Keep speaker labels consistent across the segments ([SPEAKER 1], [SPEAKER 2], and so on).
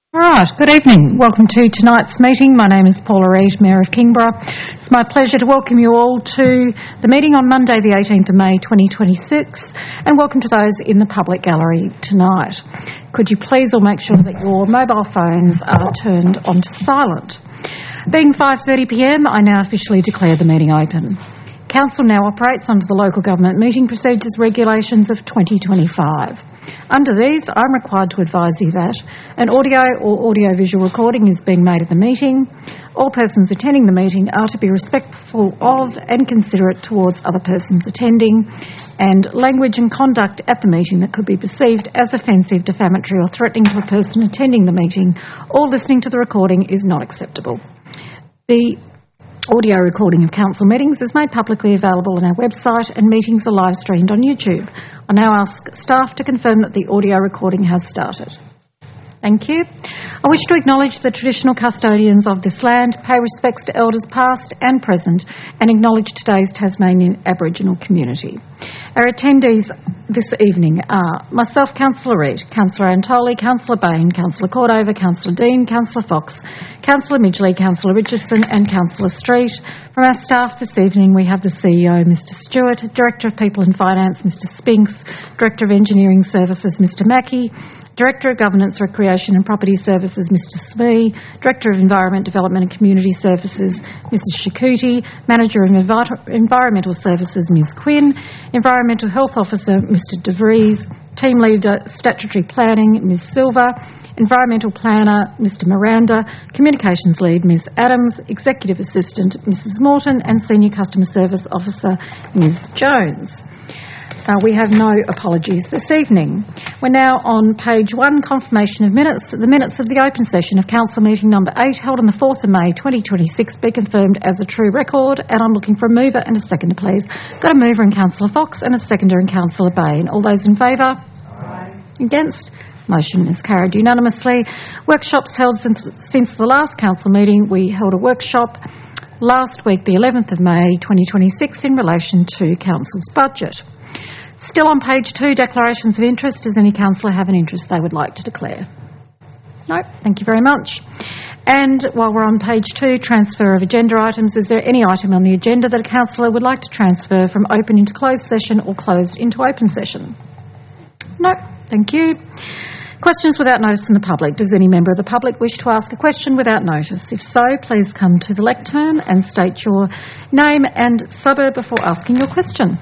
[SPEAKER 1] Right, good evening. Welcome to tonight's meeting. My name is Paula Reid, Mayor of Kingborough. It's my pleasure to welcome you all to the meeting on Monday the 18th of May 2026 and welcome to those in the public gallery tonight. Could you please all make sure that your mobile phones are turned onto silent. Being 5:30pm, I now officially declare the meeting open. Council now operates under the Local Government Meeting Procedures Regulations of 2025. Under these, I'm required to advise you that an audio or audio-visual recording is being made of the meeting. All persons attending the meeting are to be respectful of and considerate towards other persons attending, and language and conduct at the meeting that could be perceived as offensive, defamatory or threatening to a person attending the meeting or listening to the recording is not acceptable. The audio recording of council meetings is made publicly available on our website and meetings are live streamed on YouTube. I now ask staff to confirm that the audio recording has started. Thank you. I wish to acknowledge the traditional custodians of this land, pay respects to elders past and present, and acknowledge today's Tasmanian Aboriginal community. Our attendees this evening are myself, Councillor Reid, Councillor Antoli, Councillor Bain, Councillor Cordover, Councillor Dean, Councillor Fox, Councillor Midgley, Councillor Richardson and Councillor Street. From our staff this evening we have the CEO, Mr Stewart, Director of People and Finance, Mr Spinks, Director of Engineering Services, Mr Mackey, Director of Governance, Recreation and Property Services, Mr Smee, Director of Environment, Development and Community Services, Mrs Shakuti, Manager of Environmental Services, Ms Quinn, Environmental Health Officer, Mr De Vries, Team Leader, Statutory Planning, Ms Silver, Environmental Planner, Mr Miranda, Communications Lead, Ms Adams, Executive Assistant, Mrs Morton and Senior Customer Service Officer, Ms Jones. We have no apologies this evening. We're now on page 1, confirmation of minutes. The minutes of the open session of Council meeting number 8 held on the 4th of May 2026 be confirmed as a true record, and I'm looking for a mover and a seconder, please. Got a mover in Councillor Fox and a seconder in Councillor Bain. All those in favour? Aye. Against? Motion is carried unanimously. Workshops held since the last council meeting. We held a workshop last week, the 11th of May 2026, in relation to council's budget. Still on page 2, declarations of interest. Does any councillor have an interest they would like to declare? No, thank you very much. And while we're on page 2, transfer of agenda items, is there any item on the agenda that a councillor would like to transfer from open into closed session or closed into open session? No, thank you. Questions without notice from the public. Does any member of the public wish to ask a question without notice? If so, please come to the lectern and state your name and suburb before asking your question.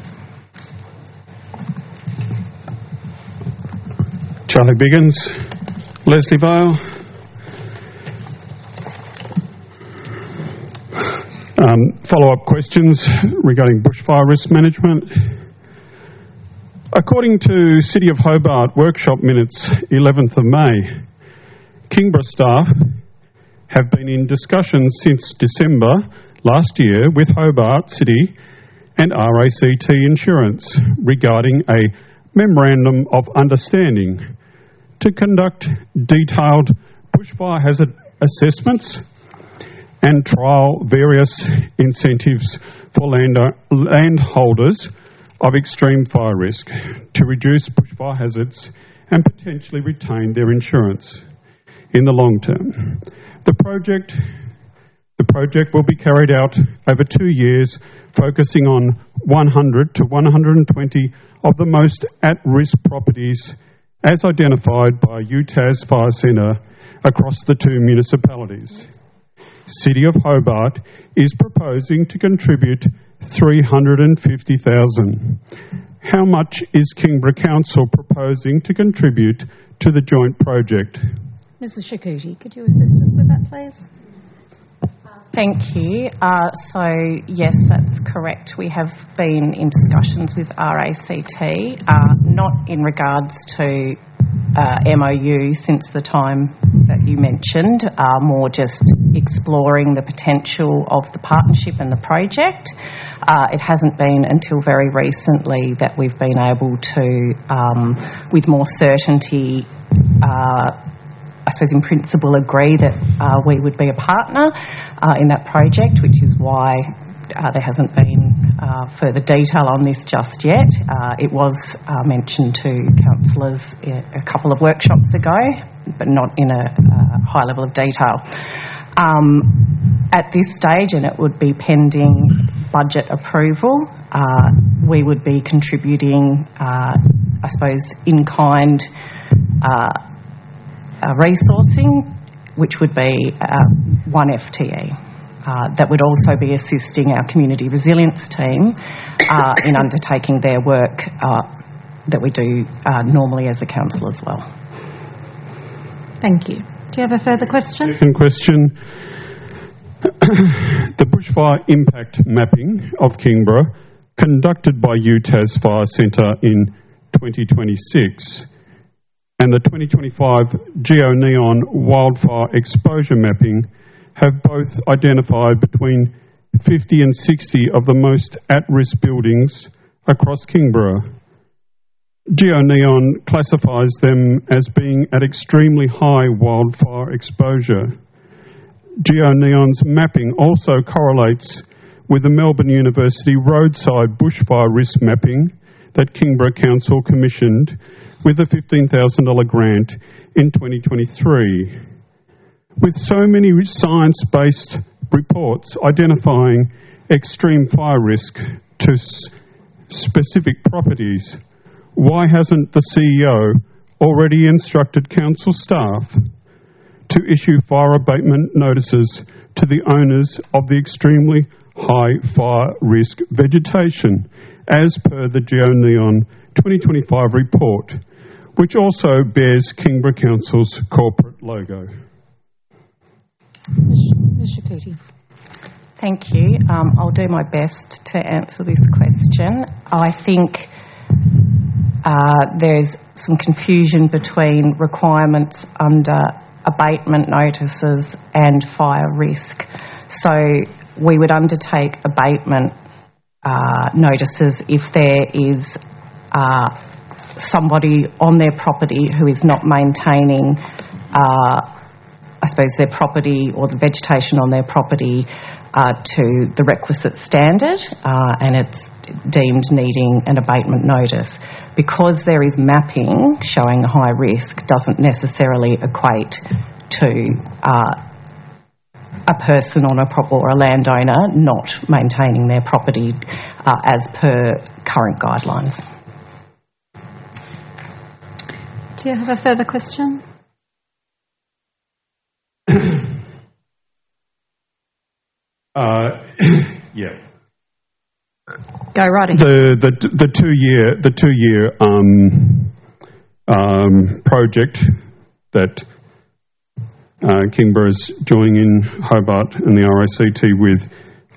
[SPEAKER 2] Charlie Biggins, Leslie Vale. Follow-up questions regarding bushfire risk management. According to City of Hobart workshop minutes 11th of May, Kingborough staff have been in discussions since December last year with Hobart City and RACT Insurance regarding a memorandum of understanding to conduct detailed bushfire hazard assessments and trial various incentives for landholders of extreme fire risk to reduce bushfire hazards and potentially retain their insurance in the long term. The project will be carried out over 2 years, focusing on 100 to 120 of the most at-risk properties as identified by UTAS Fire Centre across the 2 municipalities. City of Hobart is proposing to contribute $350,000. How much is Kingborough Council proposing to contribute to the joint project?
[SPEAKER 1] Mrs Shakuti, could you assist us with that, please?
[SPEAKER 3] Thank you. So, yes, that's correct. We have been in discussions with RACT, not in regards to MOU since the time that you mentioned, more just exploring the potential of the partnership and the project. It hasn't been until very recently that we've been able to, with more certainty, I suppose in principle agree that we would be a partner in that project, which is why there hasn't been further detail on this just yet. It was mentioned to councillors a couple of workshops ago, but not in a high level of detail. At this stage, and it would be pending budget approval, we would be contributing, I suppose, in-kind resourcing, which would be 1 FTE. That would also be assisting our community resilience team in undertaking their work that we do normally as a council as well.
[SPEAKER 1] Thank you. Do you have a further question?
[SPEAKER 2] Second question. The bushfire impact mapping of Kingborough, conducted by UTAS Fire Centre in 2026, and the 2025 GeoNeon wildfire exposure mapping have both identified between 50 and 60 of the most at-risk buildings across Kingborough. GeoNeon classifies them as being at extremely high wildfire exposure. GeoNeon's mapping also correlates with the Melbourne University roadside bushfire risk mapping that Kingborough Council commissioned with a $15,000 grant in 2023. With so many science-based reports identifying extreme fire risk to specific properties, why hasn't the CEO already instructed council staff to issue fire abatement notices to the owners of the extremely high fire risk vegetation, as per the GeoNeon 2025 report, which also bears Kingborough Council's corporate logo?
[SPEAKER 1] Ms. Shakuti.
[SPEAKER 3] Thank you. I'll do my best to answer this question. I think there's some confusion between requirements under abatement notices and fire risk. So we would undertake abatement notices if there is somebody on their property who is not maintaining I suppose their property or the vegetation on their property to the requisite standard, and it's deemed needing an abatement notice. Because there is mapping showing high risk doesn't necessarily equate to a person on a or a landowner not maintaining their property as per current guidelines.
[SPEAKER 1] Do you have a further question?
[SPEAKER 2] Yeah.
[SPEAKER 1] Go right ahead.
[SPEAKER 2] The two year project that Kingborough is joining in Hobart and the RACT with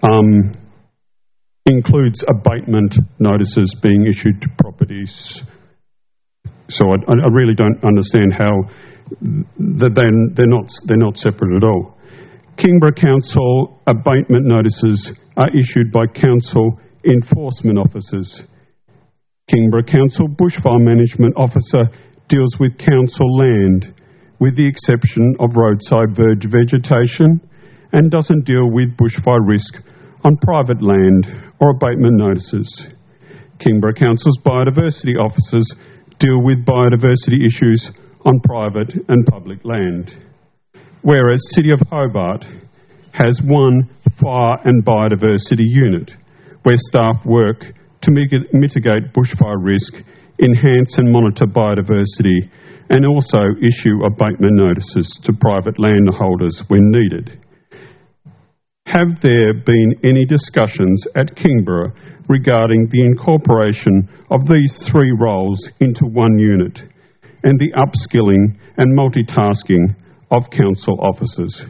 [SPEAKER 2] includes abatement notices being issued to properties. So I really don't understand how they're not separate at all. Kingborough Council abatement notices are issued by council enforcement officers. Kingborough Council Bushfire Management Officer deals with council land, with the exception of roadside verge vegetation, and doesn't deal with bushfire risk on private land or abatement notices. Kingborough Council's biodiversity officers deal with biodiversity issues on private and public land, whereas City of Hobart has one fire and biodiversity unit where staff work to mitigate bushfire risk, enhance and monitor biodiversity, and also issue abatement notices to private landholders when needed. Have there been any discussions at Kingborough regarding the incorporation of these three roles into one unit and the upskilling and multitasking of council officers?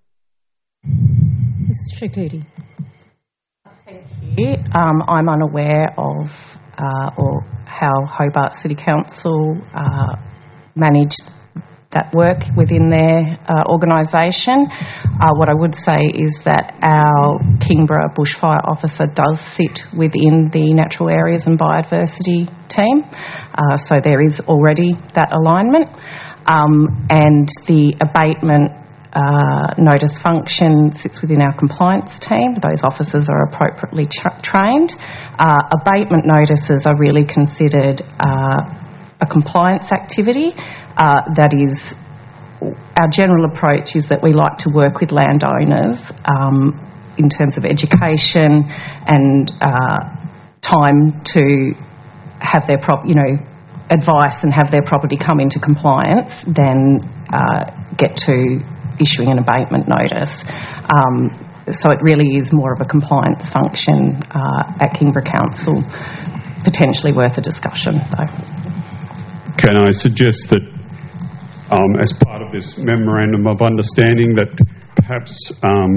[SPEAKER 1] Ms. Shakuti.
[SPEAKER 3] Thank you. I'm unaware of or how Hobart City Council manage that work within their organisation. What I would say is that our Kingborough Bushfire Officer does sit within the Natural Areas and Biodiversity team, so there is already that alignment. And the abatement notice function sits within our compliance team. Those officers are appropriately trained. Abatement notices are really considered a compliance activity that is our general approach is that we like to work with landowners in terms of education and time to have their advice and have their property come into compliance, then get to issuing an abatement notice. So it really is more of a compliance function at Kingborough Council, potentially worth a discussion though.
[SPEAKER 2] Can I suggest that as part of this memorandum of understanding that perhaps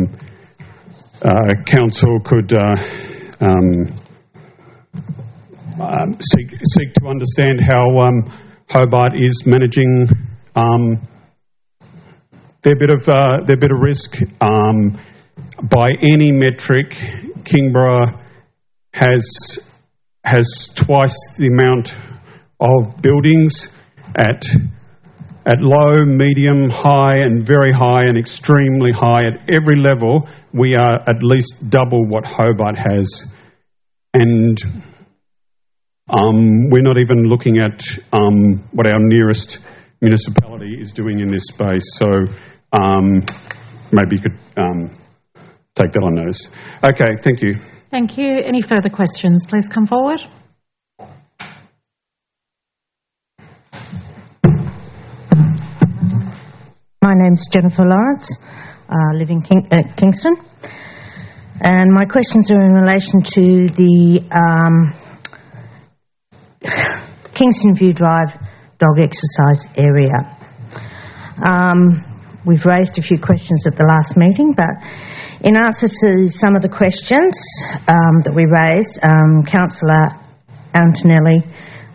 [SPEAKER 2] Council could seek to understand how Hobart is managing their bit of risk. By any metric, Kingborough has twice the amount of buildings at low, medium, high, and very high, and extremely high. At every level, we are at least double what Hobart has, and we're not even looking at what our nearest municipality is doing in this space. So maybe you could take that on notice. Okay, thank you.
[SPEAKER 1] Thank you. Any further questions? Please come forward.
[SPEAKER 4] My name's Jennifer Lawrence, live in Kingston, and my questions are in relation to the Kingston View Drive dog exercise area. We've raised a few questions at the last meeting, but in answer to some of the questions that we raised, Councillor Antonelli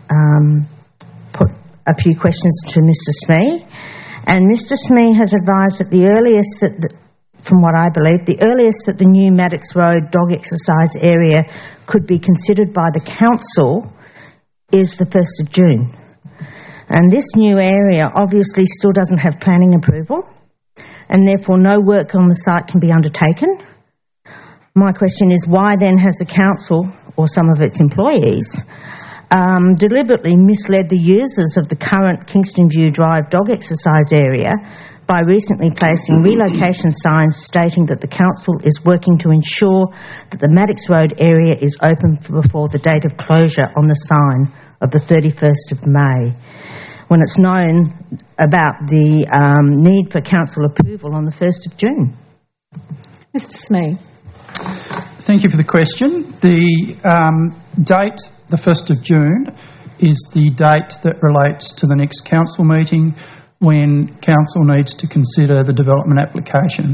[SPEAKER 4] put a few questions to Mr. Smee, and Mr. Smee has advised that the earliest from what I believe, the earliest that the new Maddox Road dog exercise area could be considered by the council is the 1st of June. And this new area obviously still doesn't have planning approval, and therefore no work on the site can be undertaken. My question is, why then has the council or some of its employees deliberately misled the users of the current Kingston View Drive dog exercise area by recently placing relocation signs stating that the council is working to ensure that the Maddox Road area is open before the date of closure on the sign of the 31st of May, when it's known about the need for council approval on the 1st of June?
[SPEAKER 1] Mr. Smee.
[SPEAKER 5] Thank you for the question. The date, the 1st of June, is the date that relates to the next council meeting when council needs to consider the development application.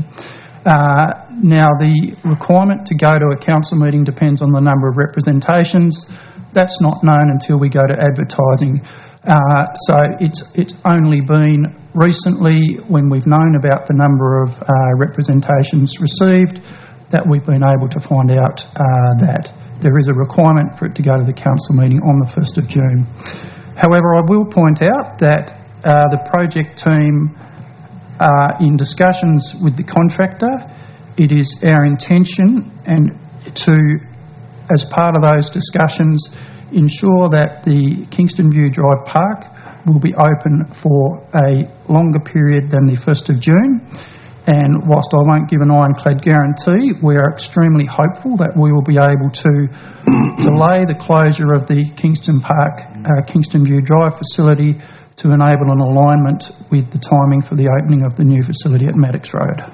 [SPEAKER 5] Now, the requirement to go to a council meeting depends on the number of representations. That's not known until we go to advertising. So it's only been recently, when we've known about the number of representations received, that we've been able to find out that there is a requirement for it to go to the council meeting on the 1st of June. However, I will point out that the project team are in discussions with the contractor. It is our intention and to, as part of those discussions, ensure that the Kingston View Drive Park will be open for a longer period than the 1st of June. And whilst I won't give an ironclad guarantee, we are extremely hopeful that we will be able to delay the closure of the Kingston Park, Kingston View Drive facility to enable an alignment with the timing for the opening of the new facility at Maddox Road.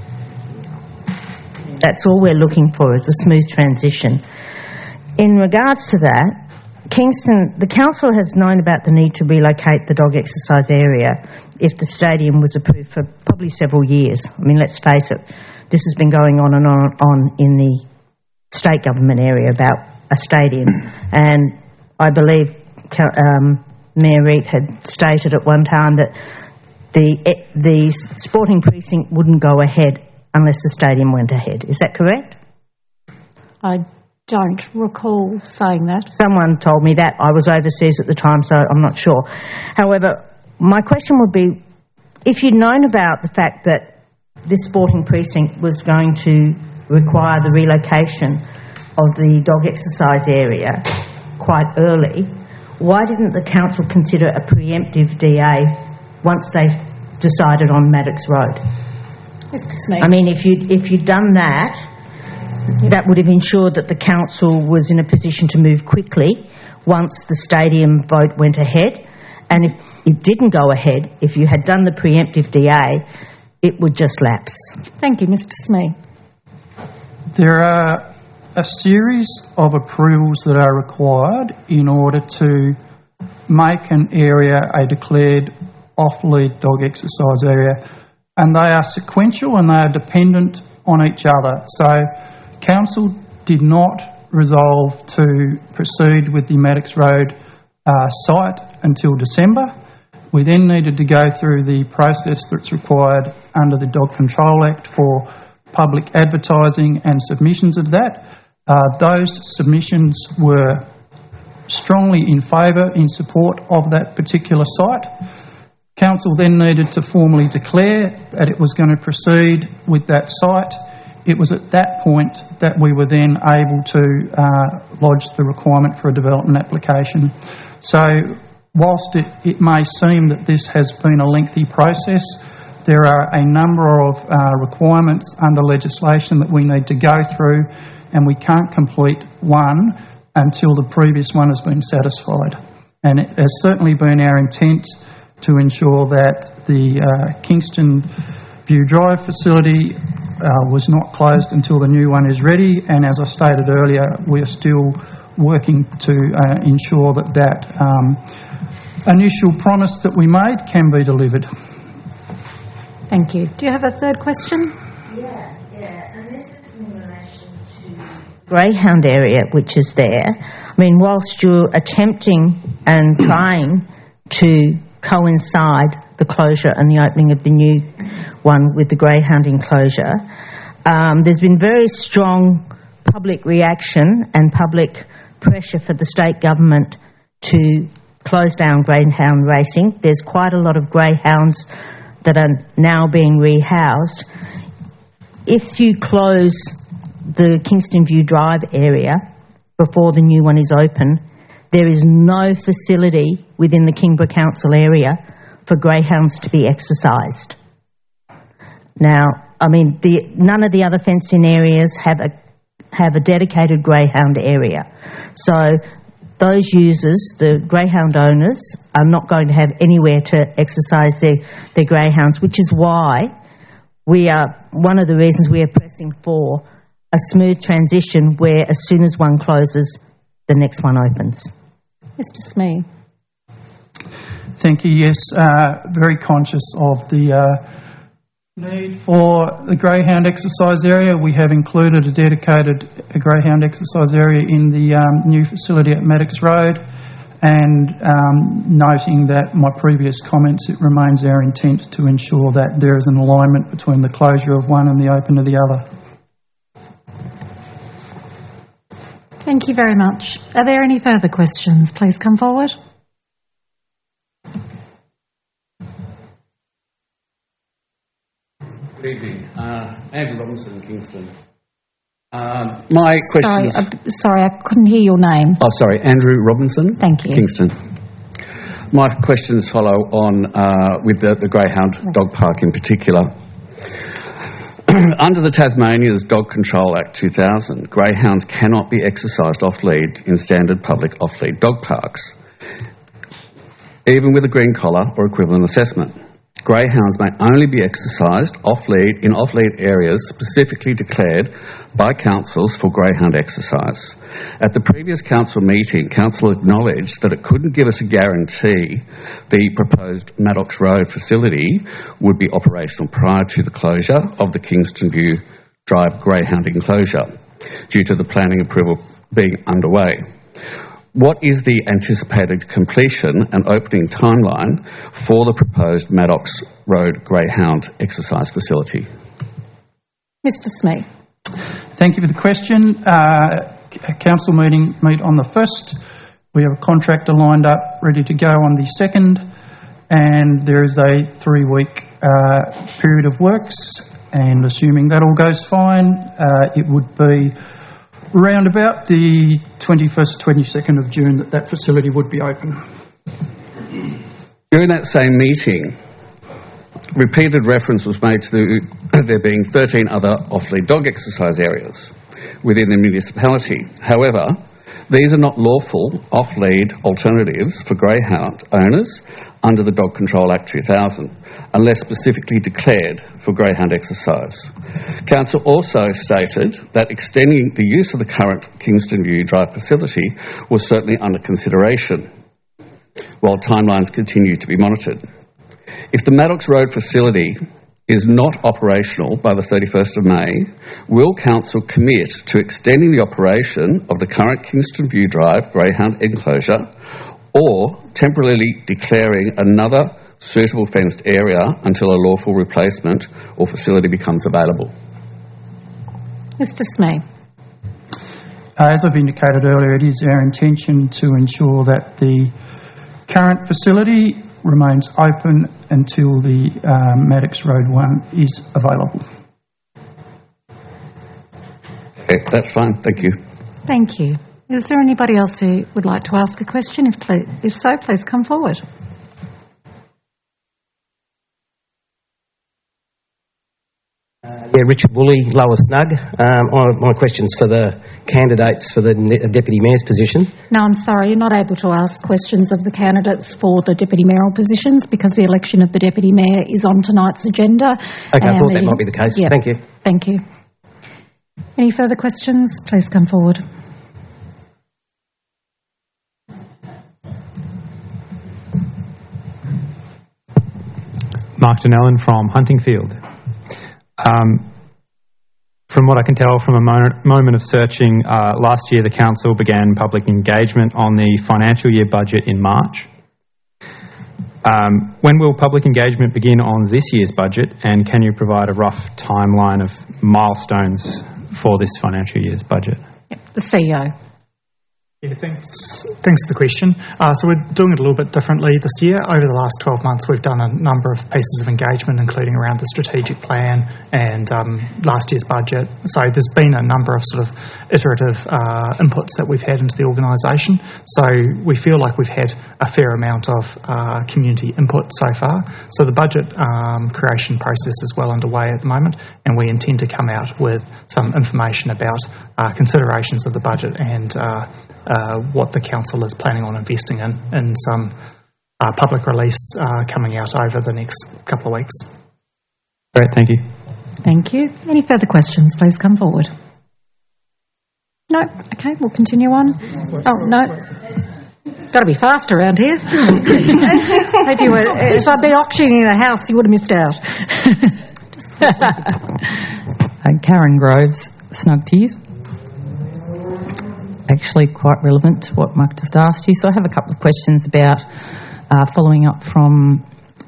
[SPEAKER 4] That's all we're looking for, is a smooth transition. In regards to that, the council has known about the need to relocate the dog exercise area if the stadium was approved for probably several years. I mean, let's face it, this has been going on and on in the state government area about a stadium. And I believe Mayor Reid had stated at one time that the sporting precinct wouldn't go ahead unless the stadium went ahead. Is that correct?
[SPEAKER 1] I don't recall saying that.
[SPEAKER 4] Someone told me that. I was overseas at the time, so I'm not sure. However, my question would be, if you'd known about the fact that this sporting precinct was going to require the relocation of the dog exercise area quite early, why didn't the council consider a preemptive DA once they decided on Maddox Road.
[SPEAKER 1] Mr. Smith.
[SPEAKER 4] I mean, if you'd done that, that would have ensured that the council was in a position to move quickly once the stadium vote went ahead. And if it didn't go ahead, if you had done the preemptive DA, it would just lapse.
[SPEAKER 1] Thank you, Mr. Smee.
[SPEAKER 5] There are a series of approvals that are required in order to make an area a declared off-lead dog exercise area, and they are sequential and they are dependent on each other. So council did not resolve to proceed with the Maddox Road site until December. We then needed to go through the process that's required under the Dog Control Act for public advertising and submissions of that. Those submissions were strongly in favour, in support of that particular site. Council then needed to formally declare that it was going to proceed with that site. It was at that point that we were then able to lodge the requirement for a development application. So whilst it may seem that this has been a lengthy process, there are a number of requirements under legislation that we need to go through, and we can't complete one until the previous one has been satisfied. And it has certainly been our intent to ensure that the Kingston View Drive facility was not closed until the new one is ready, and as I stated earlier, we are still working to ensure that initial promise that we made can be delivered.
[SPEAKER 1] Thank you. Do you have a third question?
[SPEAKER 4] Yeah, and this is in relation to Greyhound area, which is there. I mean, whilst you're attempting and trying to coincide the closure and the opening of the new one with the Greyhound enclosure, there's been very strong public reaction and public pressure for the state government to close down greyhound racing. There's quite a lot of greyhounds that are now being rehoused. If you close the Kingston View Drive area before the new one is open, there is no facility within the Kingborough Council area for greyhounds to be exercised. Now, I mean, none of the other fenced-in areas have a dedicated greyhound area. So those users, the greyhound owners, are not going to have anywhere to exercise their greyhounds, which is why one of the reasons we are pressing for a smooth transition where as soon as one closes, the next one opens.
[SPEAKER 1] Mr. Smee.
[SPEAKER 5] Thank you. Yes, very conscious of the need for the greyhound exercise area. We have included a dedicated greyhound exercise area in the new facility at Maddox Road, and noting that my previous comments, it remains our intent to ensure that there is an alignment between the closure of one and the open of the other.
[SPEAKER 1] Thank you very much. Are there any further questions? Please come forward.
[SPEAKER 6] Good evening. Andrew Robinson, Kingston. My question
[SPEAKER 1] Sorry, I couldn't hear your name.
[SPEAKER 6] Oh, sorry, Andrew Robinson.
[SPEAKER 1] Thank you.
[SPEAKER 6] Kingston. My questions follow on with the Greyhound Dog Park in particular. Under the Tasmania's Dog Control Act 2000, greyhounds cannot be exercised off-lead in standard public off-lead dog parks, even with a green collar or equivalent assessment. Greyhounds may only be exercised off-lead in off-lead areas specifically declared by councils for greyhound exercise. At the previous council meeting, council acknowledged that it couldn't give us a guarantee the proposed Maddox Road facility would be operational prior to the closure of the Kingston View Drive greyhound enclosure due to the planning approval being underway. What is the anticipated completion and opening timeline for the proposed Maddox Road greyhound exercise facility?
[SPEAKER 1] Mr. Smee.
[SPEAKER 5] Thank you for the question. Council meet on the 1st. We have a contractor lined up, ready to go on the 2nd, and there is a 3-week period of works, and assuming that all goes fine, it would be round about the 21st, 22nd of June that facility would be open.
[SPEAKER 6] During that same meeting, Repeated reference was made to there being 13 other off-lead dog exercise areas within the municipality. However, these are not lawful off-lead alternatives for greyhound owners under the Dog Control Act 2000, unless specifically declared for greyhound exercise. Council also stated that extending the use of the current Kingston View Drive facility was certainly under consideration, while timelines continue to be monitored. If the Maddox Road facility is not operational by the 31st of May, will Council commit to extending the operation of the current Kingston View Drive greyhound enclosure, or temporarily declaring another suitable fenced area until a lawful replacement or facility becomes available?
[SPEAKER 1] Mr. Smee.
[SPEAKER 5] As I've indicated earlier, it is our intention to ensure that the current facility remains open until the Maddox Road one is available.
[SPEAKER 6] Okay, that's fine. Thank you.
[SPEAKER 1] Thank you. Is there anybody else who would like to ask a question? If so, please come forward.
[SPEAKER 7] Richard Woolley, Lower Snug. My question's for the candidates for the Deputy Mayor's position.
[SPEAKER 1] No, I'm sorry, you're not able to ask questions of the candidates for the Deputy Mayoral positions because the election of the Deputy Mayor is on tonight's agenda.
[SPEAKER 7] Okay, I thought that might be the case.
[SPEAKER 1] Yep.
[SPEAKER 7] Thank you.
[SPEAKER 1] Thank you. Any further questions? Please come forward.
[SPEAKER 8] Mark Donnellan from Huntingfield. From what I can tell from a moment of searching, last year the Council began public engagement on the financial year budget in March. When will public engagement begin on this year's budget, and can you provide a rough timeline of milestones for this financial year's budget?
[SPEAKER 1] Yep, the CEO.
[SPEAKER 9] Yeah, thanks for the question. So we're doing it a little bit differently this year. Over the last 12 months, we've done a number of pieces of engagement, including around the strategic plan and last year's budget. So there's been a number of sort of iterative inputs that we've had into the organisation. So we feel like we've had a fair amount of community input so far. So the budget creation process is well underway at the moment, and we intend to come out with some information about considerations of the budget and what the Council is planning on investing in some public release coming out over the next couple of weeks.
[SPEAKER 8] Great, thank you.
[SPEAKER 1] Thank you. Any further questions, please come forward. No? Okay, we'll continue on. Oh, no. Got to be fast around here. If I'd been auctioning a house, you would have missed out.
[SPEAKER 10] Karen Groves, Snug Tees. Actually quite relevant to what Mark just asked you. So I have a couple of questions about following up from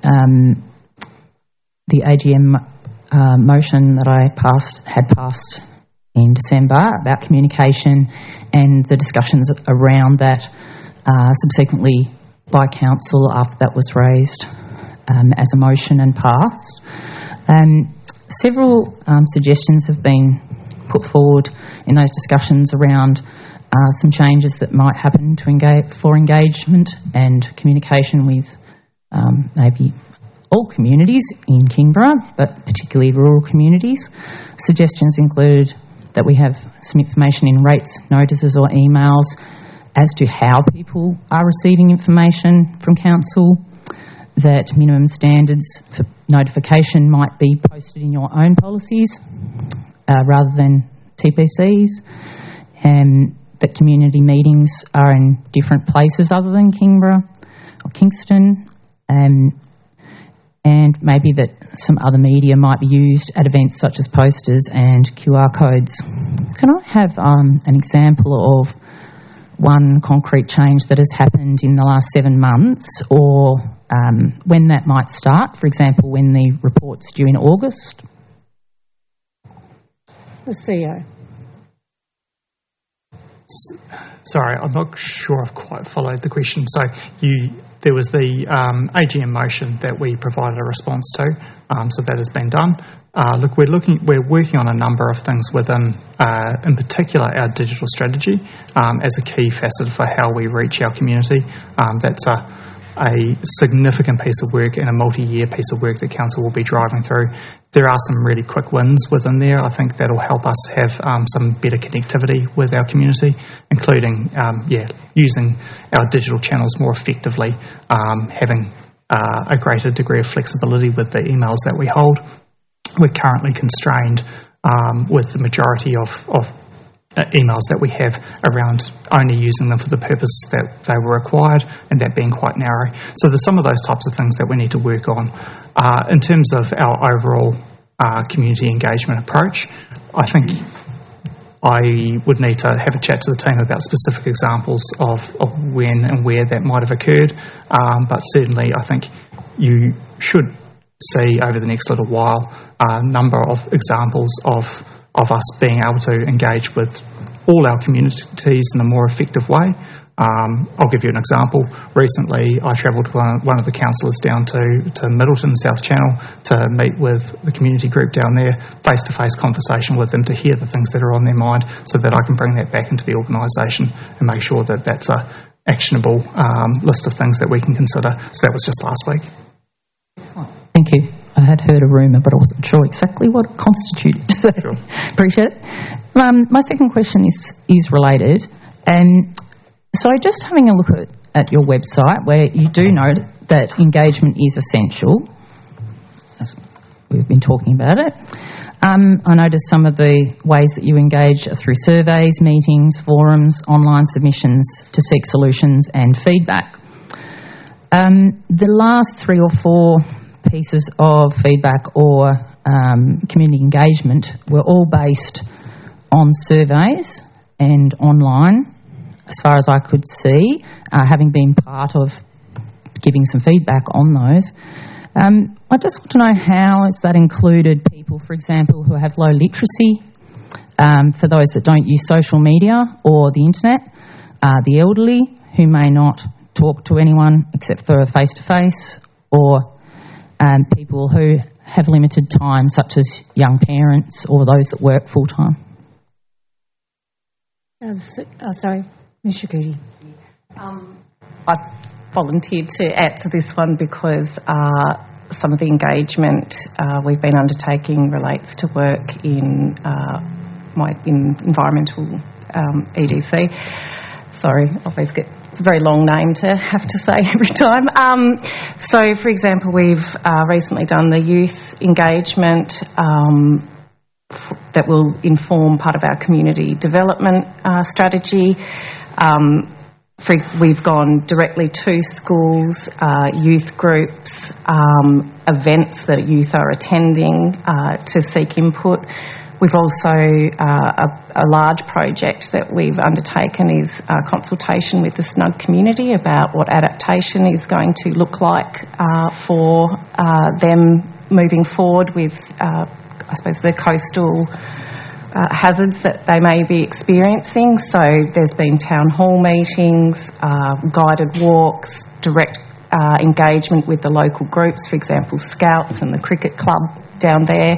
[SPEAKER 10] the AGM motion that I had passed in December about communication and the discussions around that subsequently by Council after that was raised as a motion and passed. Several suggestions have been put forward in those discussions around some changes that might happen for engagement and communication with maybe all communities in Kingborough, but particularly rural communities. Suggestions include that we have some information in rates, notices or emails as to how people are receiving information from Council, that minimum standards for notification might be posted in your own policies rather than TPCs, and that community meetings are in different places other than Kingborough or Kingston, and maybe that some other media might be used at events such as posters and QR codes. Can I have an example of one concrete change that has happened in the last 7 months, or when that might start? For example, when the report's due in August?
[SPEAKER 1] The CEO.
[SPEAKER 9] Sorry, I'm not sure I've quite followed the question. So there was the AGM motion that we provided a response to, so that has been done. Look, we're working on a number of things within, in particular, our digital strategy as a key facet for how we reach our community. That's a significant piece of work and a multi-year piece of work that Council will be driving through. There are some really quick wins within there. I think that'll help us have some better connectivity with our community, including using our digital channels more effectively, having a greater degree of flexibility with the emails that we hold. We're currently constrained with the majority of emails that we have around only using them for the purpose that they were required, and that being quite narrow. So there's some of those types of things that we need to work on. In terms of our overall community engagement approach, I think I would need to have a chat to the team about specific examples of when and where that might have occurred, but certainly I think you should see over the next little while a number of examples of us being able to engage with all our communities in a more effective way. I'll give you an example. Recently, I travelled with one of the councillors down to Middleton, South Channel, to meet with the community group down there, face-to-face conversation with them to hear the things that are on their mind so that I can bring that back into the organisation and make sure that that's a actionable list of things that we can consider. So that was just last week.
[SPEAKER 10] Thank you. I had heard a rumour, but I wasn't sure exactly what it constituted. So
[SPEAKER 9] Sure.
[SPEAKER 10] Appreciate it. My second question is related. So just having a look at your website, where you do note that engagement is essential, as we've been talking about it. I noticed some of the ways that you engage are through surveys, meetings, forums, online submissions to seek solutions and feedback. The last 3 or 4 pieces of feedback or community engagement were all based on surveys and online, as far as I could see, having been part of giving some feedback on those. I just want to know, how has that included people, for example, who have low literacy, for those that don't use social media or the internet, the elderly who may not talk to anyone except for face-to-face, or people who have limited time, such as young parents or those that work full-time?
[SPEAKER 1] Sorry, Ms. Shakudi.
[SPEAKER 3] I volunteered to answer this one because some of the engagement we've been undertaking relates to work in environmental EDC. Sorry, I always get, it's a very long name to have to say every time. So, for example, we've recently done the youth engagement that will inform part of our community development strategy. We've gone directly to schools, youth groups, events that youth are attending to seek input. We've also, a large project that we've undertaken is a consultation with the Snug community about what adaptation is going to look like for them moving forward with, I suppose, the coastal hazards that they may be experiencing. So there's been town hall meetings, guided walks, direct engagement with the local groups, for example, Scouts and the cricket club down there,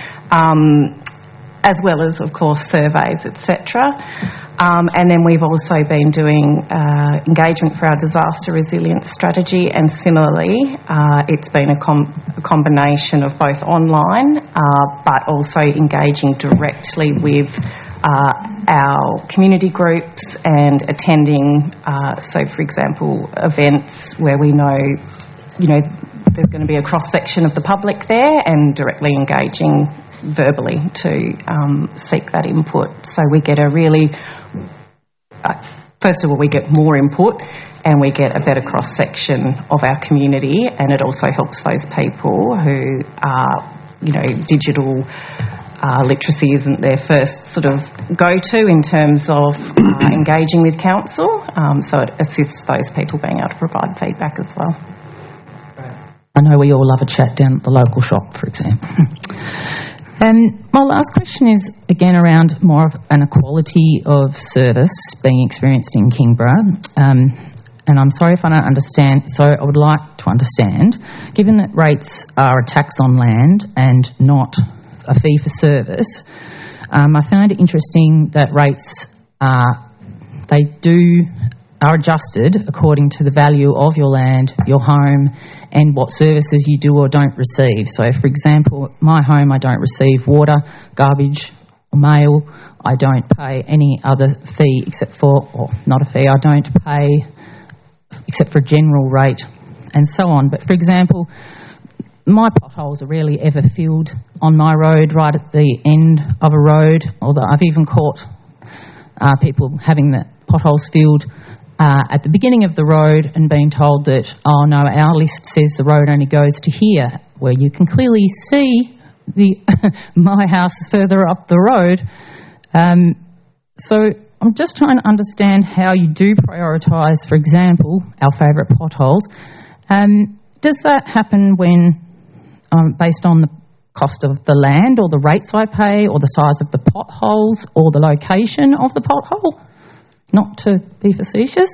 [SPEAKER 3] as well as, of course, surveys, etc. And then we've also been doing engagement for our disaster resilience strategy, and similarly, it's been a combination of both online but also engaging directly with our community groups and attending, so for example, events where we know, there's going to be a cross-section of the public there, and directly engaging verbally to seek that input. So we get a really, first of all, we get more input and we get a better cross-section of our community, and it also helps those people who are, digital literacy isn't their first sort of go-to in terms of engaging with council, so it assists those people being able to provide feedback as well.
[SPEAKER 10] I know we all love a chat down at the local shop, for example. My last question is, again, around more of an equality of service being experienced in Kingborough. And I'm sorry if I don't understand, so I would like to understand, given that rates are a tax on land and not a fee for service, I found it interesting that rates, they do are adjusted according to the value of your land, your home, and what services you do or don't receive. So, for example, my home, I don't receive water, garbage, or mail. I don't pay any other fee except for, or not a fee, I don't pay except for a general rate, and so on. But, for example, my potholes are rarely ever filled on my road right at the end of a road, although I've even caught people having the potholes filled at the beginning of the road and being told that, oh no, our list says the road only goes to here, where you can clearly see my house is further up the road. So I'm just trying to understand how you do prioritise, for example, our favourite potholes. Does that happen when, based on the cost of the land or the rates I pay or the size of the potholes or the location of the pothole? Not to be facetious.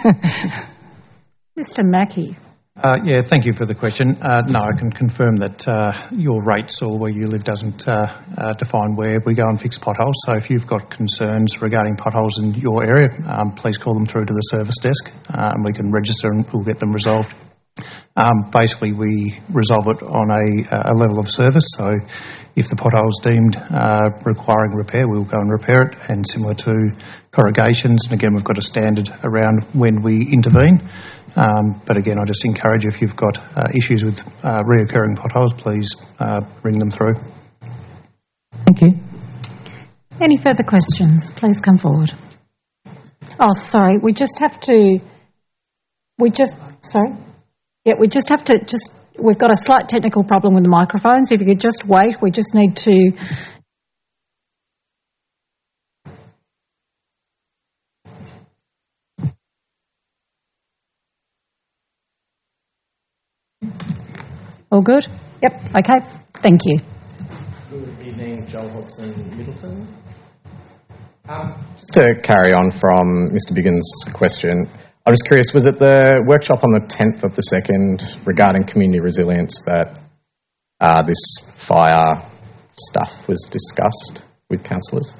[SPEAKER 1] Mr. Mackey.
[SPEAKER 11] Yeah, thank you for the question. No, I can confirm that your rates or where you live doesn't define where we go and fix potholes. So if you've got concerns regarding potholes in your area, please call them through to the service desk and we can register and we'll get them resolved. Basically, we resolve it on a level of service. So if the pothole is deemed requiring repair, we'll go and repair it. And similar to corrugations, and again, we've got a standard around when we intervene. But again, I just encourage, if you've got issues with reoccurring potholes, please bring them through.
[SPEAKER 10] Thank you.
[SPEAKER 1] Any further questions? Please come forward. Oh, sorry, we just have to, we've got a slight technical problem with the microphones. If you could just wait, we just need to... All good? Yep, okay. Thank you.
[SPEAKER 12] Good evening, Joel Hodson, Middleton. Just to carry on from Mr. Biggins' question, I was curious, was it the workshop on the 10th of the 2nd regarding community resilience that this fire stuff was discussed with councillors?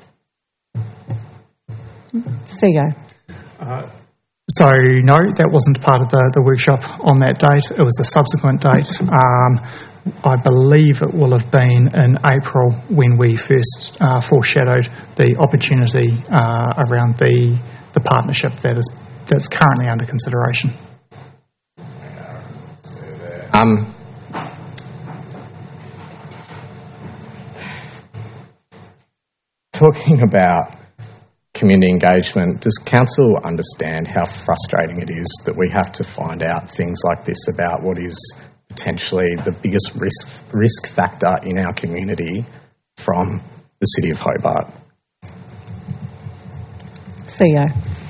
[SPEAKER 1] CEO.
[SPEAKER 9] So, no, that wasn't part of the workshop on that date. It was a subsequent date. I believe it will have been in April when we first foreshadowed the opportunity around the partnership that's currently under consideration.
[SPEAKER 12] Talking about community engagement, does council understand how frustrating it is that we have to find out things like this about what is potentially the biggest risk factor in our community from the City of Hobart?
[SPEAKER 1] CEO.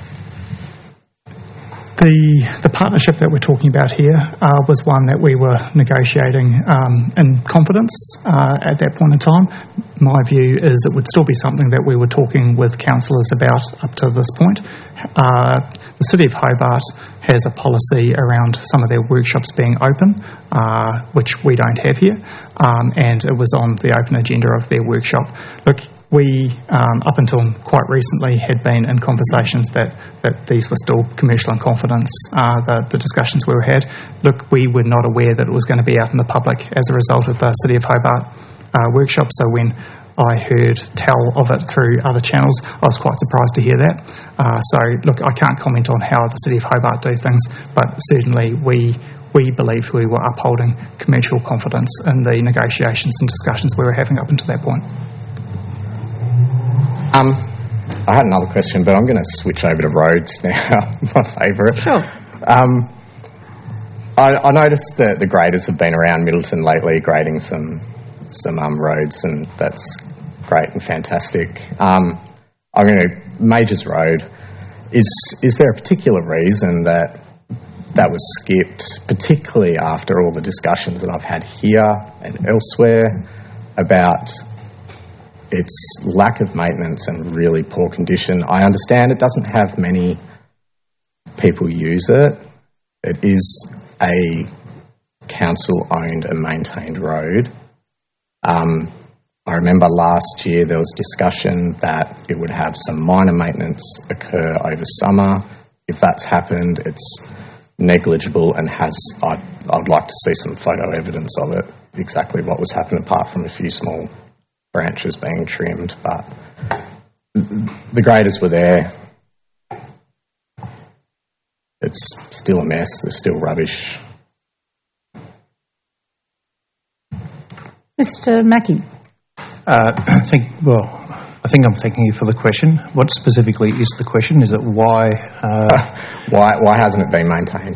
[SPEAKER 9] The partnership that we're talking about here was one that we were negotiating in confidence at that point in time. My view is it would still be something that we were talking with councillors about up to this point. The City of Hobart has a policy around some of their workshops being open, which we don't have here, and it was on the open agenda of their workshop. Look, we, up until quite recently, had been in conversations that these were still commercial in confidence, the discussions we had. Look, we were not aware that it was going to be out in the public as a result of the City of Hobart workshop, so when I heard tell of it through other channels, I was quite surprised to hear that. So, look, I can't comment on how the City of Hobart do things, but certainly we believed we were upholding commercial confidence in the negotiations and discussions we were having up until that point.
[SPEAKER 12] I had another question, but I'm going to switch over to roads now, my favourite.
[SPEAKER 1] Sure.
[SPEAKER 12] I noticed that the graders have been around Middleton lately grading some roads, and that's great and fantastic. I'm going to Majors Road. Is there a particular reason that was skipped, particularly after all the discussions that I've had here and elsewhere about its lack of maintenance and really poor condition? I understand it doesn't have many people use it. It is a council-owned and maintained road. I remember last year there was discussion that it would have some minor maintenance occur over summer, if that's happened, it's negligible and I'd like to see some photo evidence of it, exactly what was happening, apart from a few small branches being trimmed. But the graders were there. It's still a mess. There's still rubbish.
[SPEAKER 1] Mr. Mackie.
[SPEAKER 11] I think I'm thanking you for the question. What specifically is the question? Is it why?
[SPEAKER 12] Why hasn't it been maintained?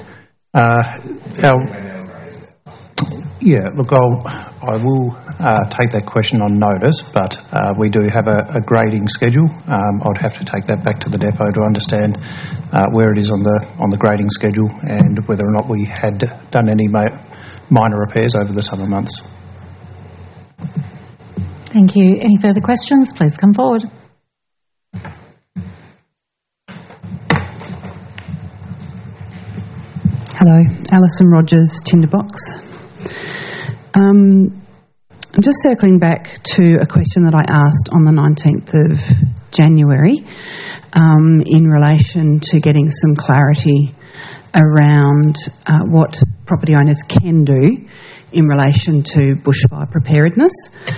[SPEAKER 11] Look, I will take that question on notice, but we do have a grading schedule. I'd have to take that back to the depot to understand where it is on the grading schedule and whether or not we had done any minor repairs over the summer months.
[SPEAKER 1] Thank you. Any further questions? Please come forward.
[SPEAKER 13] Hello, Alison Rogers, Tinderbox. I'm just circling back to a question that I asked on the 19th of January in relation to getting some clarity around what property owners can do in relation to bushfire preparedness.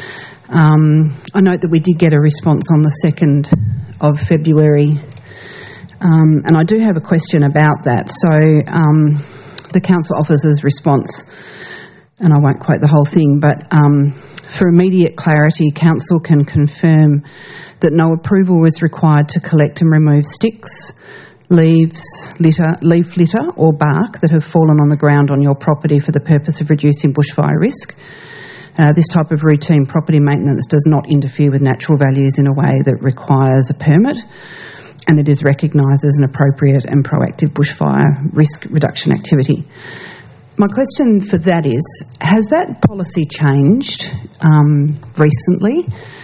[SPEAKER 13] I note that we did get a response on the 2nd of February, and I do have a question about that. So the council officer's response, and I won't quote the whole thing, but for immediate clarity, council can confirm that no approval is required to collect and remove sticks, leaves, leaf litter or bark that have fallen on the ground on your property for the purpose of reducing bushfire risk. This type of routine property maintenance does not interfere with natural values in a way that requires a permit, and it is recognised as an appropriate and proactive bushfire risk reduction activity. My question for that is, has that policy changed recently?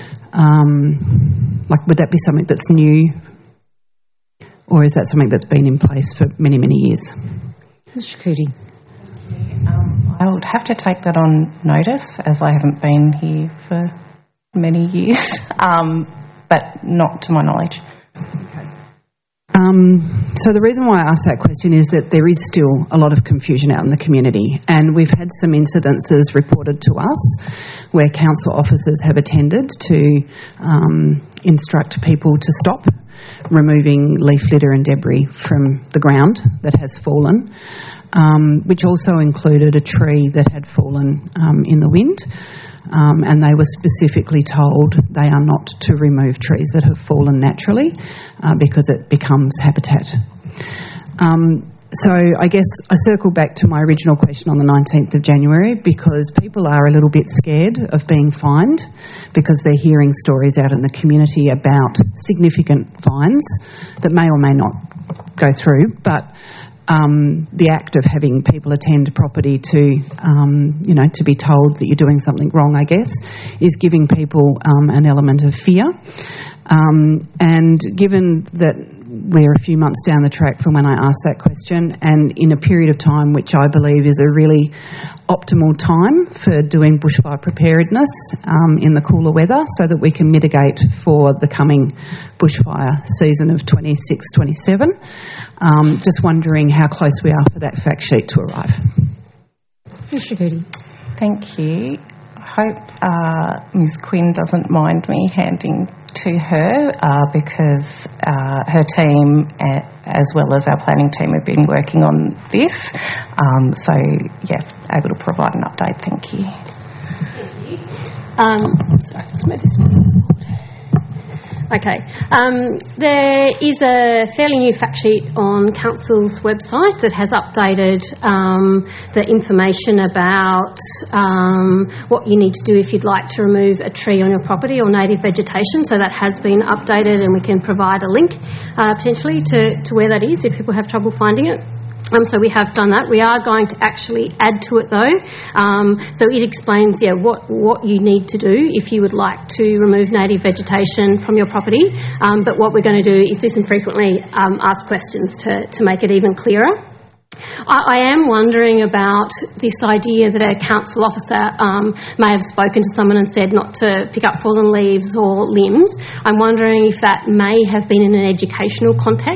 [SPEAKER 13] Would that be something that's new, or is that something that's been in place for many, many years?
[SPEAKER 1] Mr. Cootey.
[SPEAKER 3] I would have to take that on notice, as I haven't been here for many years, but not to my knowledge.
[SPEAKER 13] So the reason why I asked that question is that there is still a lot of confusion out in the community, and we've had some incidences reported to us where council officers have attended to instruct people to stop removing leaf litter and debris from the ground that has fallen, which also included a tree that had fallen in the wind. And they were specifically told they are not to remove trees that have fallen naturally because it becomes habitat. So I guess I circle back to my original question on the 19th of January, because people are a little bit scared of being fined because they're hearing stories out in the community about significant fines that may or may not go through, but the act of having people attend property to be told that you're doing something wrong, I guess, is giving people an element of fear. And given that we're a few months down the track from when I asked that question, and in a period of time which I believe is a really optimal time for doing bushfire preparedness in the cooler weather, so that we can mitigate for the coming bushfire season of 26-27. Just wondering how close we are for that fact sheet to arrive.
[SPEAKER 1] Mr. Goody.
[SPEAKER 3] Thank you. I hope Ms Quinn doesn't mind me handing to her because her team, as well as our planning team, have been working on this. Able to provide an update. Thank you.
[SPEAKER 14] Sorry, let's move this one. Okay. There is a fairly new fact sheet on Council's website that has updated the information about what you need to do if you'd like to remove a tree on your property or native vegetation. So that has been updated, and we can provide a link potentially to where that is if people have trouble finding it. So we have done that. We are going to actually add to it though. So it explains, what you need to do if you would like to remove native vegetation from your property. But what we're going to do is do some frequently asked questions to make it even clearer. I am wondering about this idea that a council officer may have spoken to someone and said not to pick up fallen leaves or limbs. I'm wondering if that may have been in an educational context.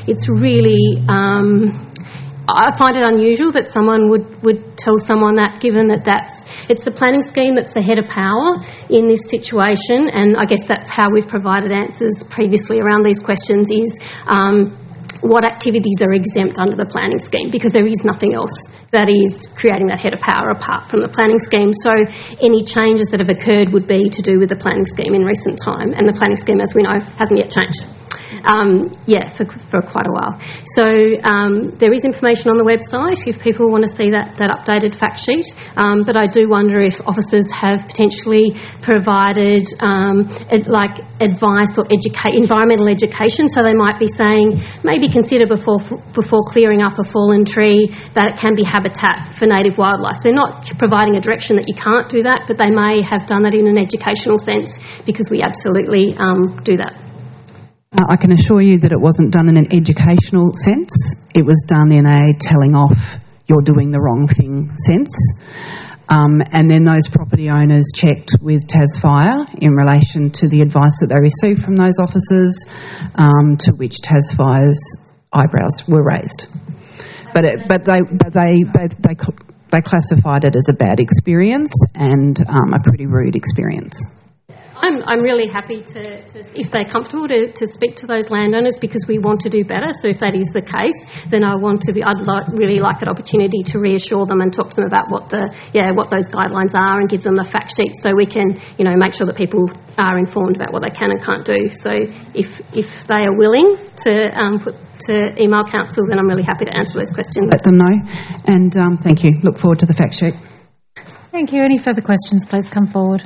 [SPEAKER 14] it's really... I find it unusual that someone would tell someone that, given that it's the planning scheme that's the head of power in this situation, and I guess that's how we've provided answers previously around these questions is what activities are exempt under the planning scheme, because there is nothing else that is creating that head of power apart from the planning scheme. So any changes that have occurred would be to do with the planning scheme in recent time, and the planning scheme, as we know, hasn't yet changed. For quite a while. So there is information on the website if people want to see that updated fact sheet. But I do wonder if officers have potentially provided advice or environmental education. So they might be saying maybe consider before clearing up a fallen tree that it can be habitat for native wildlife. They're not providing a direction that you can't do that, but they may have done that in an educational sense, because we absolutely do that.
[SPEAKER 13] I can assure you that it wasn't done in an educational sense. It was done in a telling off, you're doing the wrong thing sense. And then those property owners checked with TasFire in relation to the advice that they received from those officers, to which TasFire's eyebrows were raised. But they classified it as a bad experience and a pretty rude experience.
[SPEAKER 14] I'm really happy to if they're comfortable, to speak to those landowners, because we want to do better. So if that is the case, then I'd really like that opportunity to reassure them and talk to them about what those guidelines are, and give them the fact sheet so we can make sure that people are informed about what they can and can't do. So if they are willing to email council, then I'm really happy to answer those questions.
[SPEAKER 13] Let them know, and thank you. Look forward to the fact sheet.
[SPEAKER 1] Thank you. Any further questions, please come forward.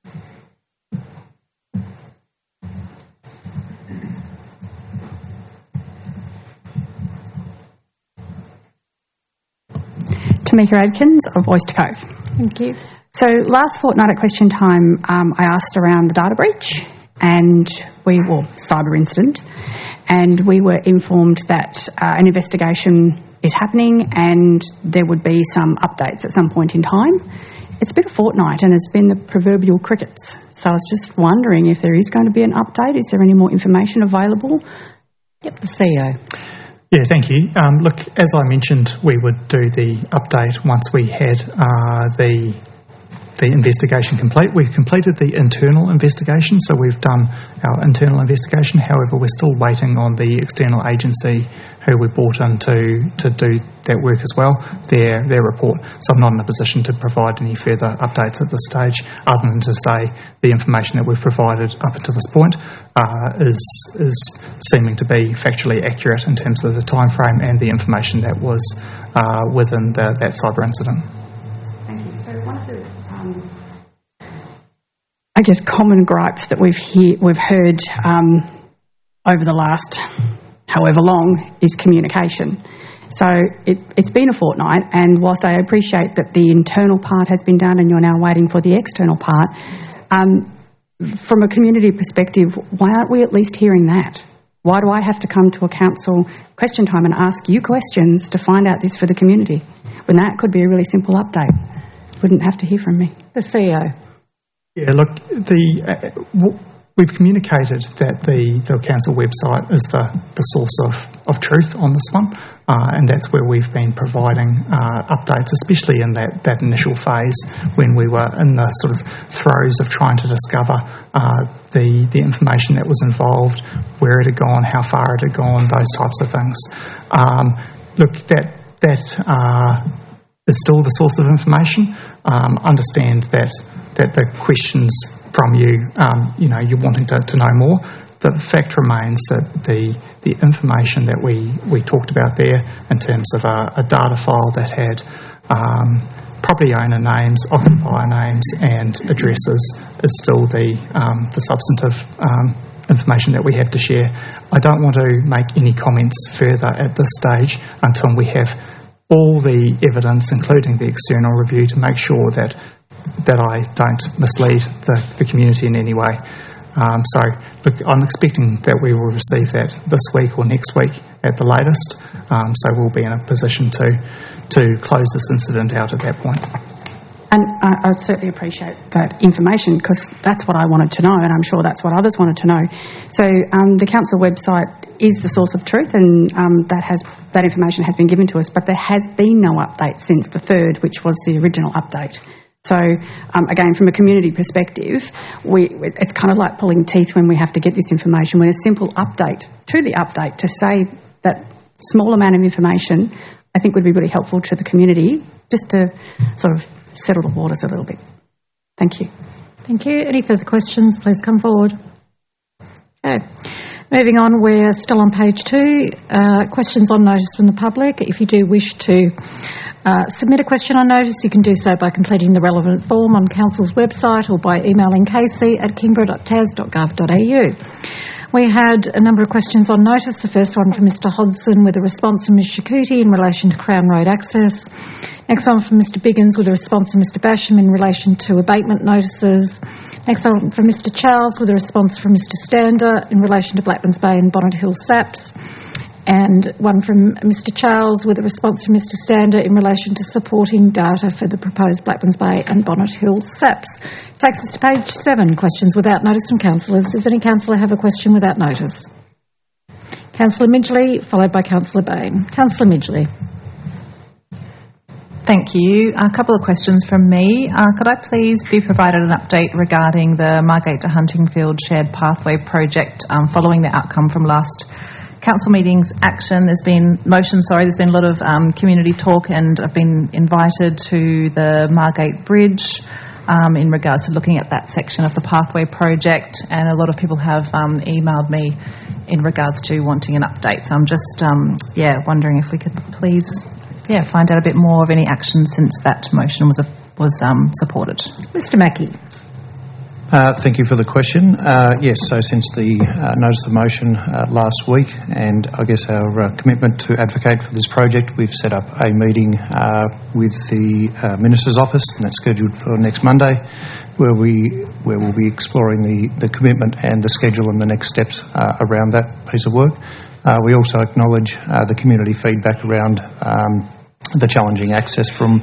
[SPEAKER 15] Tamika Adkins of Oyster Cove.
[SPEAKER 1] Thank you.
[SPEAKER 15] So last fortnight at question time, I asked around the data breach and cyber incident, and we were informed that an investigation is happening and there would be some updates at some point in time. It's been a fortnight and it's been the proverbial crickets. So I was just wondering if there is going to be an update. Is there any more information available?
[SPEAKER 1] Yep, the CEO.
[SPEAKER 9] Yeah, thank you. Look, as I mentioned, we would do the update once we had the investigation complete. We've completed the internal investigation, so we've done our internal investigation. However, we're still waiting on the external agency who we brought in to do that work as well, their report. So I'm not in a position to provide any further updates at this stage, other than to say the information that we've provided up until this point is seeming to be factually accurate in terms of the time frame and the information that was within that cyber incident.
[SPEAKER 15] Thank you. So one of the common gripes that we've heard over the last however long is communication. So it's been a fortnight, and whilst I appreciate that the internal part has been done and you're now waiting for the external part, from a community perspective, why aren't we at least hearing that? Why do I have to come to a council question time and ask you questions to find out this for the community, when that could be a really simple update? Wouldn't have to hear from me.
[SPEAKER 1] The CEO.
[SPEAKER 9] Yeah, look, we've communicated that the council website is the source of truth on this one, and that's where we've been providing updates, especially in that initial phase when we were in the sort of throes of trying to discover the information that was involved, where it had gone, how far it had gone, those types of things. Look, that is still the source of information. Understand that the questions from you, you're wanting to know more. The fact remains that the information that we talked about there in terms of a data file that had property owner names, occupier names and addresses is still the substantive information that we have to share. I don't want to make any comments further at this stage until we have all the evidence, including the external review, to make sure that I don't mislead the community in any way. So, look, I'm expecting that we will receive that this week or next week at the latest. So we'll be in a position to close this incident out at that point.
[SPEAKER 15] And I would certainly appreciate that information because that's what I wanted to know, and I'm sure that's what others wanted to know. So the council website is the source of truth, and that information has been given to us, but there has been no update since the 3rd, which was the original update. So, again, from a community perspective, it's kind of like pulling teeth when we have to get this information. With a simple update to the update to say that small amount of information, I think would be really helpful to the community just to sort of settle the waters a little bit. Thank you.
[SPEAKER 1] Thank you. Any further questions, please come forward. Okay. Moving on, we're still on page 2. Questions on notice from the public. If you do wish to submit a question on notice, you can do so by completing the relevant form on Council's website or by emailing casey@kingborough.tas.gov.au. We had a number of questions on notice. The first one from Mr Hodgson with a response from Ms Shakuti in relation to Crown Road access. Next one from Mr Biggins with a response from Mr Basham in relation to abatement notices. Next one from Mr Charles with a response from Mr Stander in relation to Blackburns Bay and Bonnet Hill SAPS. And one from Mr Charles with a response from Mr Stander in relation to supporting data for the proposed Blackburns Bay and Bonnet Hill SAPS. Takes us to page 7, questions without notice from councillors. Does any councillor have a question without notice? Councillor Midgley, followed by Councillor Bain. Councillor Midgley.
[SPEAKER 16] Thank you. A couple of questions from me. Could I please be provided an update regarding the Margate to Huntingfield Shared Pathway project following the outcome from last council meeting's action? There's been a lot of community talk, and I've been invited to the Margate Bridge in regards to looking at that section of the pathway project, and a lot of people have emailed me in regards to wanting an update. So I'm just wondering if we could please find out a bit more of any action since that motion was supported.
[SPEAKER 1] Mr Mackie.
[SPEAKER 11] Thank you for the question. Yes, so since the notice of motion last week, and I guess our commitment to advocate for this project, we've set up a meeting with the Minister's Office, and that's scheduled for next Monday, where we'll be exploring the commitment and the schedule and the next steps around that piece of work. We also acknowledge the community feedback around the challenging access from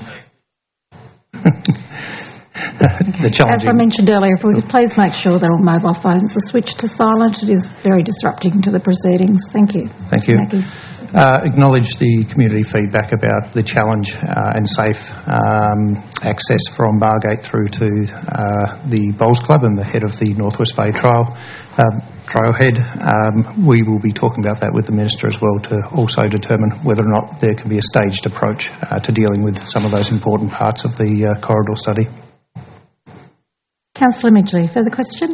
[SPEAKER 1] As I mentioned earlier, if we could please make sure that all mobile phones are switched to silent. It is very disrupting to the proceedings. Thank you.
[SPEAKER 11] Thank you. Acknowledge the community feedback about the challenge and safe access from Margate through to the Bowls Club and the head of the Northwest Bay Trailhead. We will be talking about that with the Minister as well to also determine whether or not there can be a staged approach to dealing with some of those important parts of the corridor study.
[SPEAKER 1] Councillor Midgley, further question?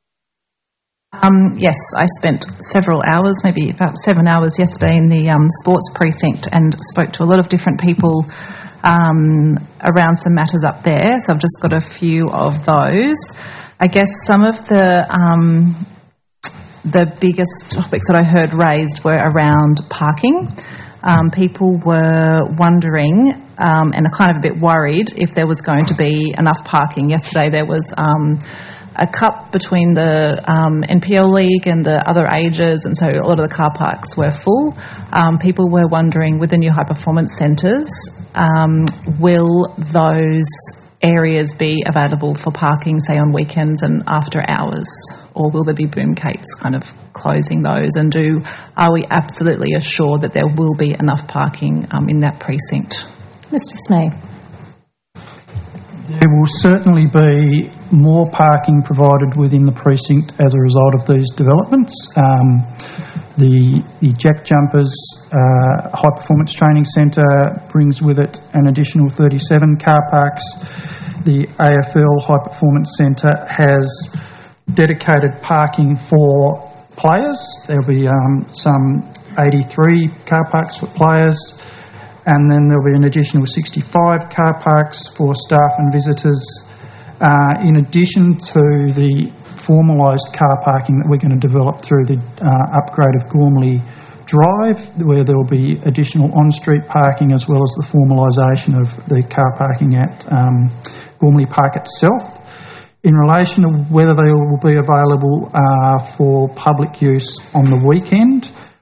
[SPEAKER 16] Yes, I spent several hours, maybe about 7 hours yesterday in the sports precinct and spoke to a lot of different people around some matters up there. So I've just got a few of those. I guess some of the biggest topics that I heard raised were around parking. People were wondering and are kind of a bit worried if there was going to be enough parking. Yesterday there was a cup between the NPL League and the other ages, and so a lot of the car parks were full. People were wondering, with the new high performance centres, will those areas be available for parking, say on weekends and after hours, or will there be boom gates kind of closing those? And are we absolutely assured that there will be enough parking in that precinct?
[SPEAKER 1] Mr Smee.
[SPEAKER 5] There will certainly be more parking provided within the precinct as a result of these developments. The Jack Jumpers High Performance Training Centre brings with it an additional 37 car parks. The AFL High Performance Centre has dedicated parking for players. There'll be some 83 car parks for players, and then there'll be an additional 65 car parks for staff and visitors, in addition to the formalised car parking that we're going to develop through the upgrade of Gormley Drive, where there will be additional on-street parking as well as the formalisation of the car parking at Gormley Park itself. In relation to whether they will be available for public use on the weekend,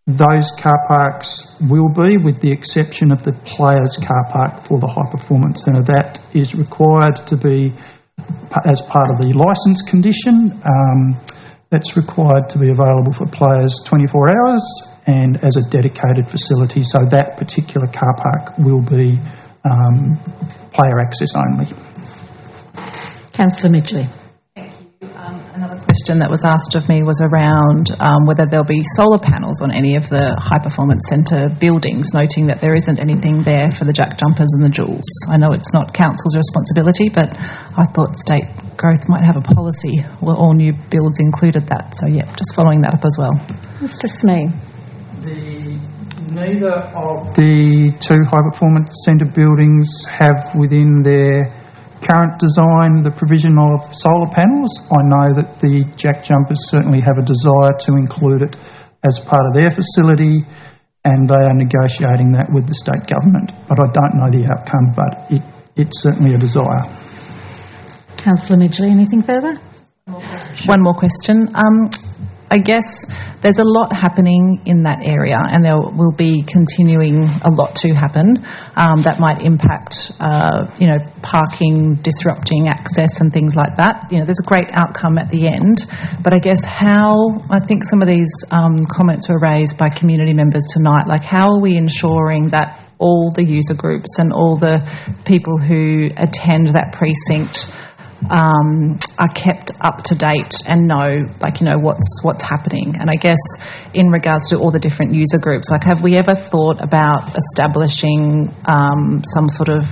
[SPEAKER 5] those car parks will be, with the exception of the players' car park for the High Performance Centre. That is required to be, as part of the licence condition, that's required to be available for players 24 hours and as a dedicated facility. So that particular car park will be player access only.
[SPEAKER 1] Councillor Midgley.
[SPEAKER 16] Another question that was asked of me was around whether there'll be solar panels on any of the High Performance Centre buildings, noting that there isn't anything there for the Jack Jumpers and the Jewels. I know it's not council's responsibility, but I thought State Growth might have a policy where all new builds included that. So, yeah, just following that up as well.
[SPEAKER 1] Mr. Smee.
[SPEAKER 5] Neither of the two High Performance Centre buildings have within their current design the provision of solar panels. I know that the Jack Jumpers certainly have a desire to include it as part of their facility, and they are negotiating that with the state government. But I don't know the outcome, but it's certainly a desire.
[SPEAKER 1] Councillor Midgley, anything further?
[SPEAKER 16] One more question. I guess there's a lot happening in that area, and there will be continuing a lot to happen that might impact, parking, disrupting access and things like that. There's a great outcome at the end, but I guess I think some of these comments were raised by community members tonight, like how are we ensuring that all the user groups and all the people who attend that precinct are kept up to date and know what's happening. And I guess in regards to all the different user groups, have we ever thought about establishing some sort of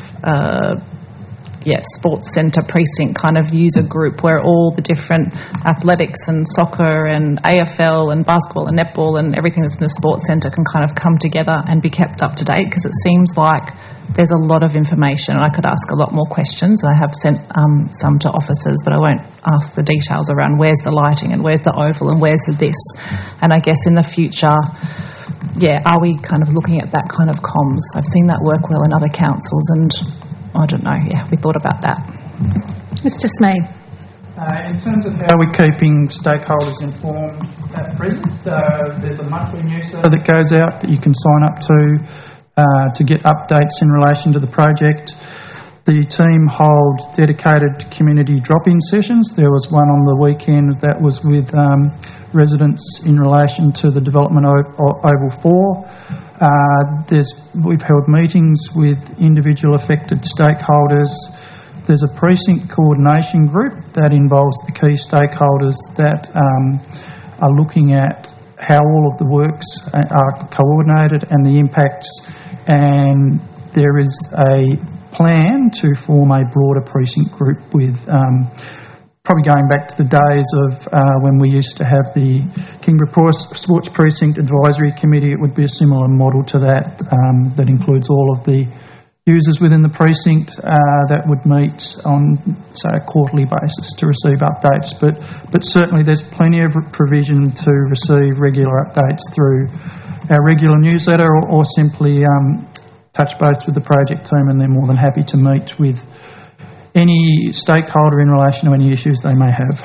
[SPEAKER 16] sports centre precinct kind of user group where all the different athletics and soccer and AFL and basketball and netball and everything that's in the sports centre can kind of come together and be kept up to date? Because it seems like there's a lot of information, and I could ask a lot more questions. I have sent some to officers, but I won't ask the details around where's the lighting and where's the oval and where's the this. And I guess in the future, are we kind of looking at that kind of comms? I've seen that work well in other councils, and I don't know, we thought about that.
[SPEAKER 1] Mr. Smee.
[SPEAKER 5] In terms of how we're keeping stakeholders informed at present, there's a monthly newsletter that goes out that you can sign up to get updates in relation to the project. The team hold dedicated community drop-in sessions. There was one on the weekend that was with residents in relation to the development of Oval 4. We've held meetings with individual affected stakeholders. There's a precinct coordination group that involves the key stakeholders that are looking at how all of the works are coordinated and the impacts, and there is a plan to form a broader precinct group with probably going back to the days of when we used to have the Kingborough Sports Precinct Advisory Committee. It would be a similar model to that that includes all of the users within the precinct that would meet on, say, a quarterly basis to receive updates. But certainly there's plenty of provision to receive regular updates through our regular newsletter or simply touch base with the project team, and they're more than happy to meet with any stakeholder in relation to any issues they may have.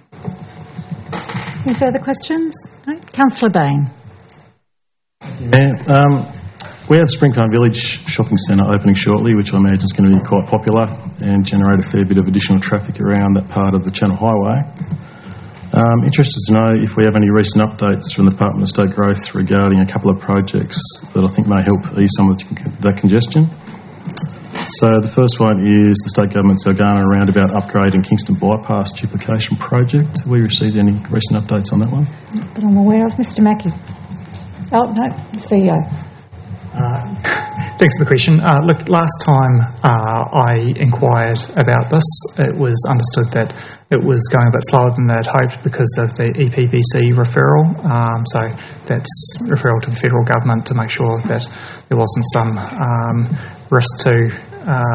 [SPEAKER 1] Any further questions? No? Councillor Bain.
[SPEAKER 17] Yeah, we have Springtime Village Shopping Centre opening shortly, which I imagine is going to be quite popular and generate a fair bit of additional traffic around that part of the Channel Highway. Interested to know if we have any recent updates from the Department of State Growth regarding a couple of projects that I think may help ease some of that congestion. So the first one is the State Government's Elgana roundabout upgrade and Kingston Bypass duplication project. Have we received any recent updates on that one?
[SPEAKER 1] But I'm aware of Mr. Mackey. Oh, no, the CEO.
[SPEAKER 9] Thanks for the question. Look, last time I inquired about this, it was understood that it was going a bit slower than they'd hoped because of the EPBC referral. So that's referral to the federal government to make sure that there wasn't some risk to,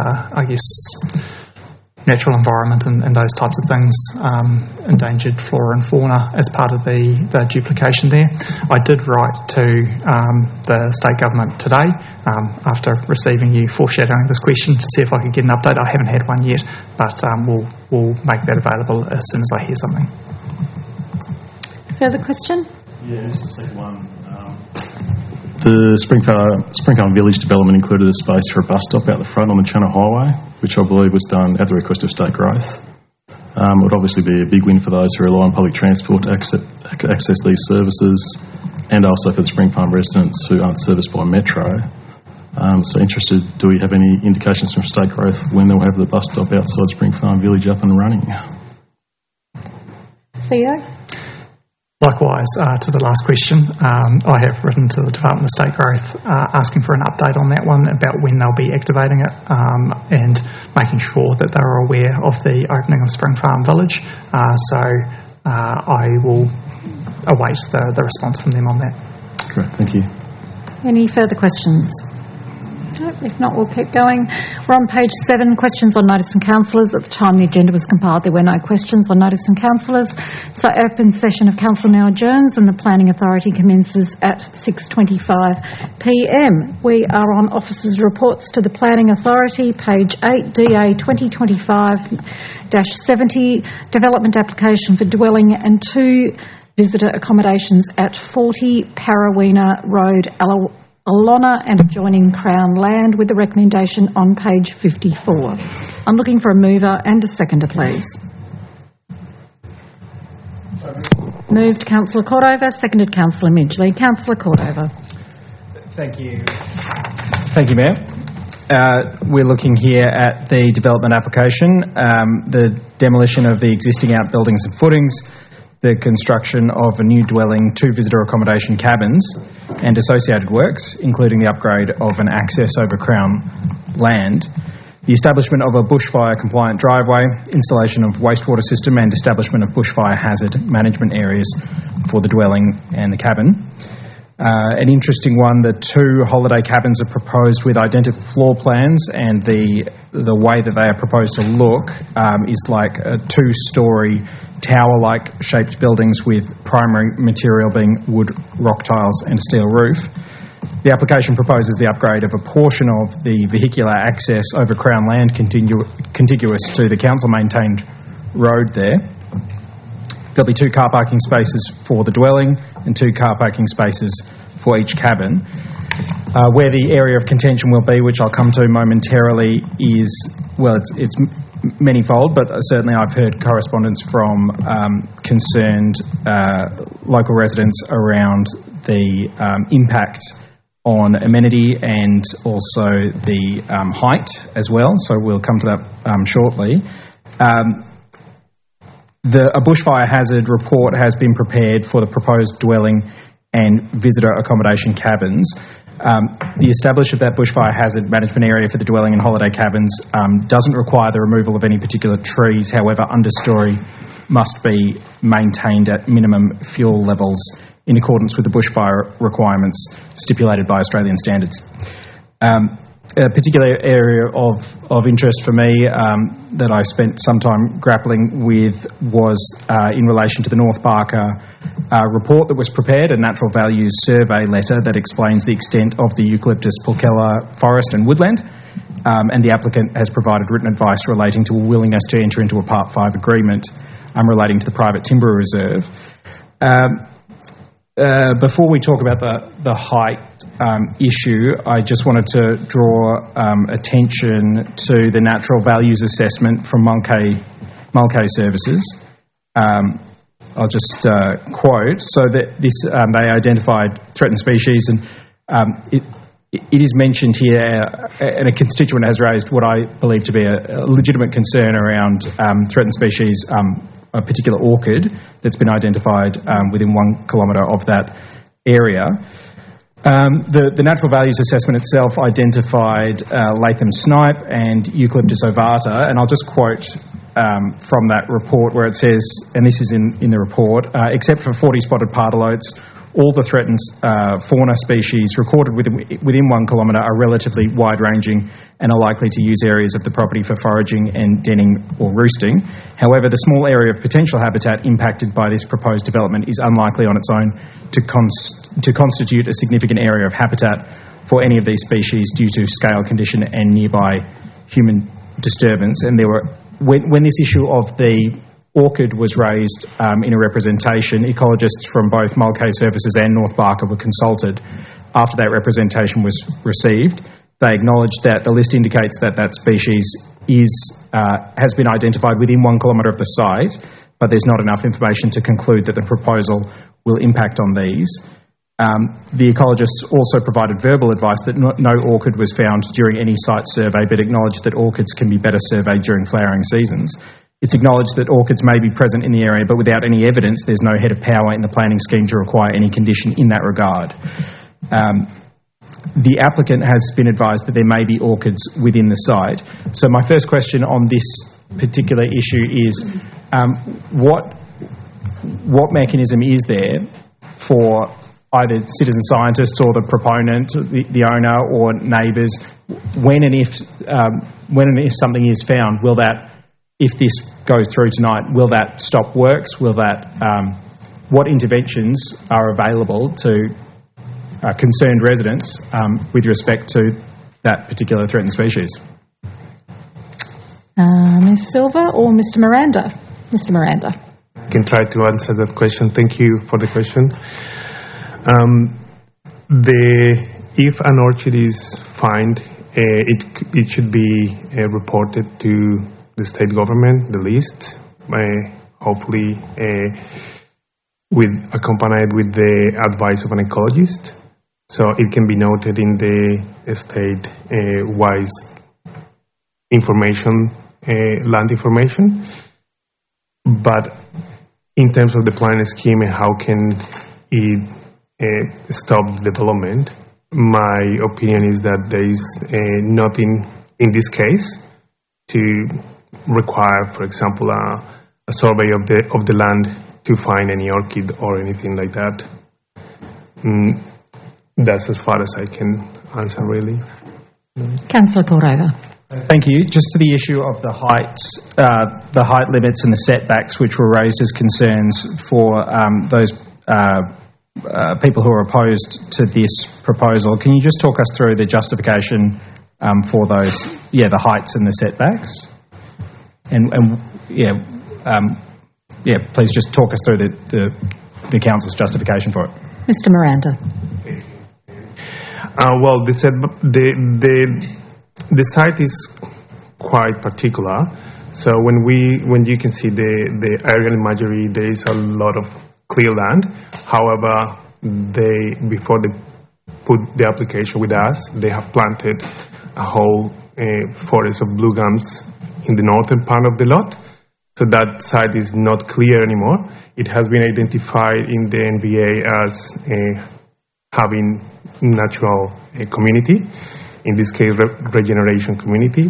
[SPEAKER 9] natural environment and those types of things, endangered flora and fauna as part of the duplication there. I did write to the state government today after receiving you foreshadowing this question to see if I could get an update. I haven't had one yet, but we'll make that available as soon as I hear something.
[SPEAKER 1] Further question?
[SPEAKER 17] Yeah, just the second one. The Springfarm Village development included a space for a bus stop out the front on the Channel Highway, which I believe was done at the request of State Growth. It would obviously be a big win for those who rely on public transport to access these services, and also for the Springfarm residents who aren't serviced by Metro. So interested, do we have any indications from State Growth when they'll have the bus stop outside Springfarm Village up and running?
[SPEAKER 1] CEO?
[SPEAKER 9] Likewise, to the last question, I have written to the Department of State Growth asking for an update on that one about when they'll be activating it and making sure that they're aware of the opening of Springfarm Village. So I will await the response from them on that.
[SPEAKER 17] Great, thank you.
[SPEAKER 1] Any further questions? No, if not, we'll keep going. We're on page 7, questions on notice and councillors. At the time the agenda was compiled, there were no questions on notice and councillors. So open session of council now adjourns and the Planning Authority commences at 6:25pm. We are on officers' reports to the Planning Authority, page 8, DA 2025-70, development application for dwelling and 2 visitor accommodations at 40 Parawina Road, Alona and adjoining Crown Land, with the recommendation on page 54. I'm looking for a mover and a seconder, please. Moved Councillor Cordover, seconded Councillor Midgley. Councillor Cordover.
[SPEAKER 18] Thank you. Thank you, Mayor. We're looking here at the development application, the demolition of the existing outbuildings and footings, the construction of a new dwelling, 2 visitor accommodation cabins and associated works, including the upgrade of an access over Crown Land, the establishment of a bushfire compliant driveway, installation of wastewater system and establishment of bushfire hazard management areas for the dwelling and the cabin. An interesting one, the 2 holiday cabins are proposed with identical floor plans, and the way that they are proposed to look is like a 2-storey tower-like shaped buildings with primary material being wood, rock tiles and steel roof. The application proposes the upgrade of a portion of the vehicular access over Crown Land contiguous to the council-maintained road there. There'll be 2 car parking spaces for the dwelling and 2 car parking spaces for each cabin. Where the area of contention will be, which I'll come to momentarily, is, well, it's manyfold, but certainly I've heard correspondence from concerned local residents around the impact on amenity and also the height as well, so we'll come to that shortly. A bushfire hazard report has been prepared for the proposed dwelling and visitor accommodation cabins. The establishment of that bushfire hazard management area for the dwelling and holiday cabins doesn't require the removal of any particular trees. However, understory must be maintained at minimum fuel levels in accordance with the bushfire requirements stipulated by Australian standards. A particular area of interest for me that I spent some time grappling with was in relation to the North Barker report that was prepared, a natural values survey letter that explains the extent of the eucalyptus pulchella forest and woodland, and the applicant has provided written advice relating to a willingness to enter into a Part 5 agreement relating to the private timber reserve. Before we talk about the height issue, I just wanted to draw attention to the natural values assessment from Mulcahy Services. I'll just quote. So that this they identified threatened species, and it is mentioned here, and a constituent has raised what I believe to be a legitimate concern around threatened species, a particular orchid that's been identified within 1 kilometre of that area. The natural values assessment itself identified Latham snipe and Eucalyptus ovata, and I'll just quote from that report where it says, and this is in the report, except for 40 spotted pardalotes, all the threatened fauna species recorded within 1 kilometre are relatively wide-ranging and are likely to use areas of the property for foraging and denning or roosting. However, the small area of potential habitat impacted by this proposed development is unlikely on its own to constitute a significant area of habitat for any of these species due to scale, condition and nearby human disturbance. And there were, when this issue of the Orchid was raised in a representation. Ecologists from both Mulcahy Services and North Barker were consulted after that representation was received. They acknowledged that the list indicates that that species has been identified within 1 kilometre of the site, but there's not enough information to conclude that the proposal will impact on these. The ecologists also provided verbal advice that no orchid was found during any site survey, but acknowledged that orchids can be better surveyed during flowering seasons. It's acknowledged that orchids may be present in the area, but without any evidence, there's no head of power in the planning scheme to require any condition in that regard. The applicant has been advised that there may be orchids within the site. So my first question on this particular issue is, what mechanism is there for either citizen scientists or the proponent, the owner, or neighbours, when and if something is found, will that, if this goes through tonight, will that stop works? Will that, what interventions are available to concerned residents with respect to that particular threatened species?
[SPEAKER 1] Ms Silva or Mr Miranda? Mr Miranda.
[SPEAKER 19] I can try to answer that question. Thank you for the question. If an orchid is found, it should be reported to the state government, the list, hopefully accompanied with the advice of an ecologist. So it can be noted in the state-wise information, land information. But in terms of the planning scheme and how can it stop development, my opinion is that there is nothing in this case to require, for example, a survey of the land to find any orchid or anything like that. That's as far as I can answer, really.
[SPEAKER 1] Councillor Cordova.
[SPEAKER 18] Thank you. Just to the issue of the height limits and the setbacks, which were raised as concerns for those people who are opposed to this proposal. Can you just talk us through the justification for those, the heights and the setbacks? Please just talk us through the council's justification for it.
[SPEAKER 1] Mr Miranda.
[SPEAKER 19] Well, the site is quite particular. So when you can see the aerial imagery, there is a lot of clear land. However, before they put the application with us, they have planted a whole forest of blue gums in the northern part of the lot. So that site is not clear anymore. It has been identified in the NVA as having natural community, in this case regeneration community.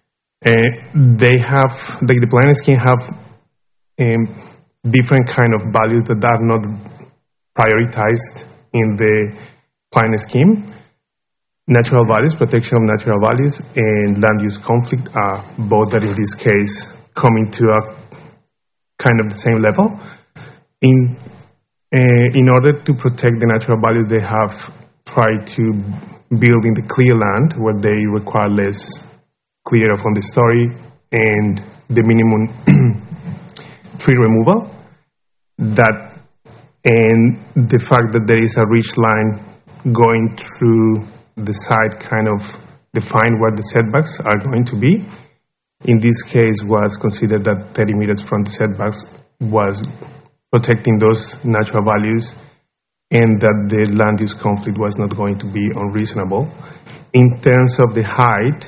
[SPEAKER 19] The planning scheme have different kind of values that are not prioritized in the planning scheme. Natural values, protection of natural values, and land use conflict are both that in this case coming to a kind of the same level. In order to protect the natural values, they have tried to build in the clear land where they require less clear of understory and the minimum tree removal. That and the fact that there is a ridge line going through the site kind of define where the setbacks are going to be. In this case was considered that 30 meters from the setbacks was protecting those natural values and that the land use conflict was not going to be unreasonable. In terms of the height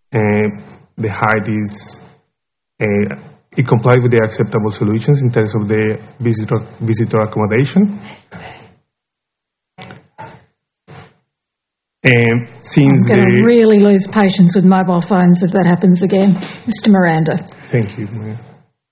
[SPEAKER 19] is it complies with the acceptable solutions in terms of the visitor accommodation.
[SPEAKER 1] I'm going to really lose patience with mobile phones if that happens again. Mr Miranda.
[SPEAKER 19] Thank you, Mayor.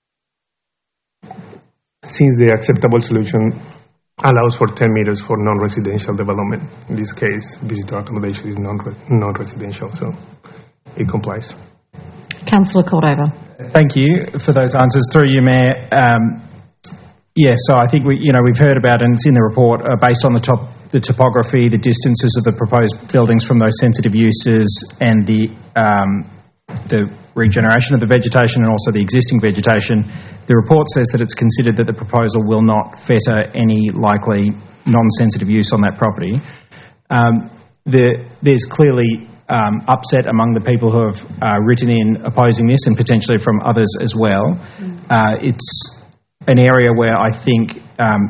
[SPEAKER 19] Since the acceptable solution allows for 10 meters for non-residential development, in this case, visitor accommodation is non-residential, so it complies.
[SPEAKER 1] Councillor Cordova.
[SPEAKER 18] Thank you for those answers. Through you, Mayor. So I think we've heard about, and it's in the report, based on the topography, the distances of the proposed buildings from those sensitive uses, and the regeneration of the vegetation and also the existing vegetation, the report says that it's considered that the proposal will not fetter any likely non-sensitive use on that property. There's clearly upset among the people who have written in opposing this, and potentially from others as well. It's an area where I think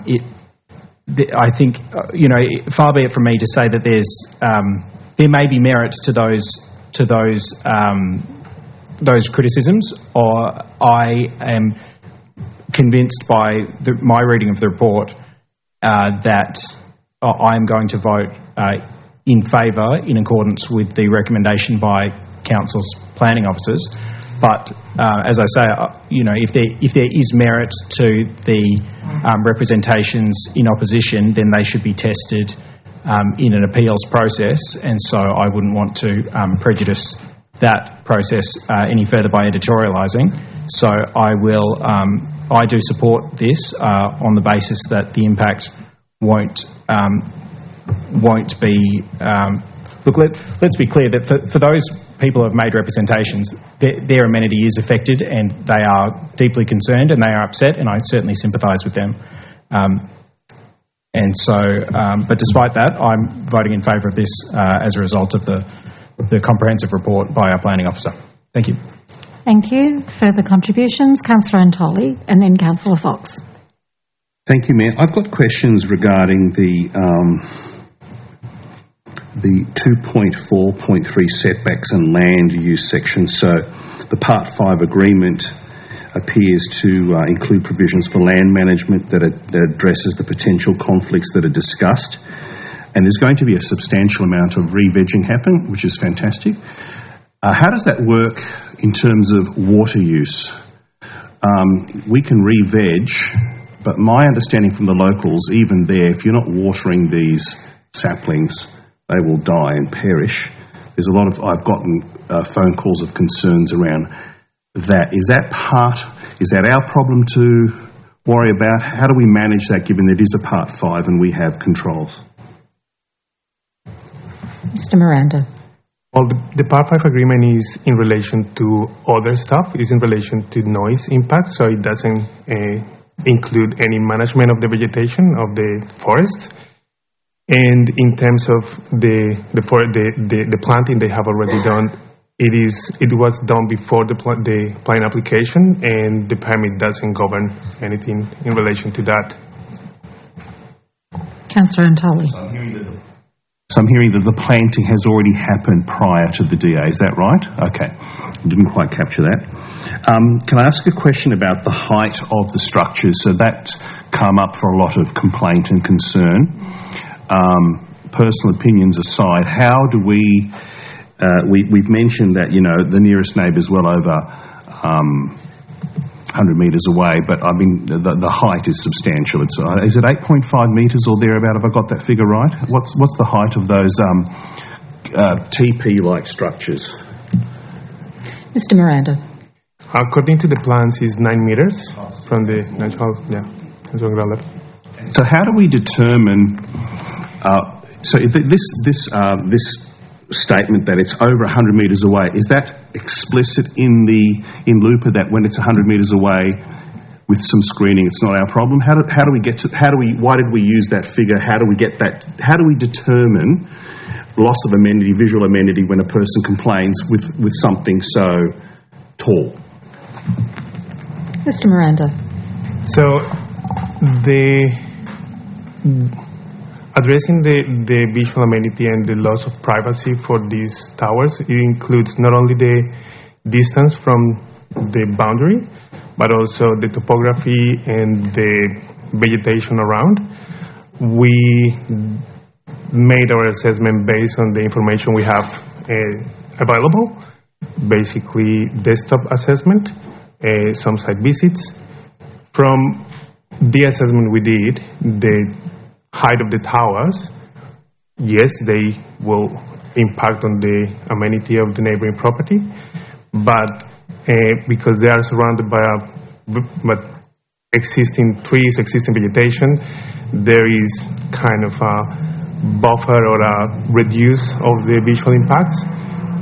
[SPEAKER 18] far be it from me to say that there may be merit to those criticisms, or I am convinced by my reading of the report that I am going to vote in favour in accordance with the recommendation by Council's planning officers. But as I say, if there is merit to the representations in opposition, then they should be tested in an appeals process, and so I wouldn't want to prejudice that process any further by editorialising. So I do support this on the basis that the impact won't be. Look, let's be clear that for those people who have made representations, their amenity is affected, and they are deeply concerned and they are upset, and I certainly sympathise with them. But despite that, I'm voting in favour of this as a result of the comprehensive report by our planning officer. Thank you.
[SPEAKER 1] Thank you. Further contributions, Councillor Antoli, and then Councillor Fox.
[SPEAKER 20] Thank you, Mayor. I've got questions regarding the 2.4.3 setbacks and land use section. So the Part 5 agreement appears to include provisions for land management that addresses the potential conflicts that are discussed. And there's going to be a substantial amount of re-vegging happen, which is fantastic. How does that work in terms of water use? We can re-veg, but my understanding from the locals, even there, if you're not watering these saplings, they will die and perish. I've gotten phone calls of concerns around that. Is that our problem to worry about? How do we manage that, given that it is a Part 5 and we have controls?
[SPEAKER 1] Mr. Miranda.
[SPEAKER 19] Well, the Part 5 agreement is in relation to other stuff. It's in relation to noise impact, so it doesn't include any management of the vegetation of the forest. And in terms of the planting they have already done, it was done before the plan application, and the permit doesn't govern anything in relation to that.
[SPEAKER 1] Councillor Antoli.
[SPEAKER 20] So I'm hearing that the planting has already happened prior to the DA, is that right? Okay, I didn't quite capture that. Can I ask a question about the height of the structures? So that's come up for a lot of complaint and concern. Personal opinions aside, how do we've mentioned that, the nearest neighbour is well over 100 metres away, but I mean, the height is substantial. Is it 8.5 metres or thereabout? Have I got that figure right? What's the height of those TP-like structures?
[SPEAKER 1] Mr. Miranda.
[SPEAKER 19] According to the plans, is 9 metres from the natural ground level.
[SPEAKER 20] So how do we determine? This statement that it's over 100 metres away, is that explicit in LUPA that when it's 100 metres away with some screening, it's not our problem? Why did we use that figure? How do we get that? How do we determine loss of amenity, visual amenity, when a person complains with something so tall?
[SPEAKER 1] Mr. Miranda.
[SPEAKER 19] So addressing the visual amenity and the loss of privacy for these towers, it includes not only the distance from the boundary, but also the topography and the vegetation around. We made our assessment based on the information we have available, basically desktop assessment, some site visits. From the assessment we did, the height of the towers, yes, they will impact on the amenity of the neighboring property, but because they are surrounded by existing trees, existing vegetation, there is kind of a buffer or a reduce of the visual impacts,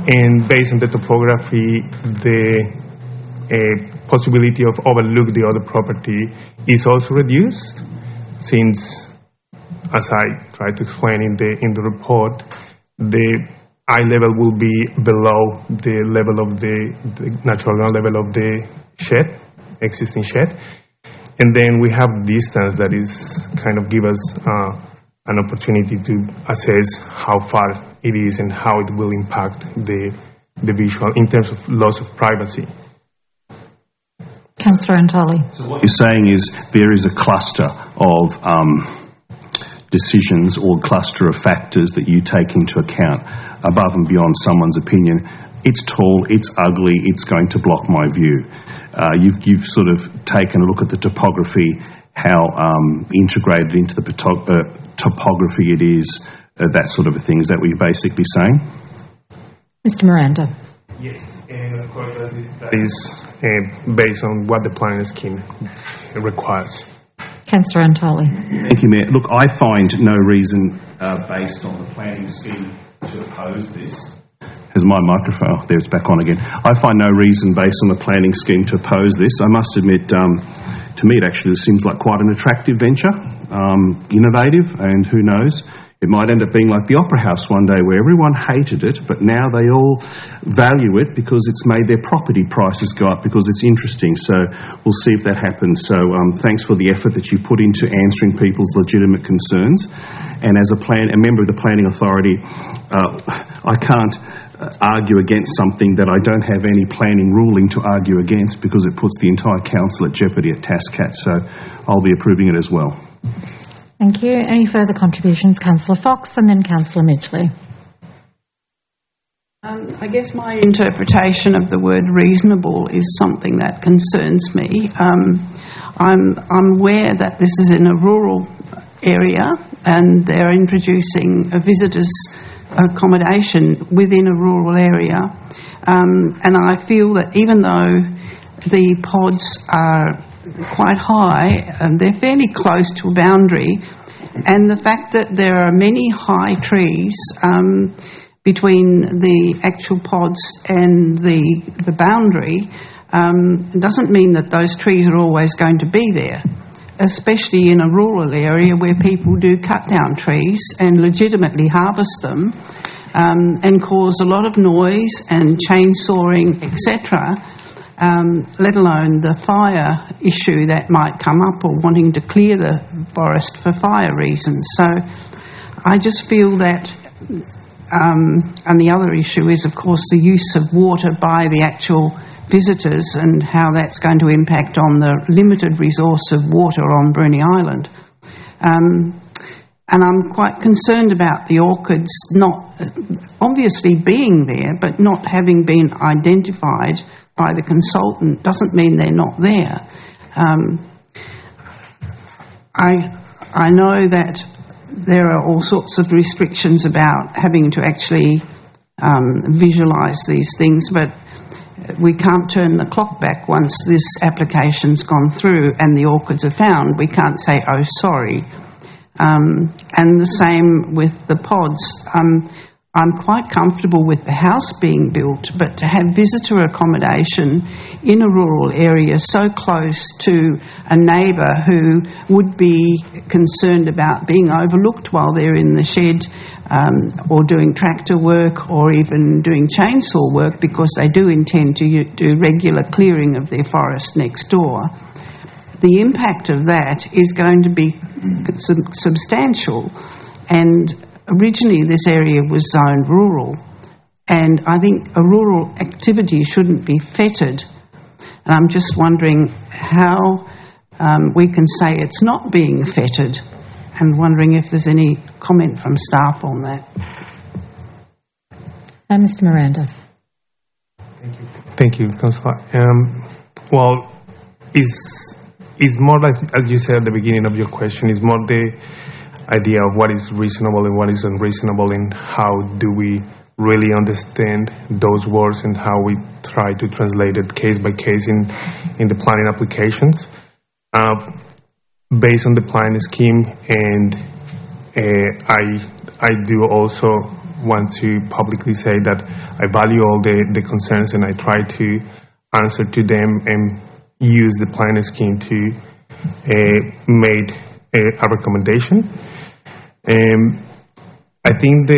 [SPEAKER 19] And based on the topography, the possibility of overlook the other property is also reduced, since, as I tried to explain in the report, the eye level will be below the level of the natural ground level of the shed, existing shed. And then we have distance that is kind of give us an opportunity to assess how far it is and how it will impact the visual in terms of loss of privacy.
[SPEAKER 1] Councillor Antoli.
[SPEAKER 20] So what you're saying is there is a cluster of decisions or cluster of factors that you take into account above and beyond someone's opinion. It's tall, it's ugly, it's going to block my view. You've sort of taken a look at the topography, how integrated into the topography it is, that sort of a thing. Is that what you're basically saying?
[SPEAKER 1] Mr. Miranda.
[SPEAKER 19] Yes, and of course that is based on what the planning scheme requires.
[SPEAKER 1] Councillor Antoli.
[SPEAKER 20] Thank you, Mayor. Look, I find no reason based on the planning scheme to oppose this. Has my microphone? There, it's back on again. I find no reason based on the planning scheme to oppose this. I must admit, to me, it actually seems like quite an attractive venture, innovative, and who knows, it might end up being like the Opera House one day where everyone hated it, but now they all value it because it's made their property prices go up because it's interesting. So we'll see if that happens. So thanks for the effort that you put into answering people's legitimate concerns. And as a member of the Planning Authority, I can't argue against something that I don't have any planning ruling to argue against because it puts the entire council at jeopardy at Tascat. So I'll be approving it as well.
[SPEAKER 1] Thank you. Any further contributions? Councillor Fox and then Councillor Midgley.
[SPEAKER 21] I guess my interpretation of the word reasonable is something that concerns me. I'm aware that this is in a rural area and they're introducing a visitors accommodation within a rural area. And I feel that even though the pods are quite high, they're fairly close to a boundary, and the fact that there are many high trees between the actual pods and the boundary doesn't mean that those trees are always going to be there, especially in a rural area where people do cut down trees and legitimately harvest them and cause a lot of noise and chainsawing, etc., let alone the fire issue that might come up or wanting to clear the forest for fire reasons. So I just feel that, and the other issue is, of course, the use of water by the actual visitors and how that's going to impact on the limited resource of water on Bruny Island. And I'm quite concerned about the orchids not obviously being there, but not having been identified by the consultant doesn't mean they're not there. I know that there are all sorts of restrictions about having to actually visualise these things, but we can't turn the clock back once this application's gone through and the orchids are found. We can't say, oh, sorry. And the same with the pods. I'm quite comfortable with the house being built, but to have visitor accommodation in a rural area so close to a neighbour who would be concerned about being overlooked while they're in the shed or doing tractor work or even doing chainsaw work because they do intend to do regular clearing of their forest next door, the impact of that is going to be substantial. And originally this area was zoned rural, and I think a rural activity shouldn't be fettered. And I'm just wondering how we can say it's not being fettered, and wondering if there's any comment from staff on that.
[SPEAKER 1] Mr. Miranda.
[SPEAKER 19] Thank you, Councillor. Well, it's more like, as you said at the beginning of your question, is more the idea of what is reasonable and what is unreasonable, and how do we really understand those words and how we try to translate it case by case in the planning applications. Based on the planning scheme, and I do also want to publicly say that I value all the concerns and I try to answer to them and use the planning scheme to make a recommendation. I think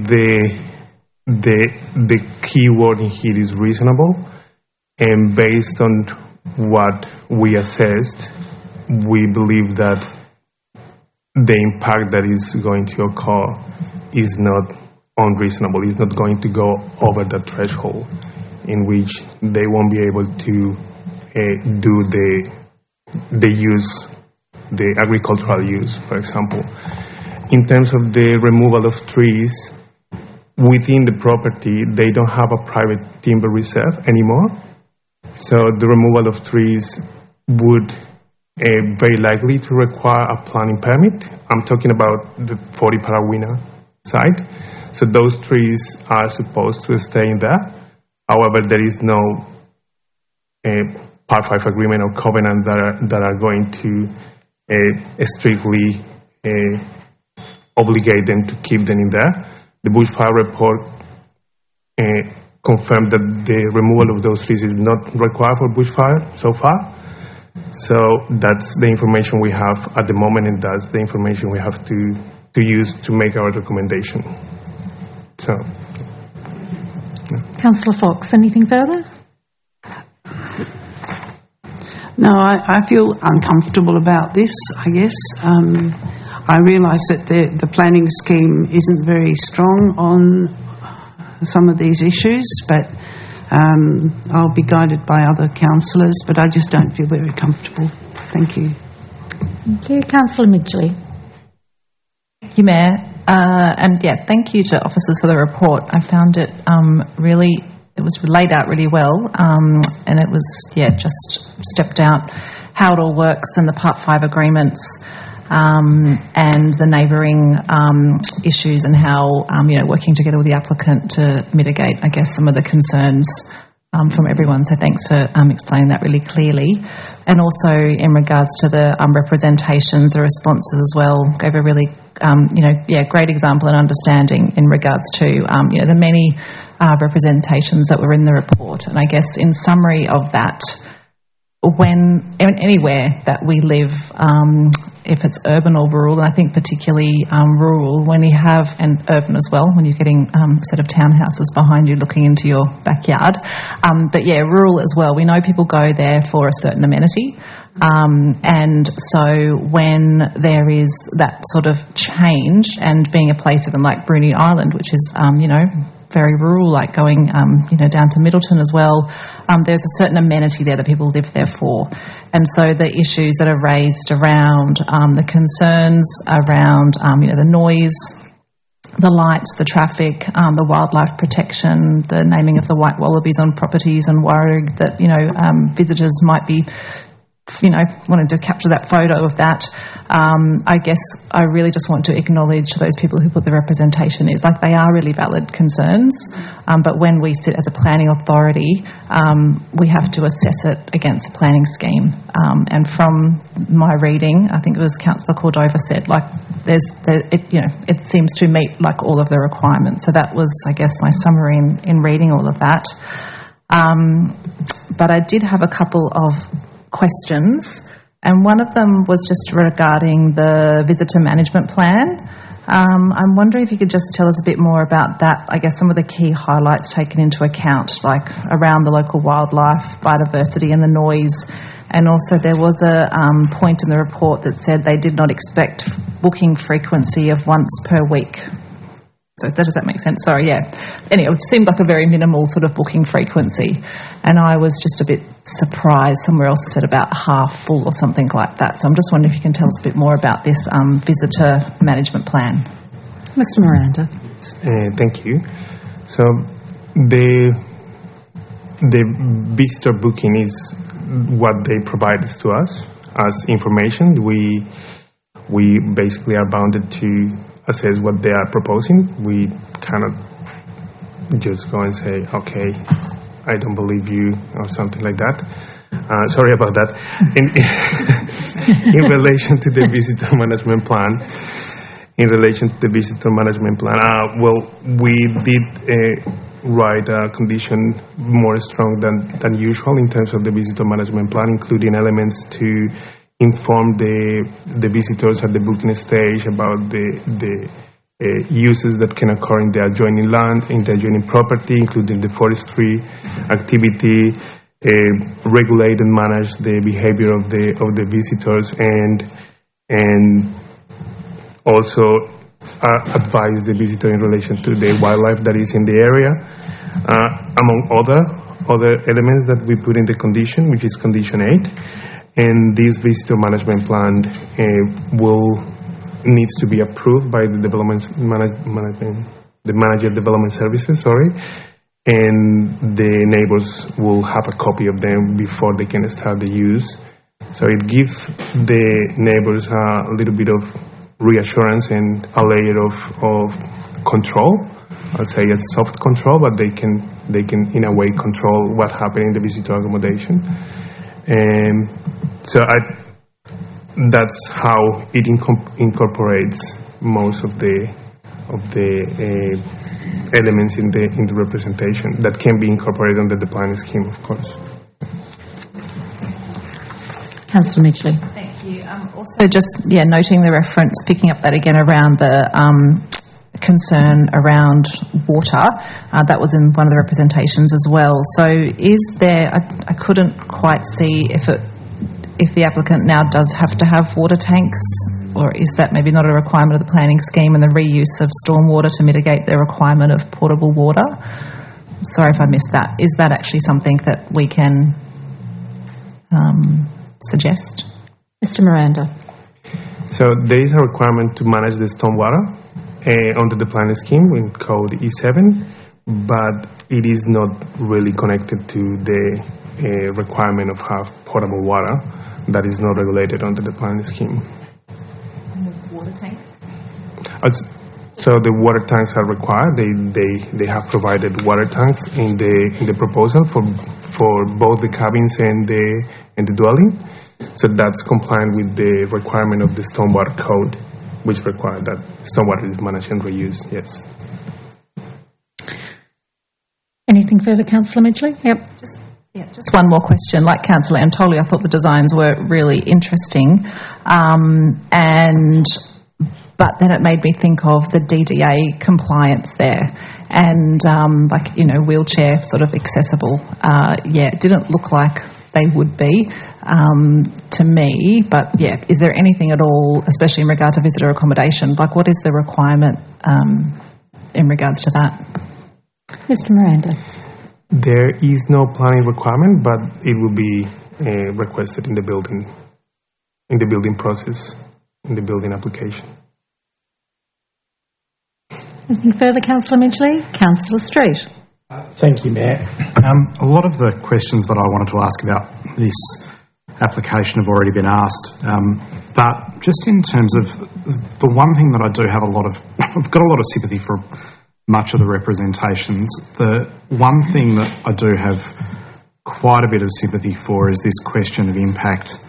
[SPEAKER 19] the key word in here is reasonable, and based on what we assessed, we believe that the impact that is going to occur is not unreasonable. It's not going to go over the threshold in which they won't be able to do the use, the agricultural use, for example. In terms of the removal of trees within the property, they don't have a private timber reserve anymore. So the removal of trees would very likely to require a planning permit. I'm talking about the 40 Parawina side. So those trees are supposed to stay in there. However, there is no Part 5 agreement or covenant that are going to strictly obligate them to keep them in there. The bushfire report confirmed that the removal of those trees is not required for bushfire so far. So that's the information we have at the moment, and that's the information we have to use to make our recommendation. So,
[SPEAKER 1] Councillor Fox, anything further?
[SPEAKER 21] No, I feel uncomfortable about this, I guess. I realise that the planning scheme isn't very strong on some of these issues, but I'll be guided by other councillors, but I just don't feel very comfortable. Thank you.
[SPEAKER 1] Thank you. Councillor Midgley.
[SPEAKER 16] Thank you, Mayor. And yeah, thank you to officers for the report. I found it it was laid out really well, and it was, just stepped out how it all works and the Part 5 agreements, and the neighbouring issues, and how working together with the applicant to mitigate, I guess, some of the concerns from everyone. So thanks for explaining that really clearly. And also in regards to the representations, the responses as well, gave a really great example and understanding in regards to the many representations that were in the report. And I guess in summary of that, when anywhere that we live, if it's urban or rural, and I think particularly rural, when you have, and urban as well, when you're getting a set of townhouses behind you looking into your backyard, but yeah, rural as well, we know people go there for a certain amenity, and so when there is that sort of change, and being a place even like Bruny Island, which is very rural, like going down to Middleton as well, there's a certain amenity there that people live there for. And so the issues that are raised around the concerns around the noise, the lights, the traffic, the wildlife protection, the naming of the white wallabies on properties, and worried that visitors might be wanted to capture that photo of that. I guess I really just want to acknowledge those people who put the representation is, like, they are really valid concerns, but when we sit as a planning authority, we have to assess it against a planning scheme. And from my reading, I think it was Councillor Cordova said, it seems to meet like all of the requirements. So that was, I guess, my summary in reading all of that. But I did have a couple of questions, and one of them was just regarding the visitor management plan. I'm wondering if you could just tell us a bit more about that, I guess some of the key highlights taken into account, like around the local wildlife, biodiversity and the noise. And also there was a point in the report that said they did not expect booking frequency of once per week. So does that make sense? Sorry, yeah. Anyway, it seemed like a very minimal sort of booking frequency. And I was just a bit surprised. Somewhere else said about half full or something like that. So I'm just wondering if you can tell us a bit more about this visitor management plan.
[SPEAKER 1] Mr. Miranda.
[SPEAKER 19] Thank you. So the visitor booking is what they provide to us as information. We basically are bounded to assess what they are proposing. We kind of just go and say, okay, I don't believe you, or something like that. Sorry about that. In relation to the visitor management plan, in relation to the visitor management plan. Well, we did write a condition more strong than usual in terms of the visitor management plan, including elements to inform the visitors at the booking stage about the uses that can occur in the adjoining land, in the adjoining property, including the forestry activity, regulate and manage the behavior of the visitors, and also advise the visitor in relation to the wildlife that is in the area, among other elements that we put in the condition, which is condition 8. And this visitor management plan needs to be approved by the manager development services, and the neighbors will have a copy of them before they can start the use. So it gives the neighbors a little bit of reassurance and a layer of control. I'll say it's soft control, but they can in a way control what happens in the visitor accommodation. So that's how it incorporates most of the elements in the representation that can be incorporated under the planning scheme, of course.
[SPEAKER 1] Councillor Midgley.
[SPEAKER 16] Thank you. Also, just noting the reference, picking up that again around the concern around water. That was in one of the representations as well. So, is there? I couldn't quite see if the applicant now does have to have water tanks, or is that maybe not a requirement of the planning scheme, and the reuse of stormwater to mitigate the requirement of potable water? Sorry if I missed that. Is that actually something that we can suggest?
[SPEAKER 1] Mr. Miranda.
[SPEAKER 19] So there is a requirement to manage the stormwater under the planning scheme in Code E7, but it is not really connected to the requirement of have potable water. That is not regulated under the planning scheme.
[SPEAKER 16] And the water tanks?
[SPEAKER 19] So the water tanks are required. They have provided water tanks in the proposal for both the cabins and the dwelling. So that's compliant with the requirement of the stormwater code, which require that stormwater is managed and reused. Yes.
[SPEAKER 1] Anything further, Councillor Midgley? Yep.
[SPEAKER 16] Just one more question. Like Councillor Antoli, I thought the designs were really interesting, but then it made me think of the DDA compliance there, and wheelchair sort of accessible. It didn't look like they would be to me, but is there anything at all, especially in regard to visitor accommodation? Like, what is the requirement in regards to that?
[SPEAKER 1] Mr. Miranda.
[SPEAKER 19] There is no planning requirement, but it will be requested in the building process, in the building application.
[SPEAKER 1] Anything further, Councillor Midgley? Councillor Street.
[SPEAKER 2] Thank you, Mayor. A lot of the questions that I wanted to ask about this application have already been asked, but just in terms of the one thing that I do have I've got a lot of sympathy for much of the representations. The one thing that I do have quite a bit of sympathy for is this question of impact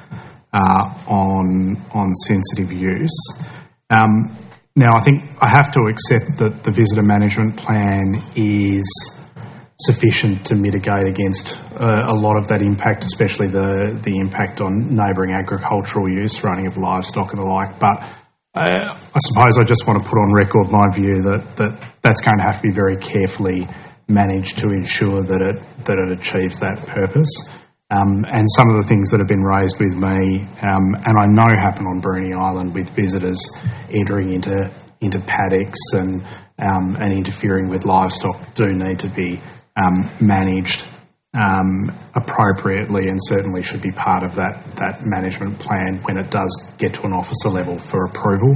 [SPEAKER 2] on sensitive use. Now, I think I have to accept that the visitor management plan is sufficient to mitigate against a lot of that impact, especially the impact on neighbouring agricultural use, running of livestock and the like. But I suppose I just want to put on record my view that's going to have to be very carefully managed to ensure that it achieves that purpose. And some of the things that have been raised with me, and I know happen on Bruny Island with visitors entering into paddocks and interfering with livestock, do need to be managed appropriately, and certainly should be part of that management plan when it does get to an officer level for approval.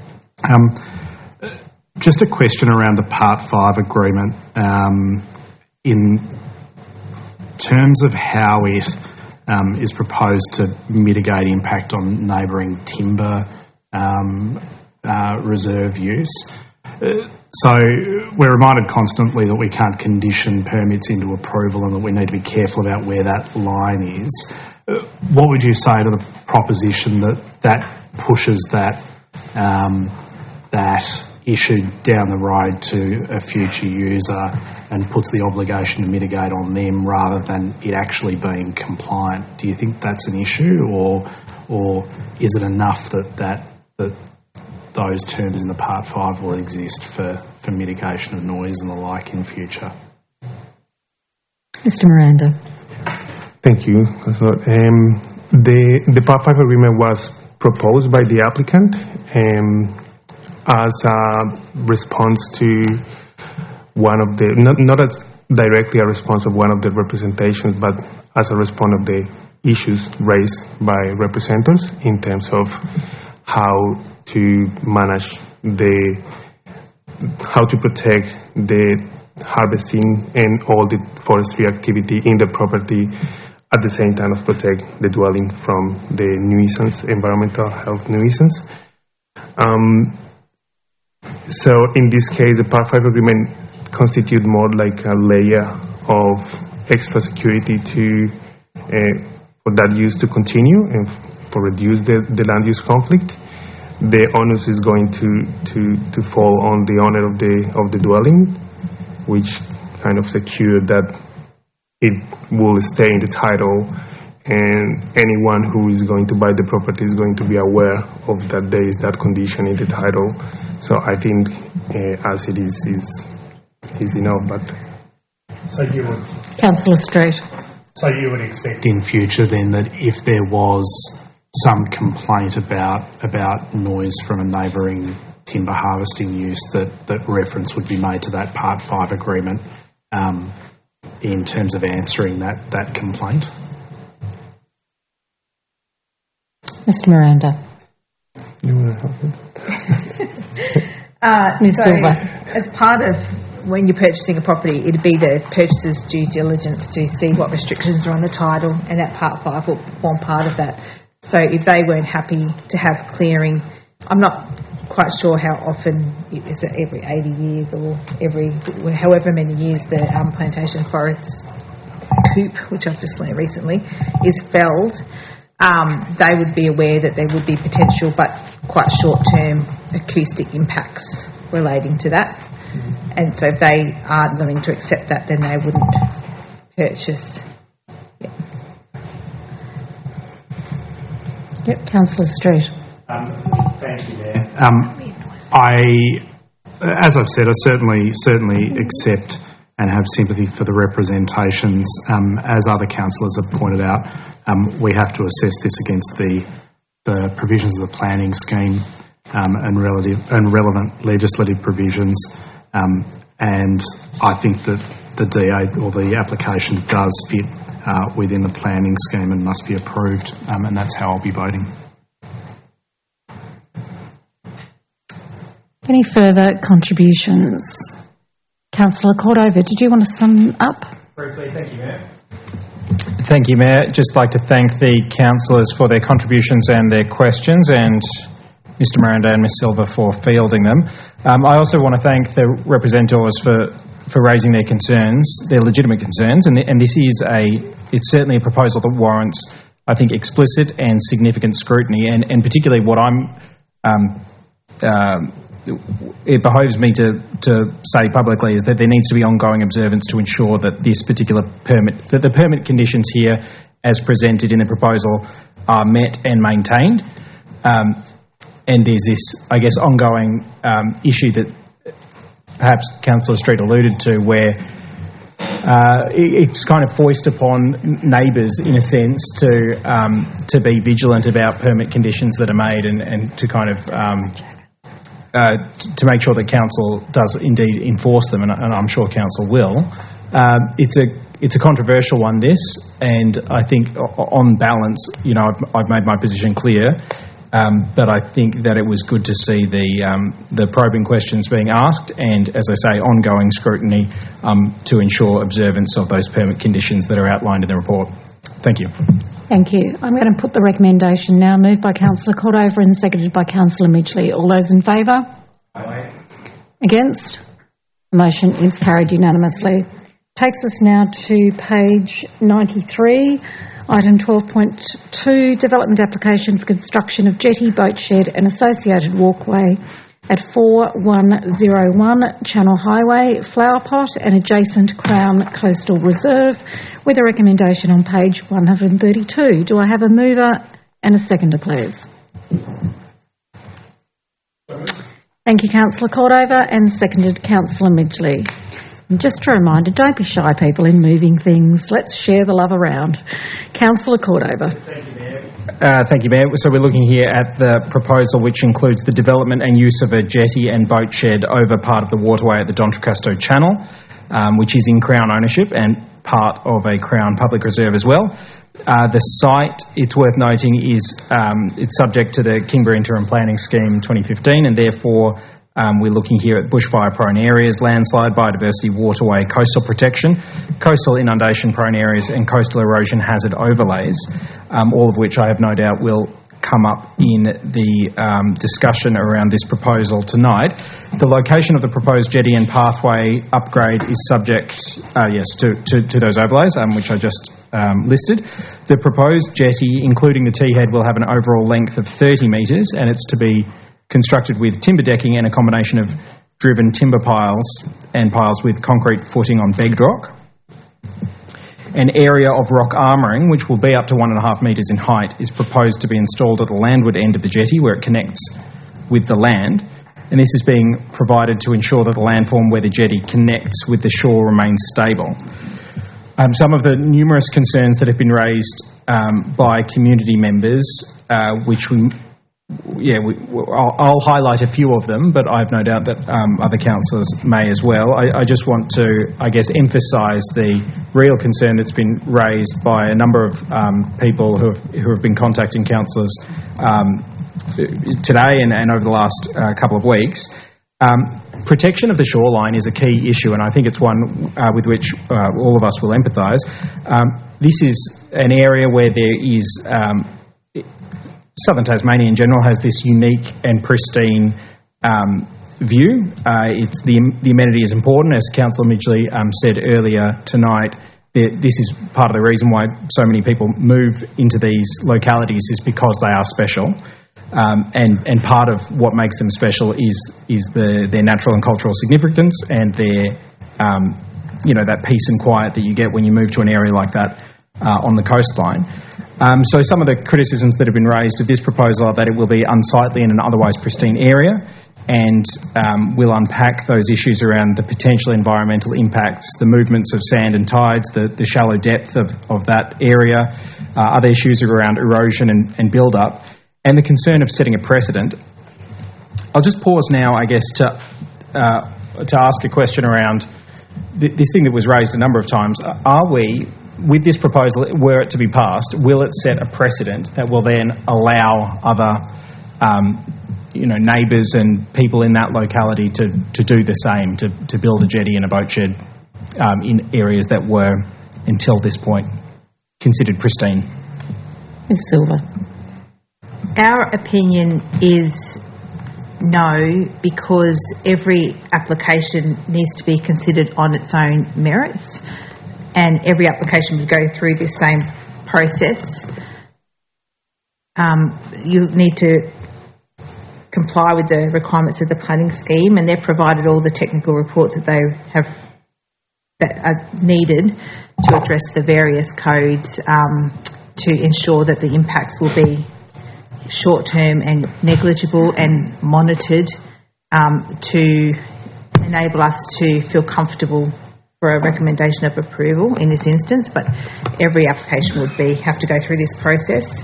[SPEAKER 2] Just a question around the Part 5 agreement in terms of how it is proposed to mitigate impact on neighbouring timber reserve use. So we're reminded constantly that we can't condition permits into approval and that we need to be careful about where that line is. What would you say to the proposition that pushes that that issued down the road to a future user and puts the obligation to mitigate on them rather than it actually being compliant. Do you think that's an issue, or is it enough that those terms in the Part 5 will exist for mitigation of noise and the like in future?
[SPEAKER 1] Mr. Miranda.
[SPEAKER 19] Thank you. So, the Part 5 agreement was proposed by the applicant as a response to one of the, not as directly a response of one of the representations, but as a response of the issues raised by representatives in terms of how to manage how to protect the harvesting and all the forestry activity in the property at the same time as protect the dwelling from the nuisance, environmental health nuisance. So in this case, the Part 5 agreement constitute more like a layer of extra security for that use to continue and for reduce the land use conflict. The onus is going to fall on the owner of the dwelling, which kind of secure that it will stay in the title, and anyone who is going to buy the property is going to be aware of that there is that condition in the title. So I think as it is enough. But
[SPEAKER 2] so you would,
[SPEAKER 1] Councillor Street.
[SPEAKER 2] So you would expect in future then that if there was some complaint about noise from a neighbouring timber harvesting use, that reference would be made to that Part 5 agreement in terms of answering that complaint?
[SPEAKER 1] Mr. Miranda.
[SPEAKER 19] You want to help
[SPEAKER 1] Ms. Silver.
[SPEAKER 4] As part of when you're purchasing a property, it'd be the purchaser's due diligence to see what restrictions are on the title, and that Part 5 will form part of that. So if they weren't happy to have clearing, I'm not quite sure how often, is it every 80 years or every however many years the plantation forest coop, which I've just learned recently, is felled, they would be aware that there would be potential but quite short-term acoustic impacts relating to that. Mm-hmm. And so if they aren't willing to accept that, then they wouldn't purchase.
[SPEAKER 1] Yep, Councillor Street.
[SPEAKER 2] Thank you, Mayor. As I've said, I certainly accept and have sympathy for the representations. As other councillors have pointed out, we have to assess this against the provisions of the planning scheme and relevant legislative provisions. And I think that the DA or the application does fit within the planning scheme and must be approved, and that's how I'll be voting.
[SPEAKER 1] Any further contributions? Councillor Cordover, did you want to sum up?
[SPEAKER 18] Briefly, thank you, Mayor. Thank you, Mayor. Just like to thank the councillors for their contributions and their questions, and Mr. Miranda and Ms. Silver for fielding them. I also want to thank the representatives for raising their concerns, their legitimate concerns, and this is it's certainly a proposal that warrants, I think, explicit and significant scrutiny, and particularly what it behoves me to say publicly is that there needs to be ongoing observance to ensure that this particular permit, that the permit conditions here as presented in the proposal are met and maintained. And there's this, I guess, ongoing issue that perhaps Councillor Street alluded to, where it's kind of foisted upon neighbours, in a sense, to be vigilant about permit conditions that are made and to kind of to make sure that council does indeed enforce them, and I'm sure council will. It's a controversial one, this, and I think on balance, I've made my position clear. But I think that it was good to see the probing questions being asked and, as I say, ongoing scrutiny to ensure observance of those permit conditions that are outlined in the report. Thank you.
[SPEAKER 1] Thank you. I'm going to put the recommendation now, moved by Councillor Cordover and seconded by Councillor Midgley. All those in favour? Aye. Against? The motion is carried unanimously. Takes us now to page 93. Item 12.2, development application for construction of jetty, boat shed and associated walkway at 4101 Channel Highway, Flower Pot and adjacent Crown Coastal Reserve, with a recommendation on page 132. Do I have a mover and a seconder, please? Thank you, Councillor Cordover, and seconded Councillor Midgley. And just a reminder, don't be shy, people, in moving things. Let's share the love around. Councillor Cordover.
[SPEAKER 18] Thank you, Mayor. So we're looking here at the proposal which includes the development and use of a jetty and boat shed over part of the waterway at the D'Entrecasteaux Channel, which is in Crown ownership and part of a Crown public reserve as well. The site, it's worth noting, is it's subject to the Kingborough Interim Planning Scheme 2015, and therefore we're looking here at bushfire-prone areas, landslide, biodiversity, waterway, coastal protection, coastal inundation-prone areas and coastal erosion hazard overlays, all of which I have no doubt will come up in the discussion around this proposal tonight. The location of the proposed jetty and pathway upgrade is subject, to those overlays, which I just listed. The proposed jetty, including the T-head, will have an overall length of 30 metres, and it's to be constructed with timber decking and a combination of driven timber piles and piles with concrete footing on bedrock. An area of rock armouring, which will be up to 1.5 metres in height, is proposed to be installed at the landward end of the jetty where it connects with the land, and this is being provided to ensure that the landform where the jetty connects with the shore remains stable. Some of the numerous concerns that have been raised by community members, I'll highlight a few of them, but I have no doubt that other councillors may as well. I just want to, emphasise the real concern that's been raised by a number of people who have been contacting councillors today and over the last couple of weeks. Protection of the shoreline is a key issue, and I think it's one with which all of us will empathise. This is an area where there is... Southern Tasmania in general has this unique and pristine view. It's the amenity is important, as Councillor Midgley said earlier tonight. This is part of the reason why so many people move into these localities, is because they are special, and part of what makes them special is their natural and cultural significance and their that peace and quiet that you get when you move to an area like that on the coastline. So some of the criticisms that have been raised of this proposal are that it will be unsightly in an otherwise pristine area, and we'll unpack those issues around the potential environmental impacts, the movements of sand and tides, the shallow depth of that area, other issues around erosion and build-up, and the concern of setting a precedent. I'll just pause now, to ask a question around this thing that was raised a number of times. Are we... with this proposal, were it to be passed, will it set a precedent that will then allow other, neighbours and people in that locality to do the same, to build a jetty and a boat shed in areas that were, until this point, considered pristine?
[SPEAKER 1] Ms. Silver.
[SPEAKER 4] Our opinion is no, because every application needs to be considered on its own merits, and every application would go through this same process. You need to comply with the requirements of the planning scheme, and they've provided all the technical reports that are needed to address the various codes to ensure that the impacts will be short-term and negligible and monitored to enable us to feel comfortable for a recommendation of approval in this instance, but every application would have to go through this process.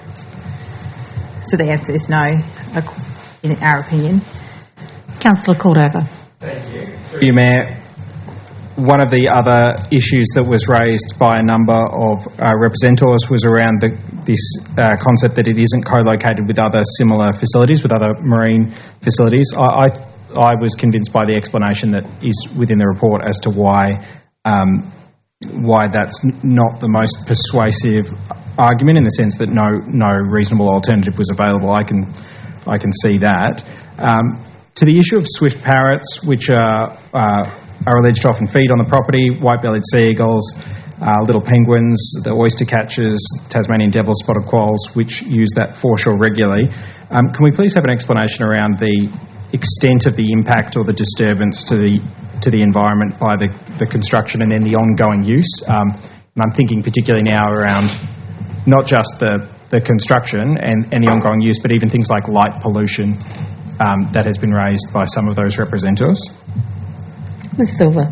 [SPEAKER 4] So the answer is no, in our opinion.
[SPEAKER 1] Councillor Cordover.
[SPEAKER 18] Thank you. Through you, Mayor. One of the other issues that was raised by a number of representatives was around this concept that it isn't co-located with other similar facilities, with other marine facilities. I was convinced by the explanation that is within the report as to why that's not the most persuasive argument, in the sense that no reasonable alternative was available. I can see that. To the issue of swift parrots, which are alleged to often feed on the property, white-bellied sea eagles, little penguins, the oyster catchers, Tasmanian devil, spotted quolls, which use that foreshore regularly. Can we please have an explanation around the extent of the impact or the disturbance to the environment by the construction and then the ongoing use. And I'm thinking particularly now around not just the construction and the ongoing use, but even things like light pollution that has been raised by some of those representatives.
[SPEAKER 1] Ms Silver.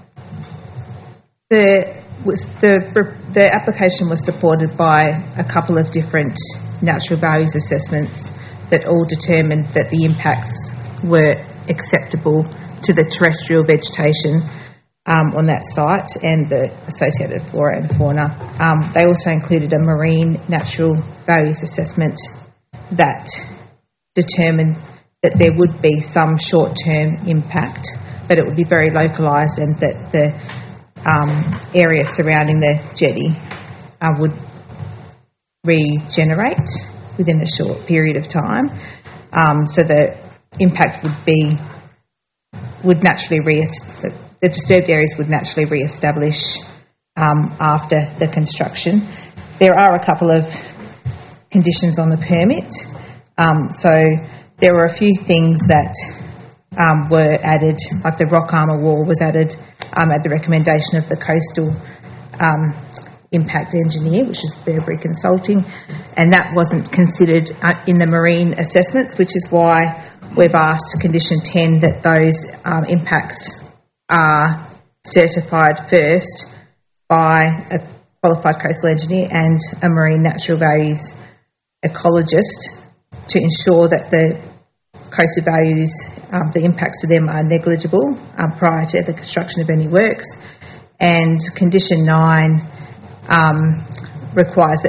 [SPEAKER 4] The application was supported by a couple of different natural values assessments that all determined that the impacts were acceptable to the terrestrial vegetation on that site and the associated flora and fauna. They also included a marine natural values assessment that determined that there would be some short-term impact, but it would be very localised, and that the area surrounding the jetty would regenerate within a short period of time. So the impact would naturally the disturbed areas would naturally re-establish after the construction. There are a couple of conditions on the permit. So there were a few things that were added, like the rock armour wall was added at the recommendation of the coastal impact engineer, which is Burberry Consulting, and that wasn't considered in the marine assessments, which is why we've asked condition 10 that those impacts are certified first by a qualified coastal engineer and a marine natural values ecologist to ensure that the coastal values, the impacts to them are negligible prior to the construction of any works. And condition 9 requires that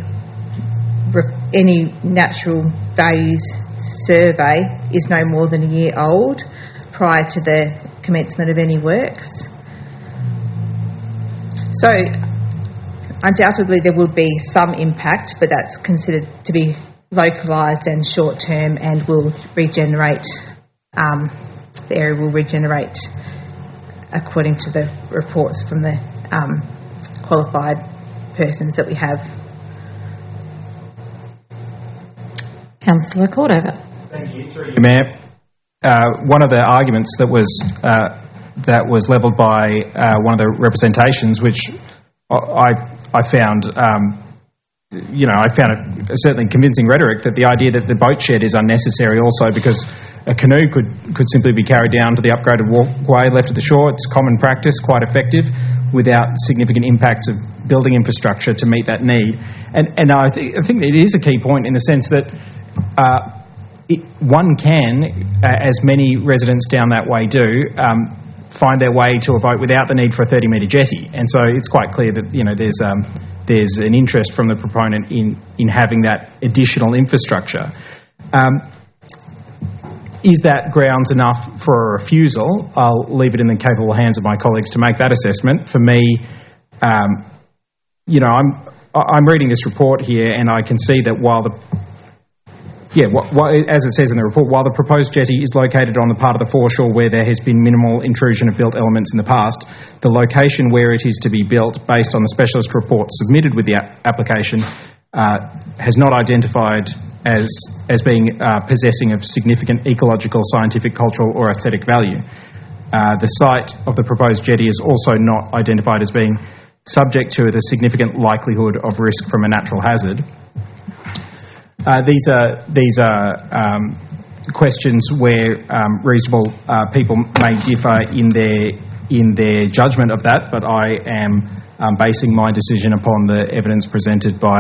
[SPEAKER 4] any natural values survey is no more than a year old prior to the commencement of any works. So undoubtedly there will be some impact, but that's considered to be localised and short term and will regenerate, the area will regenerate according to the reports from the qualified persons that we have.
[SPEAKER 1] Councillor Cordover.
[SPEAKER 18] Thank you. Through you, Mayor. One of the arguments that was levelled by one of the representations, which I found, I found it certainly convincing rhetoric, that the idea that the boat shed is unnecessary also because a canoe could simply be carried down to the upgraded walkway left at the shore. It's common practice, quite effective, without significant impacts of building infrastructure to meet that need. And I think it is a key point in the sense that one can, as many residents down that way do, find their way to a boat without the need for a 30-metre jetty. And so it's quite clear that there's an interest from the proponent in having that additional infrastructure. Is that grounds enough for a refusal? I'll leave it in the capable hands of my colleagues to make that assessment. For me, I'm reading this report here, and I can see that as it says in the report, while the proposed jetty is located on the part of the foreshore where there has been minimal intrusion of built elements in the past, the location where it is to be built, based on the specialist report submitted with the application, has not identified as being possessing of significant ecological, scientific, cultural or aesthetic value. The site of the proposed jetty is also not identified as being subject to the significant likelihood of risk from a natural hazard. These are questions where reasonable people may differ in their judgment of that, but I am basing my decision upon the evidence presented by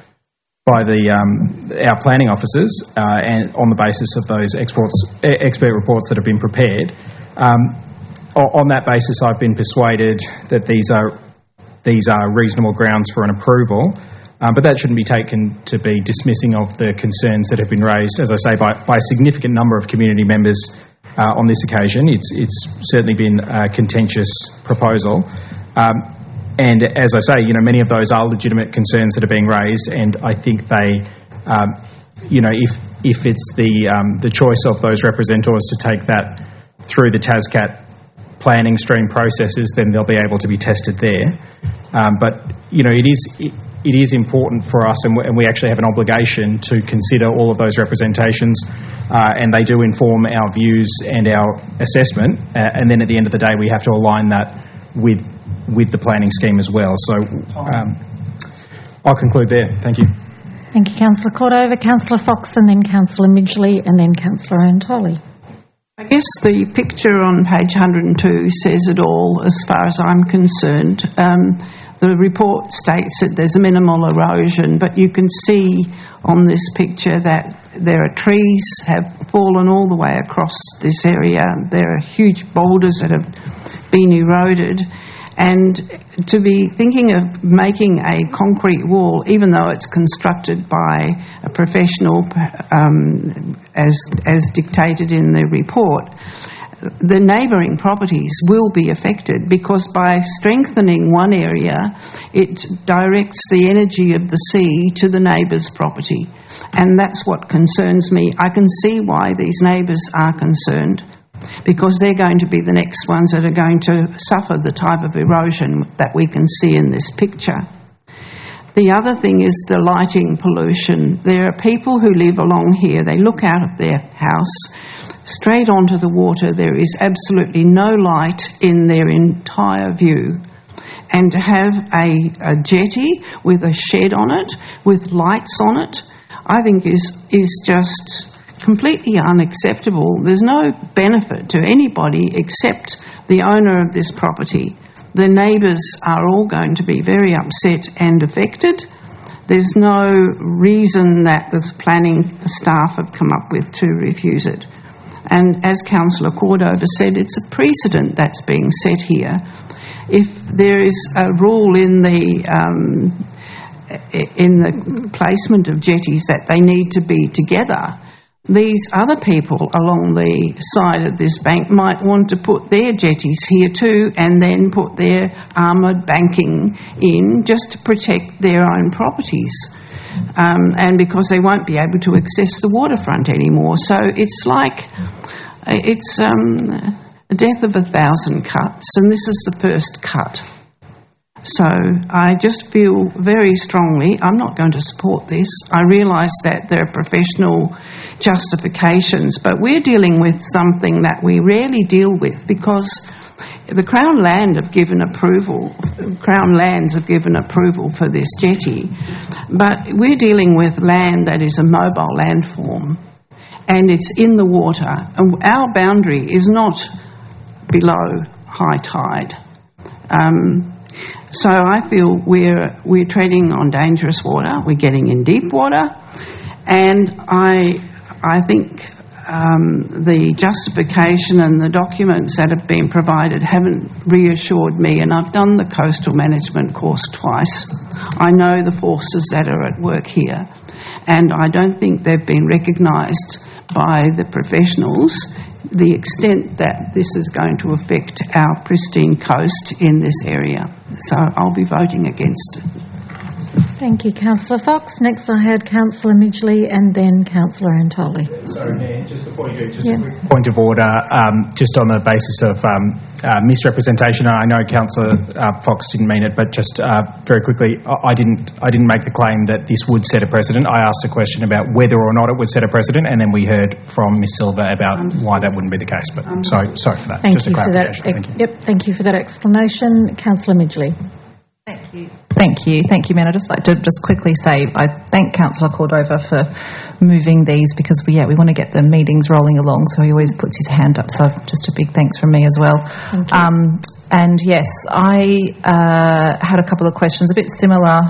[SPEAKER 18] our planning officers and on the basis of those expert reports that have been prepared. On that basis, I've been persuaded that these are reasonable grounds for an approval. But that shouldn't be taken to be dismissing of the concerns that have been raised, as I say, by a significant number of community members on this occasion. It's certainly been a contentious proposal. And as I say, many of those are legitimate concerns that are being raised, and I think they, if it's the choice of those representatives to take that through the TASCAT planning stream processes, then they'll be able to be tested there. But, it is important for us, and we actually have an obligation to consider all of those representations, and they do inform our views and our assessment, and then at the end of the day we have to align that with the planning scheme as well. So I'll conclude there. Thank you.
[SPEAKER 1] Thank you, Councillor Cordova. Councillor Fox, and then Councillor Midgley, and then Councillor Antoli.
[SPEAKER 21] I guess the picture on page 102 says it all as far as I'm concerned. The report states that there's a minimal erosion, but you can see on this picture that there are trees have fallen all the way across this area. There are huge boulders that have been eroded. And to be thinking of making a concrete wall, even though it's constructed by a professional as dictated in the report, the neighbouring properties will be affected, because by strengthening one area, it directs the energy of the sea to the neighbour's property. And that's what concerns me. I can see why these neighbours are concerned, because they're going to be the next ones that are going to suffer the type of erosion that we can see in this picture. The other thing is the lighting pollution. There are people who live along here. They look out of their house straight onto the water. There is absolutely no light in their entire view. And to have a jetty with a shed on it, with lights on it, I think is just completely unacceptable. There's no benefit to anybody except the owner of this property. The neighbours are all going to be very upset and affected. There's no reason that the planning staff have come up with to refuse it. And as Councillor Cordova said, it's a precedent that's being set here. If there is a rule in the placement of jetties that they need to be together, these other people along the side of this bank might want to put their jetties here too, and then put their armoured banking in just to protect their own properties. And because they won't be able to access the waterfront anymore. So it's like, it's a death of 1,000 cuts, and this is the first cut. So I just feel very strongly, I'm not going to support this. I realise that there are professional justifications, but we're dealing with something that we rarely deal with, because the Crown Lands have given approval for this jetty, but we're dealing with land that is a mobile landform, and it's in the water, and our boundary is not below high tide. So I feel we're treading on dangerous water. We're getting in deep water, and I think the justification and the documents that have been provided haven't reassured me, and I've done the coastal management course twice. I know the forces that are at work here, and I don't think they've been recognised by the professionals the extent that this is going to affect our pristine coast in this area. So I'll be voting against it.
[SPEAKER 1] Thank you, Councillor Fox. Next I had Councillor Midgley and then Councillor Antoli.
[SPEAKER 18] Sorry, Mayor, just before you do, just a quick point of order, just on the basis of misrepresentation. I know Councillor Fox didn't mean it, but just very quickly, I didn't make the claim that this would set a precedent. I asked a question about whether or not it would set a precedent, and then we heard from Ms Silver about why that wouldn't be the case. But sorry for that.
[SPEAKER 1] Thank
[SPEAKER 18] just
[SPEAKER 1] you
[SPEAKER 18] a clarification.
[SPEAKER 1] For that.
[SPEAKER 18] Thank you.
[SPEAKER 1] Yep, thank you for that explanation. Councillor Midgley.
[SPEAKER 16] Thank you, Mayor. I'd just like to just quickly say I thank Councillor Cordova for moving these, because we want to get the meetings rolling along, so he always puts his hand up. So just a big thanks from me as well.
[SPEAKER 1] Thank you.
[SPEAKER 16] And yes, I had a couple of questions, a bit similar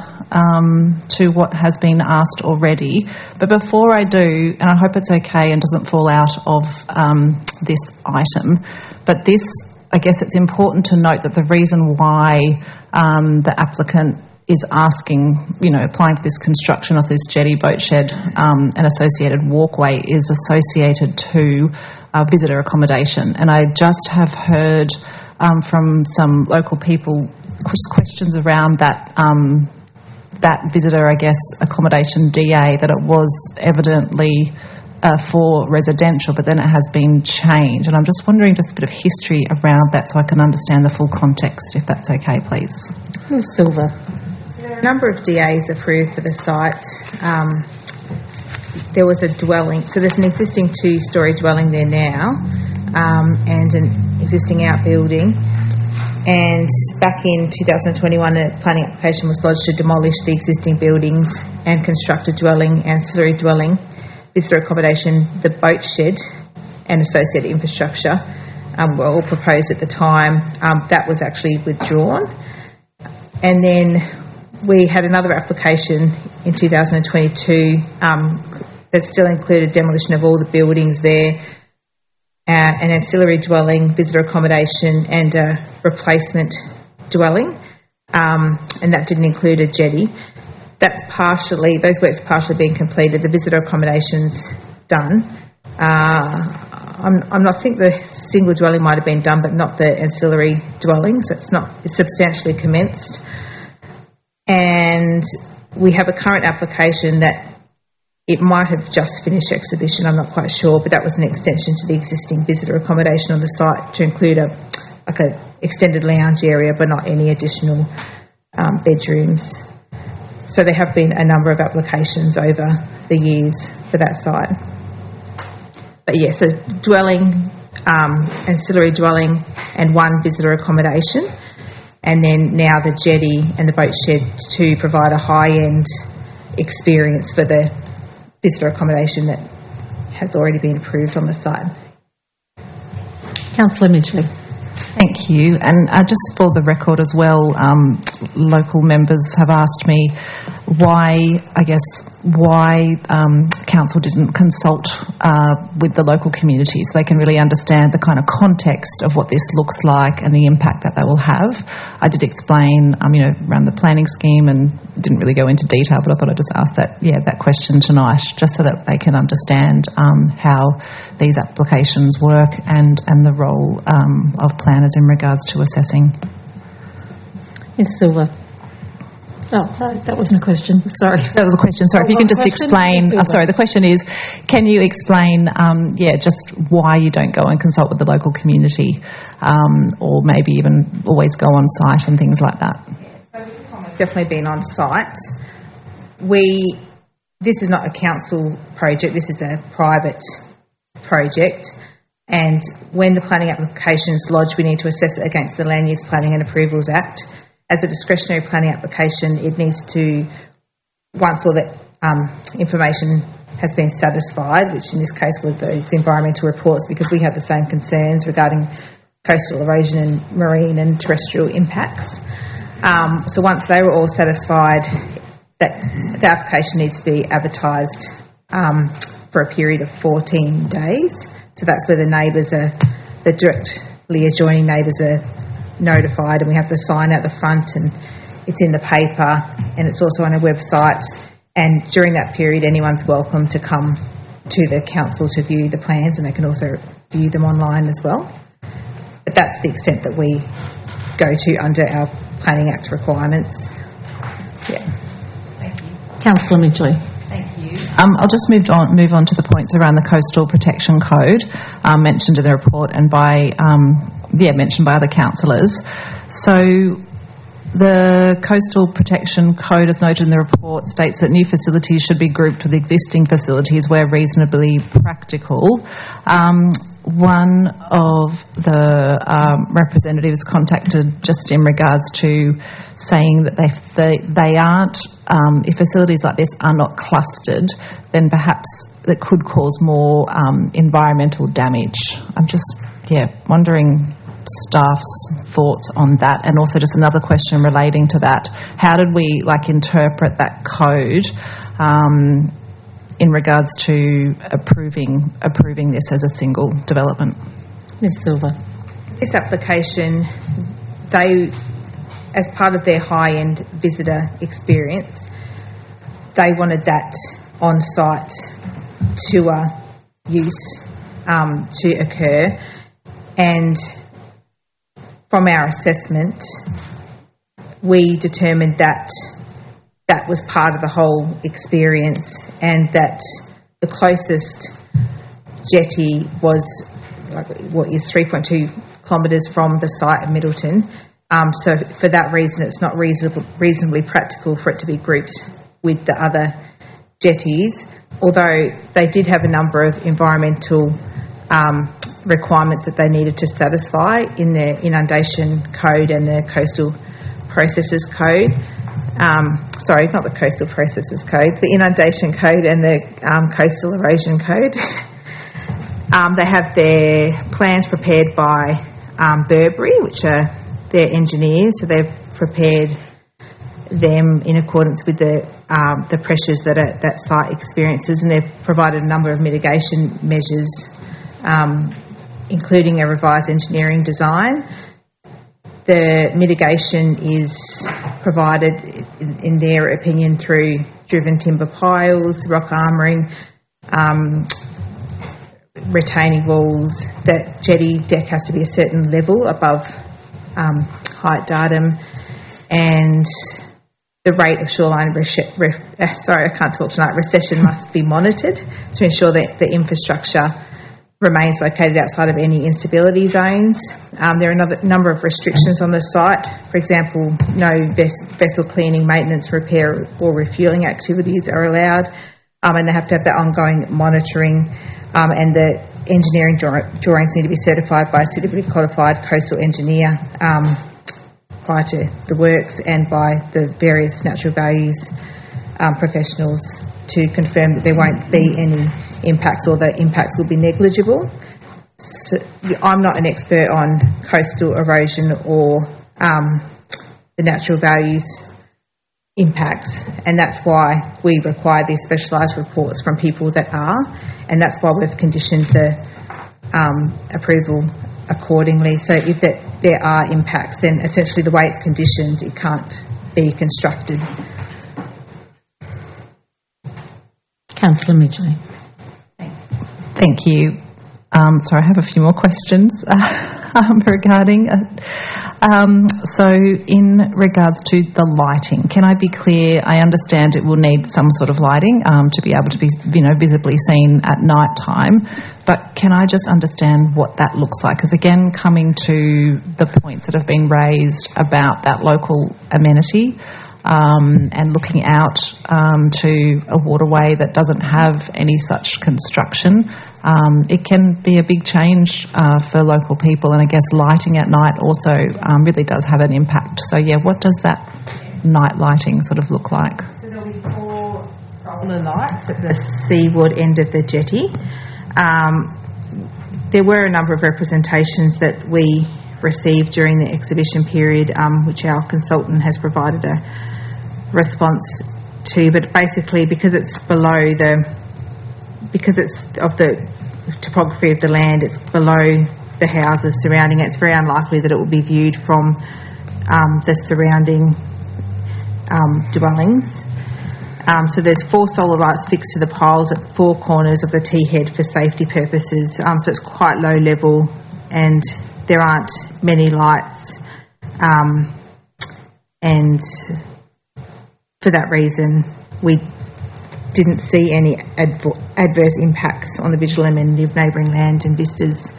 [SPEAKER 16] to what has been asked already. But before I do, and I hope it's okay and doesn't fall out of this item, but this, I guess it's important to note that the reason why the applicant is asking, applying for this construction of this jetty, boat shed and associated walkway is associated to visitor accommodation. And I just have heard from some local people questions around that that visitor, I guess, accommodation DA, that it was evidently for residential, but then it has been changed. And I'm just wondering just a bit of history around that so I can understand the full context, if that's okay, please.
[SPEAKER 1] Ms Silver.
[SPEAKER 4] a number of DAs approved for the site. There was a dwelling, so there's an existing 2-storey dwelling there now, and an existing outbuilding. And back in 2021, a planning application was lodged to demolish the existing buildings and construct a dwelling, ancillary dwelling, visitor accommodation, the boat shed and associated infrastructure were all proposed at the time. That was actually withdrawn. And then we had another application in 2022 that still included demolition of all the buildings there, an ancillary dwelling, visitor accommodation and a replacement dwelling, and that didn't include a jetty. Those works partially being completed. The visitor accommodation's done. I think the single dwelling might have been done, but not the ancillary dwellings. It's substantially commenced. And we have a current application that it might have just finished exhibition, I'm not quite sure, but that was an extension to the existing visitor accommodation on the site to include a extended lounge area, but not any additional bedrooms. So there have been a number of applications over the years for that site. But yes, a dwelling, ancillary dwelling and 1 visitor accommodation, and then now the jetty and the boat shed to provide a high-end experience for the visitor accommodation that has already been approved on the site.
[SPEAKER 1] Councillor Midgley.
[SPEAKER 16] Thank you. And just for the record as well, local members have asked me why council didn't consult with the local community so they can really understand the kind of context of what this looks like and the impact that will have. I did explain, around the planning scheme and didn't really go into detail, but I thought I'd just ask that question tonight, just so that they can understand how these applications work and the role of planners in regards to assessing.
[SPEAKER 1] Ms. Silver. Oh, that wasn't a question. Sorry.
[SPEAKER 16] That was a question. Sorry, if you can just explain. I'm sorry, the question is, can you explain, just why you don't go and consult with the local community, or maybe even always go on site and things like that?
[SPEAKER 4] So this one we've definitely been on site. This is not a council project, this is a private project. And when the planning application is lodged, we need to assess it against the Land Use Planning and Approvals Act. As a discretionary planning application, it needs to, once all the information has been satisfied, which in this case were those environmental reports, because we have the same concerns regarding coastal erosion and marine and terrestrial impacts. So once they were all satisfied, that the application needs to be advertised for a period of 14 days. So that's where the neighbours the directly adjoining neighbours are notified, and we have the sign out the front, and it's in the paper, and it's also on a website. And during that period, anyone's welcome to come to the council to view the plans, and they can also view them online as well. But that's the extent that we go to under our Planning Act requirements. Yeah.
[SPEAKER 16] Thank you.
[SPEAKER 1] Councillor Midgley.
[SPEAKER 16] Thank you. I'll just move on to the points around the Coastal Protection Code mentioned in the report and mentioned by other councillors. So the Coastal Protection Code, as noted in the report, states that new facilities should be grouped with existing facilities where reasonably practical. One of the representatives contacted just in regards to saying that they aren't, if facilities like this are not clustered, then perhaps that could cause more environmental damage. I'm just, wondering staff's thoughts on that. And also just another question relating to that. How did we interpret that code in regards to approving this as a single development?
[SPEAKER 1] Ms. Silver.
[SPEAKER 4] This application, they, as part of their high-end visitor experience, they wanted that on-site tour use to occur. And from our assessment, we determined that that was part of the whole experience, and that the closest jetty was 3.2 kilometres from the site of Middleton, So for that reason, it's not reasonably practical for it to be grouped with the other jetties, although they did have a number of environmental requirements that they needed to satisfy in their inundation code and their coastal processes code. Sorry, not the coastal processes code, the inundation code and the coastal erosion code. They have their plans prepared by Burberry, which are their engineers, so they've prepared them in accordance with the pressures that that site experiences, and they've provided a number of mitigation measures, including a revised engineering design. The mitigation is provided, in their opinion, through driven timber piles, rock armouring, retaining walls. That jetty deck has to be a certain level above height datum, and the rate of shoreline recession must be monitored to ensure that the infrastructure remains located outside of any instability zones. There are a number of restrictions on the site. For example, no vessel cleaning, maintenance, repair or refuelling activities are allowed, and they have to have that ongoing monitoring, and the engineering drawings need to be certified by a suitably qualified coastal engineer prior to the works, and by the various natural values professionals to confirm that there won't be any impacts, or the impacts will be negligible. So, I'm not an expert on coastal erosion or the natural values impacts, and that's why we require these specialised reports from people that are, and that's why we've conditioned the approval accordingly. So if there are impacts, then essentially the way it's conditioned, it can't be constructed.
[SPEAKER 1] Councillor Midgley.
[SPEAKER 16] Thank you. I have a few more questions regarding so in regards to the lighting, can I be clear? I understand it will need some sort of lighting to be able to be, visibly seen at night time, but can I just understand what that looks like? Because again, coming to the points that have been raised about that local amenity, and looking out to a waterway that doesn't have any such construction, it can be a big change for local people, and I guess lighting at night also really does have an impact. So yeah, what does that night lighting sort of look like?
[SPEAKER 4] So there'll be 4 solar lights at the seaward end of the jetty. There were a number of representations that we received during the exhibition period, which our consultant has provided a response to, but basically because it's of the topography of the land, it's below the houses surrounding it, it's very unlikely that it will be viewed from the surrounding dwellings. So there's 4 solar lights fixed to the piles at 4 corners of the T-head for safety purposes, so it's quite low level and there aren't many lights, and for that reason we didn't see any adverse impacts on the visual amenity of neighbouring land and vistas.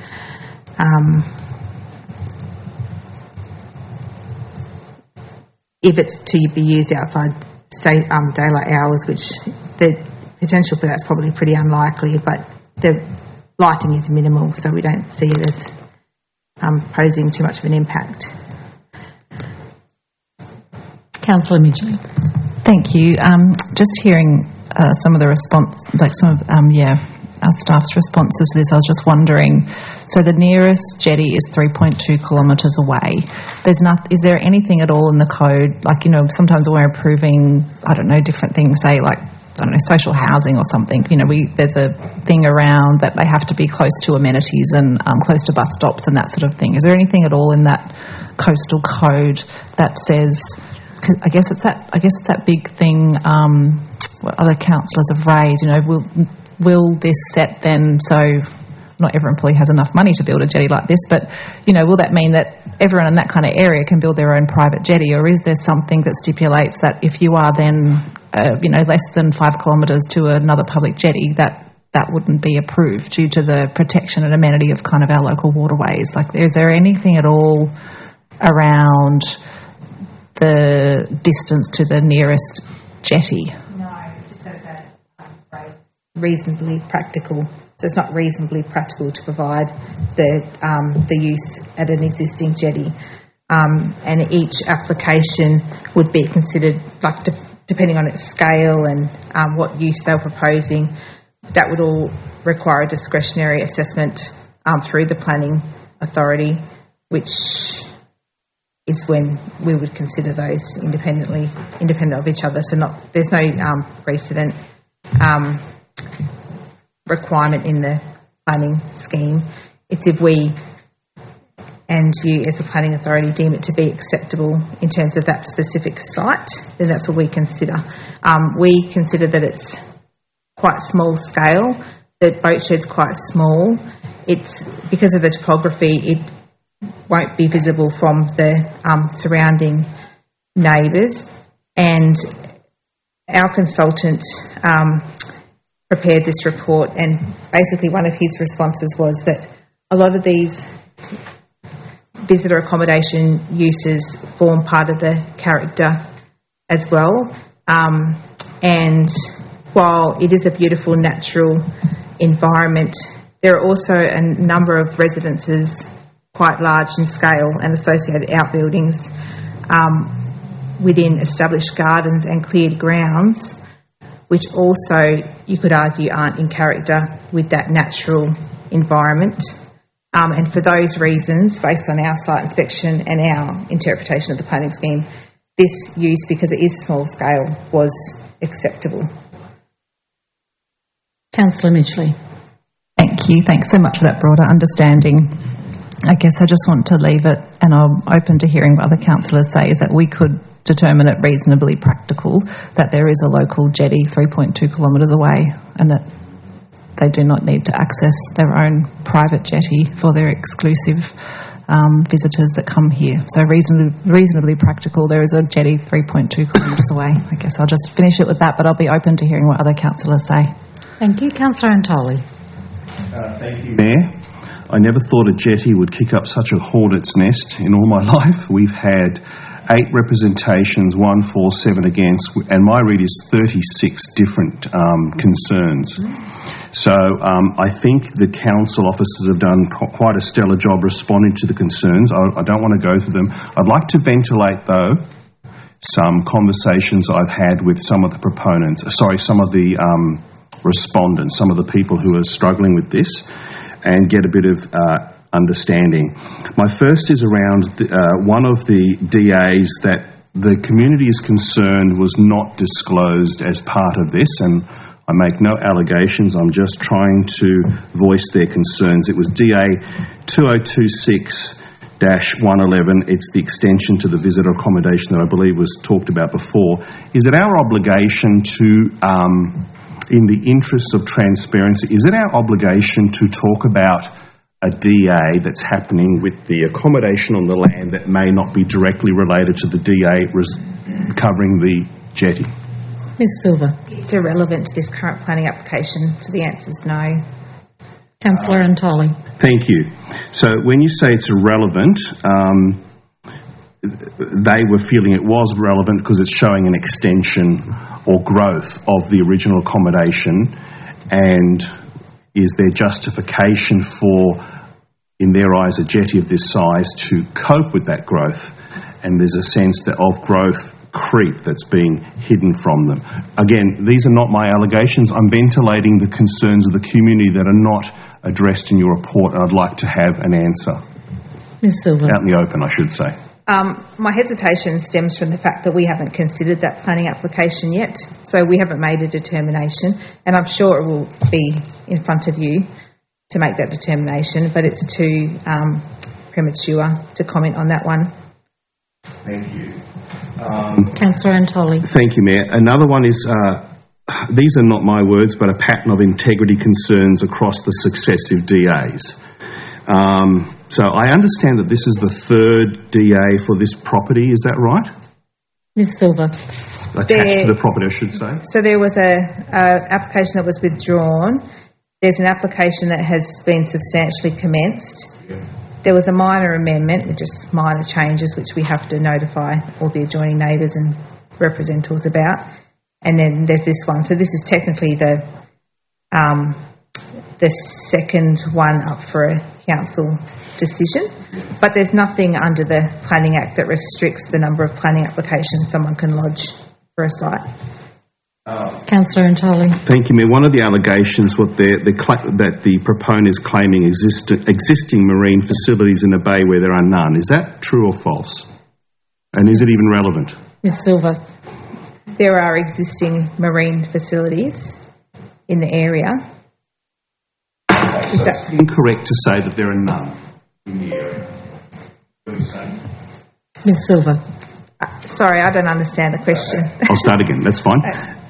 [SPEAKER 4] If it's to be used outside, say, daylight hours, which the potential for that's probably pretty unlikely, but the lighting is minimal, so we don't see it as posing too much of an impact.
[SPEAKER 1] Councillor Midgley.
[SPEAKER 16] Thank you. Just hearing some of the response, like some of our staff's responses to this, I was just wondering, so the nearest jetty is 3.2 kilometres away. Is there anything at all in the code, like, sometimes when we're approving, different things, say like, social housing or something, there's a thing around that they have to be close to amenities and close to bus stops and that sort of thing. Is there anything at all in that coastal code that says, I guess it's that big thing what other councillors have raised, will this set then, so not every employee has enough money to build a jetty like this, but, will that mean that everyone in that kind of area can build their own private jetty, or is there something that stipulates that if you are then, less than 5 kilometres to another public jetty, that wouldn't be approved due to the protection and amenity of kind of our local waterways? Like, is there anything at all around the distance to the nearest jetty?
[SPEAKER 4] No, just that reasonably practical. So it's not reasonably practical to provide the use at an existing jetty. And each application would be considered, like depending on its scale and what use they're proposing, that would all require a discretionary assessment through the planning authority, which is when we would consider those independent of each other. So there's no precedent requirement in the planning scheme. It's if we and you as a planning authority deem it to be acceptable in terms of that specific site, then that's what we consider. We consider that it's quite small scale, the boat shed's quite small. It's because of the topography, it won't be visible from the surrounding neighbours, and our consultant prepared this report, and basically one of his responses was that a lot of these visitor accommodation uses form part of the character as well, and while it is a beautiful natural environment, there are also a number of residences quite large in scale and associated outbuildings within established gardens and cleared grounds, which also, you could argue, aren't in character with that natural environment. And for those reasons, based on our site inspection and our interpretation of the planning scheme, this use, because it is small scale, was acceptable.
[SPEAKER 1] Councillor Midgley.
[SPEAKER 16] Thank you. Thanks so much for that broader understanding. I guess I just want to leave it, and I'm open to hearing what other councillors say, is that we could determine it reasonably practical that there is a local jetty 3.2 kilometres away and that they do not need to access their own private jetty for their exclusive visitors that come here. So reasonably practical, there is a jetty 3.2 kilometres away. I guess I'll just finish it with that, but I'll be open to hearing what other councillors say.
[SPEAKER 1] Thank you. Councillor Antoli.
[SPEAKER 20] Thank you, Mayor. I never thought a jetty would kick up such a hornet's nest in all my life. We've had 8 representations, 1 for, 7 against, and my read is 36 different concerns. So I think the council officers have done quite a stellar job responding to the concerns. I don't want to go through them. I'd like to ventilate, though, some conversations I've had with some of the some of the respondents, some of the people who are struggling with this, and get a bit of understanding. My first is around one of the DAs that the community is concerned was not disclosed as part of this, and I make no allegations, I'm just trying to voice their concerns. It was DA 2026-111, it's the extension to the visitor accommodation that I believe was talked about before. Is it our obligation to, in the interests of transparency, is it our obligation to talk about a DA that's happening with the accommodation on the land that may not be directly related to the DA covering the jetty?
[SPEAKER 1] Ms Silver.
[SPEAKER 4] It's irrelevant to this current planning application, so the answer is no.
[SPEAKER 1] Councillor Antoli.
[SPEAKER 20] Thank you. So when you say it's irrelevant, they were feeling it was relevant because it's showing an extension or growth of the original accommodation, and is there justification for, in their eyes, a jetty of this size to cope with that growth? And there's a sense that of growth creep that's being hidden from them. Again, these are not my allegations. I'm ventilating the concerns of the community that are not addressed in your report, and I'd like to have an answer.
[SPEAKER 1] Ms Silver.
[SPEAKER 20] Out in the open, I should say.
[SPEAKER 4] My hesitation stems from the fact that we haven't considered that planning application yet, so we haven't made a determination, and I'm sure it will be in front of you to make that determination, but it's too premature to comment on that one.
[SPEAKER 20] Thank you.
[SPEAKER 1] Councillor Antoli.
[SPEAKER 20] Thank you, Mayor. Another one is, these are not my words, but a pattern of integrity concerns across the successive DAs. So I understand that this is the 3rd DA for this property, is that right?
[SPEAKER 1] Ms Silver.
[SPEAKER 20] Attached to the property, I should say.
[SPEAKER 4] So there was a application that was withdrawn. There's an application that has been substantially commenced. There was a minor amendment with just minor changes which we have to notify all the adjoining neighbours and representatives about. And then there's this one. So this is technically the second one up for a council decision. But there's nothing under the Planning Act that restricts the number of planning applications someone can lodge for a site.
[SPEAKER 1] Councillor Antoli.
[SPEAKER 20] Thank you, Mayor. One of the allegations that the proponent is claiming existing marine facilities in the bay where there are none. Is that true or false? And is it even relevant?
[SPEAKER 1] Ms Silver.
[SPEAKER 4] There are existing marine facilities in the area.
[SPEAKER 20] So it's incorrect to say that there are none in the area. What are you saying?
[SPEAKER 1] Ms Silver.
[SPEAKER 4] Sorry, I don't understand the question.
[SPEAKER 20] I'll start again. That's fine.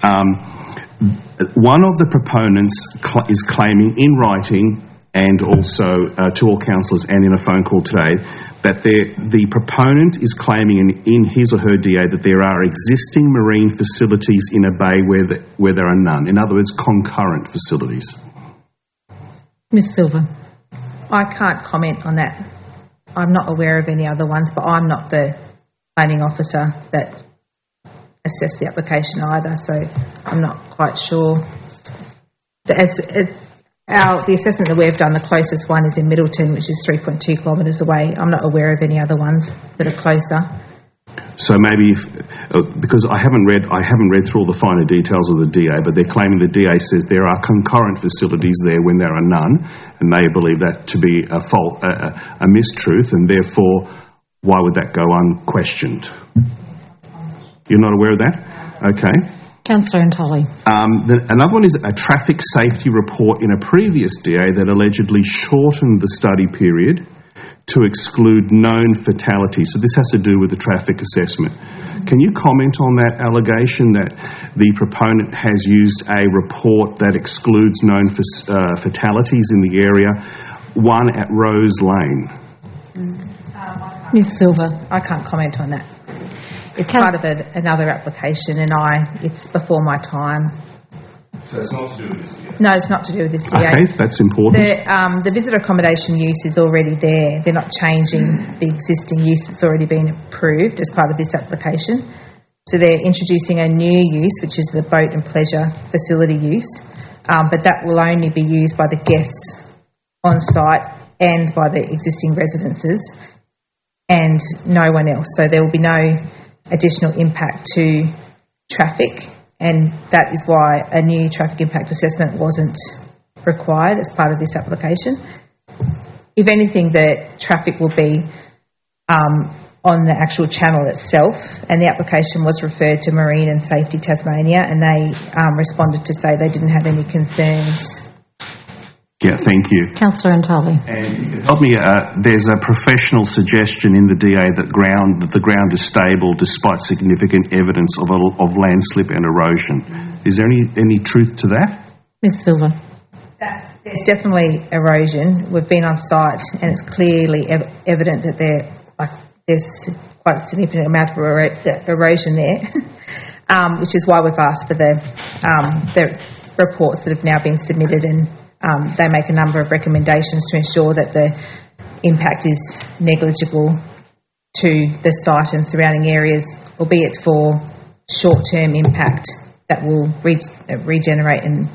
[SPEAKER 20] One of the proponents is claiming in writing and also to all councillors and in a phone call today that the proponent is claiming in his or her DA that there are existing marine facilities in a bay where there are none. In other words, concurrent facilities.
[SPEAKER 1] Ms Silver.
[SPEAKER 4] I can't comment on that. I'm not aware of any other ones, but I'm not the planning officer that assessed the application either, so I'm not quite sure. The assessment that we've done, the closest one is in Middleton, which is 3.2 kilometres away. I'm not aware of any other ones that are closer.
[SPEAKER 20] So maybe, because I haven't read through all the finer details of the DA, but they're claiming the DA says there are concurrent facilities there when there are none, and they believe that to be a mistruth, and therefore, why would that go unquestioned? You're not aware of that? Okay.
[SPEAKER 1] Councillor Antoli.
[SPEAKER 20] Another one is a traffic safety report in a previous DA that allegedly shortened the study period to exclude known fatalities. So this has to do with the traffic assessment. Can you comment on that allegation that the proponent has used a report that excludes known fatalities in the area, one at Rose Lane?
[SPEAKER 1] Ms Silver.
[SPEAKER 4] I can't comment on that. It's part of another application and it's before my time.
[SPEAKER 20] So it's not to do with this DA?
[SPEAKER 4] No, it's not to do with this DA.
[SPEAKER 20] Okay, that's important.
[SPEAKER 4] The visitor accommodation use is already there. They're not changing the existing use that's already been approved as part of this application. So they're introducing a new use, which is the boat and pleasure facility use, but that will only be used by the guests on site and by the existing residences and no one else. So there will be no additional impact to traffic, and that is why a new traffic impact assessment wasn't required as part of this application. If anything, the traffic will be on the actual channel itself, and the application was referred to Marine and Safety Tasmania, and they responded to say they didn't have any concerns.
[SPEAKER 20] Yeah, thank you.
[SPEAKER 1] Councillor Antoli.
[SPEAKER 20] And you can help me, there's a professional suggestion in the DA that the ground is stable despite significant evidence of landslip and erosion. Is there any truth to that?
[SPEAKER 1] Ms Silver.
[SPEAKER 4] There's definitely erosion. We've been on site and it's clearly evident that there's quite a significant amount of erosion there, which is why we've asked for the reports that have now been submitted, and they make a number of recommendations to ensure that the impact is negligible to the site and surrounding areas, albeit for short-term impact that will regenerate and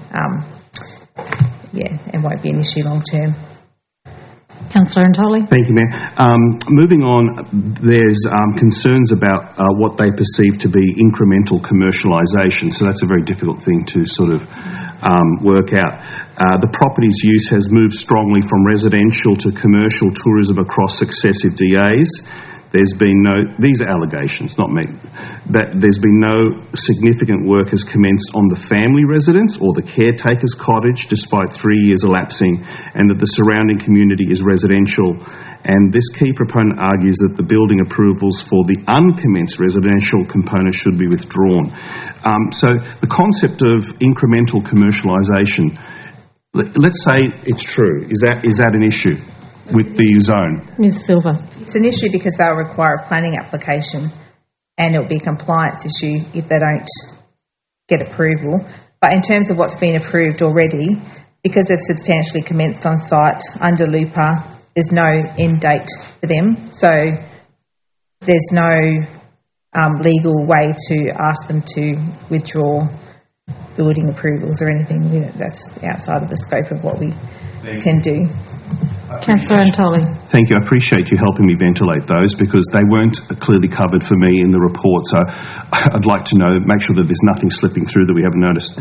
[SPEAKER 4] won't be an issue long-term.
[SPEAKER 1] Councillor Antoli.
[SPEAKER 20] Thank you, Mayor. Moving on, there's concerns about what they perceive to be incremental commercialisation, so that's a very difficult thing to sort of work out. The property's use has moved strongly from residential to commercial tourism across successive DAs. There's been these are allegations, not me, that there's been no significant work has commenced on the family residence or the caretaker's cottage despite 3 years elapsing, and that the surrounding community is residential. And this key proponent argues that the building approvals for the uncommenced residential component should be withdrawn. So the concept of incremental commercialisation, let's say it's true. Is that an issue with the zone?
[SPEAKER 1] Ms Silver.
[SPEAKER 4] It's an issue because they'll require a planning application and it'll be a compliance issue if they don't get approval. But in terms of what's been approved already, because they've substantially commenced on site under LUPA there's no end date for them. So there's no legal way to ask them to withdraw building approvals or anything. That's outside of the scope of what we can do.
[SPEAKER 1] Councillor Antoli.
[SPEAKER 20] Thank you. I appreciate you helping me ventilate those because they weren't clearly covered for me in the report. So I'd like to know, make sure that there's nothing slipping through that we haven't noticed.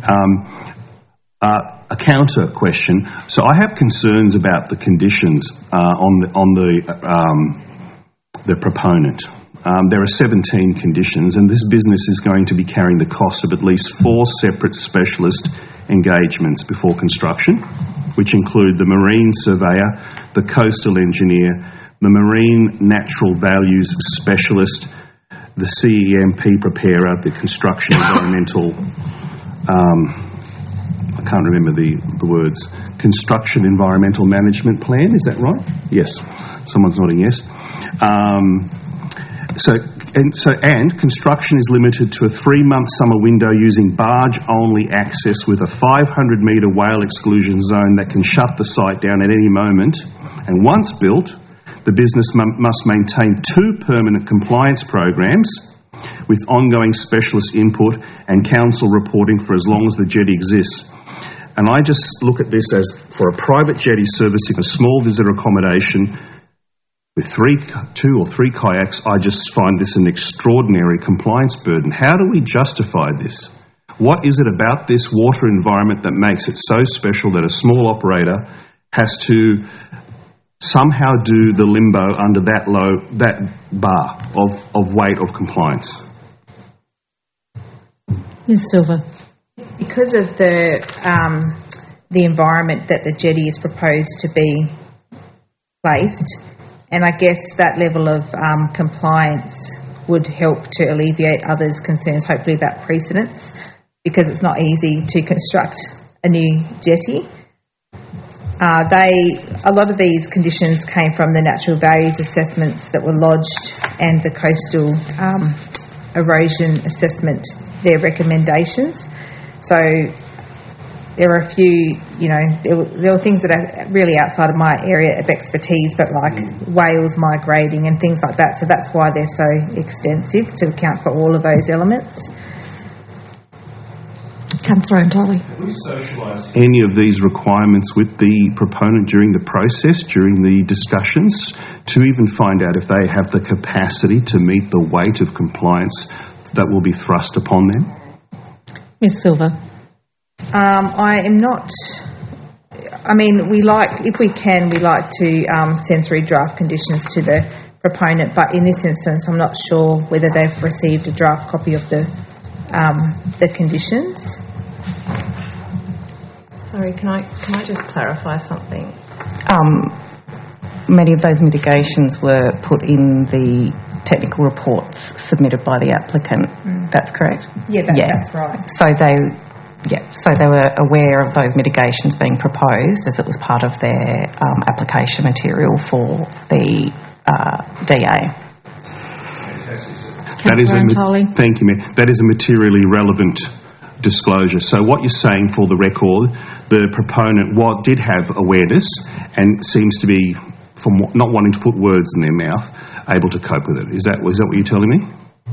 [SPEAKER 20] A counter question. So I have concerns about the conditions on the proponent. There are 17 conditions, and this business is going to be carrying the cost of at least 4 separate specialist engagements before construction, which include the marine surveyor, the coastal engineer, the marine natural values specialist, the CEMP preparer, the construction environmental, I can't remember the words, construction environmental management plan, is that right? Yes. Someone's nodding yes. And construction is limited to a 3-month summer window using barge-only access with a 500-metre whale exclusion zone that can shut the site down at any moment. And once built, the business must maintain 2 permanent compliance programs with ongoing specialist input and council reporting for as long as the jetty exists. And I just look at this as, for a private jetty servicing a small visitor accommodation with 2 or 3 kayaks, I just find this an extraordinary compliance burden. How do we justify this? What is it about this water environment that makes it so special that a small operator has to somehow do the limbo under that bar of weight of compliance?
[SPEAKER 1] Ms. Silver.
[SPEAKER 4] It's because of the environment that the jetty is proposed to be placed. And I guess that level of compliance would help to alleviate others' concerns, hopefully about precedents, because it's not easy to construct a new jetty. A lot of these conditions came from the natural values assessments that were lodged and the coastal erosion assessment, their recommendations. So there are a few, there were things that are really outside of my area of expertise, but like whales migrating and things like that. So that's why they're so extensive, to account for all of those elements.
[SPEAKER 1] Councillor Antoli.
[SPEAKER 20] Have we socialised any of these requirements with the proponent during the process, during the discussions, to even find out if they have the capacity to meet the weight of compliance that will be thrust upon them?
[SPEAKER 1] Ms. Silver.
[SPEAKER 4] I am not. I mean, we like to send through draft conditions to the proponent, but in this instance, I'm not sure whether they've received a draft copy of the conditions.
[SPEAKER 3] Sorry, can I just clarify something? Many of those mitigations were put in the technical reports submitted by the applicant. That's correct?
[SPEAKER 4] Yeah, that's right.
[SPEAKER 3] So they were aware of those mitigations being proposed as it was part of their application material for the DA.
[SPEAKER 20] Thank you, Mayor. That is a materially relevant disclosure. So what you're saying, for the record, the proponent did have awareness and seems to be, from not wanting to put words in their mouth, able to cope with it. Is that what you're telling me?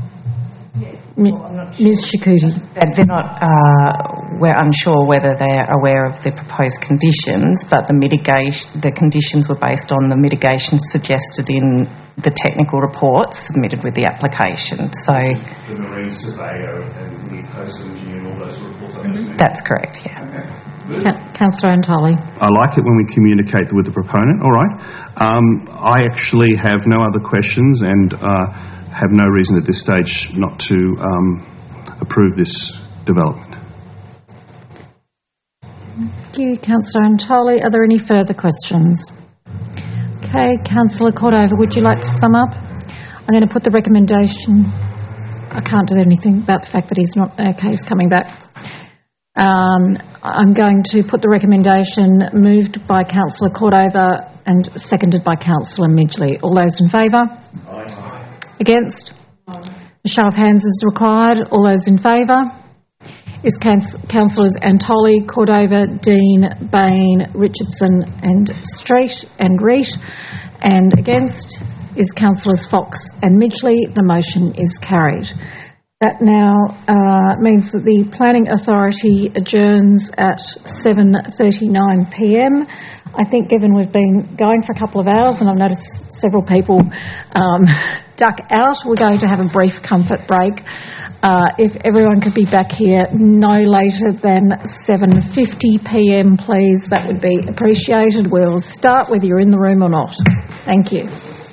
[SPEAKER 1] Ms. Shakuti.
[SPEAKER 3] They're not. We're unsure whether they're aware of the proposed conditions, but the conditions were based on the mitigations suggested in the technical reports submitted with the application. So
[SPEAKER 20] the marine surveyor and the coastal engineer and all those reports.
[SPEAKER 3] That's correct. Yeah.
[SPEAKER 1] Councillor Antoli.
[SPEAKER 20] I like it when we communicate with the proponent. All right. I actually have no other questions and have no reason at this stage not to approve this development.
[SPEAKER 1] Thank you, Councillor Antoli. Are there any further questions? Okay, Councillor Cordova, would you like to sum up? I'm going to put the recommendation. I can't do anything about the fact that he's coming back. I'm going to put the recommendation moved by Councillor Cordova and seconded by Councillor Midgley. All those in favour? Aye. Against? A show of hands is required. All those in favour? is Councillors Antoli, Cordova, Dean, Bain, Richardson and Street and Reet. And against is Councillors Fox and Midgley. The motion is carried. That now means that the Planning Authority adjourns at 7:39pm. I think, given we've been going for a couple of hours and I've noticed several people duck out, we're going to have a brief comfort break. If everyone could be back here no later than 7:50pm, please, that would be appreciated. We'll start whether you're in the room or not. Thank you.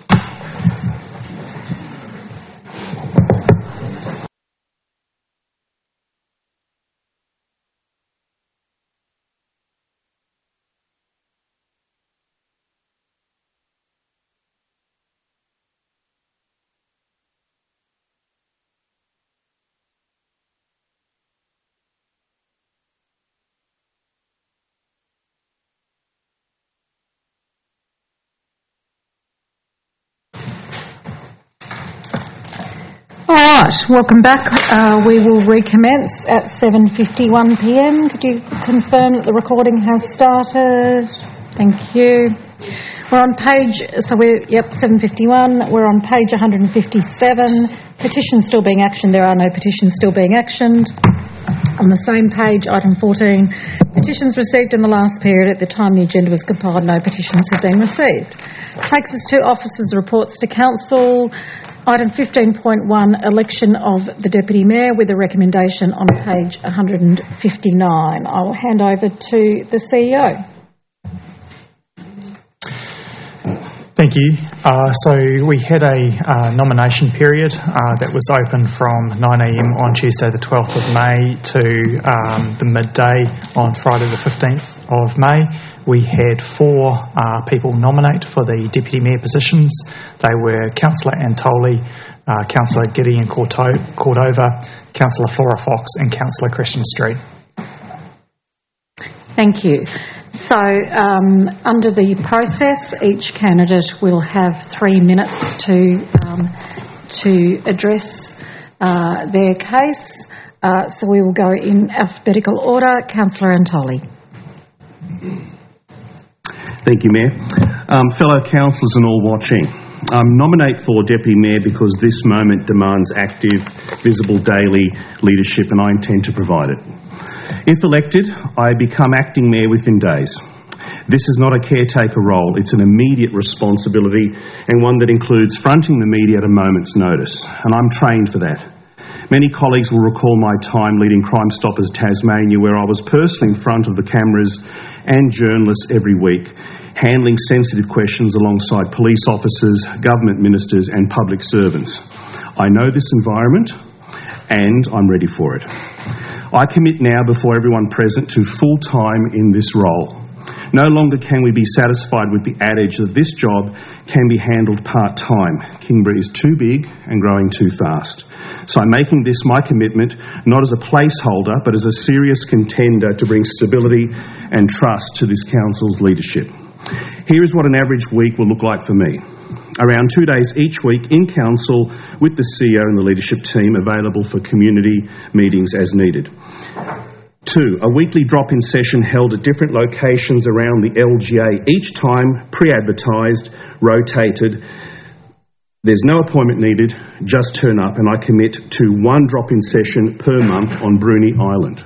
[SPEAKER 1] All right, welcome back. We will recommence at 7:51pm. Could you confirm that the recording has started? Thank you. We're on page, 7:51. We're on page 157. Petitions still being actioned. There are no petitions still being actioned. On the same page, item 14, petitions received in the last period. At the time the agenda was compiled, no petitions have been received. Takes us to officers' reports to council. Item 15.1, election of the Deputy Mayor, with a recommendation on page 159. I will hand over to the CEO.
[SPEAKER 9] Thank you. So we had a nomination period that was open from 9am on Tuesday the 12th of May to the midday on Friday the 15th of May. We had 4 people nominate for the Deputy Mayor positions. They were Councillor Antoli, Councillor Gideon Cordova, Councillor Flora Fox and Councillor Christian Street.
[SPEAKER 1] Thank you. So, under the process, each candidate will have 3 minutes to address their case. So we will go in alphabetical order. Councillor Antoli.
[SPEAKER 20] Thank you, Mayor. Fellow councillors and all watching, nominate for Deputy Mayor because this moment demands active, visible daily leadership and I intend to provide it. If elected, I become acting mayor within days. This is not a caretaker role, it's an immediate responsibility and one that includes fronting the media at a moment's notice, and I'm trained for that. Many colleagues will recall my time leading Crime Stoppers Tasmania, where I was personally in front of the cameras and journalists every week, handling sensitive questions alongside police officers, government ministers and public servants. I know this environment and I'm ready for it. I commit now before everyone present to full time in this role. No longer can we be satisfied with the adage that this job can be handled part-time. Kingborough is too big and growing too fast. So I'm making this my commitment, not as a placeholder, but as a serious contender to bring stability and trust to this council's leadership. Here is what an average week will look like for me. Around 2 days each week in council with the CEO and the leadership team available for community meetings as needed. 2, a weekly drop-in session held at different locations around the LGA, each time pre-advertised, rotated. There's no appointment needed, just turn up, and I commit to 1 drop-in session per month on Bruny Island.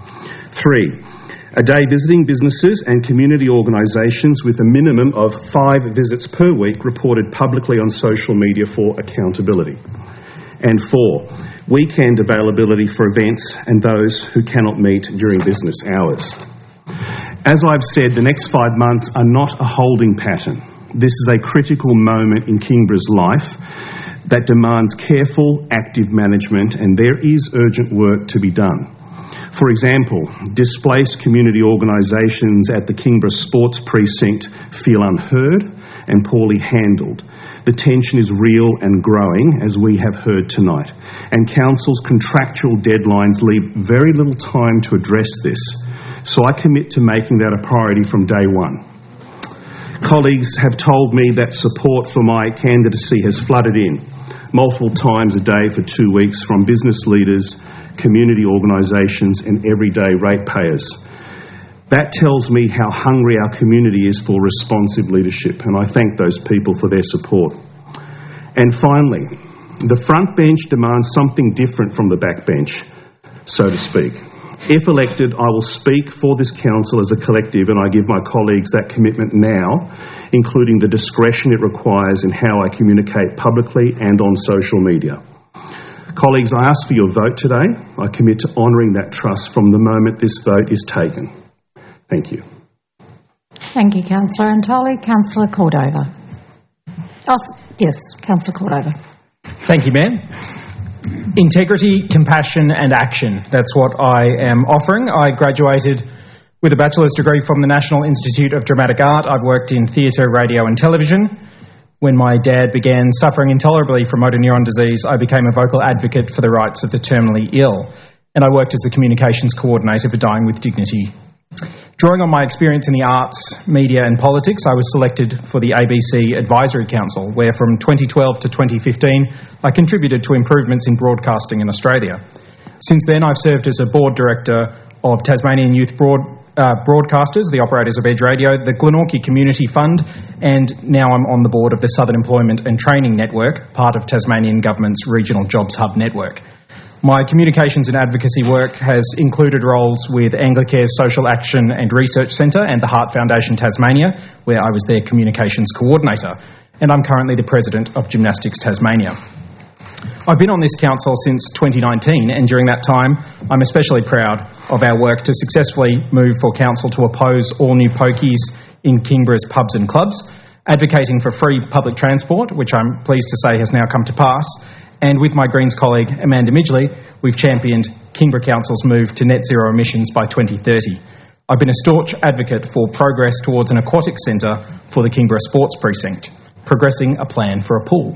[SPEAKER 20] 3, a day visiting businesses and community organisations with a minimum of 5 visits per week reported publicly on social media for accountability. And 4, weekend availability for events and those who cannot meet during business hours. As I've said, the next 5 months are not a holding pattern. This is a critical moment in Kingborough's life that demands careful, active management, and there is urgent work to be done. For example, displaced community organisations at the Kingborough Sports Precinct feel unheard and poorly handled. The tension is real and growing, as we have heard tonight, and Council's contractual deadlines leave very little time to address this. So I commit to making that a priority from day one. Colleagues have told me that support for my candidacy has flooded in multiple times a day for 2 weeks from business leaders, community organisations and everyday ratepayers. That tells me how hungry our community is for responsive leadership, and I thank those people for their support. And finally, the front bench demands something different from the back bench, so to speak. If elected, I will speak for this council as a collective, and I give my colleagues that commitment now, including the discretion it requires in how I communicate publicly and on social media. Colleagues, I ask for your vote today. I commit to honouring that trust from the moment this vote is taken. Thank you.
[SPEAKER 1] Thank you, Councillor Antoli. Councillor Cordova. Yes, Councillor Cordova.
[SPEAKER 18] Thank you, Mayor. Integrity, compassion and action. That's what I am offering. I graduated with a bachelor's degree from the National Institute of Dramatic Art. I've worked in theatre, radio and television. When my dad began suffering intolerably from motor neuron disease, I became a vocal advocate for the rights of the terminally ill, and I worked as the communications coordinator for Dying with Dignity. Drawing on my experience in the arts, media and politics, I was selected for the ABC Advisory Council, where from 2012 to 2015 I contributed to improvements in broadcasting in Australia. Since then I've served as a board director of Tasmanian Youth Broadcasters, the operators of Edge Radio, the Glenorchy Community Fund, and now I'm on the board of the Southern Employment and Training Network, part of Tasmanian Government's Regional Jobs Hub network. My communications and advocacy work has included roles with Anglicare's Social Action and Research Centre and the Heart Foundation Tasmania, where I was their communications coordinator, and I'm currently the president of Gymnastics Tasmania. I've been on this council since 2019, and during that time I'm especially proud of our work to successfully move for council to oppose all new pokies in Kingborough's pubs and clubs, advocating for free public transport, which I'm pleased to say has now come to pass. And with my Greens colleague Amanda Midgley, we've championed Kingborough Council's move to net zero emissions by 2030. I've been a staunch advocate for progress towards an aquatic centre for the Kingborough Sports Precinct, progressing a plan for a pool.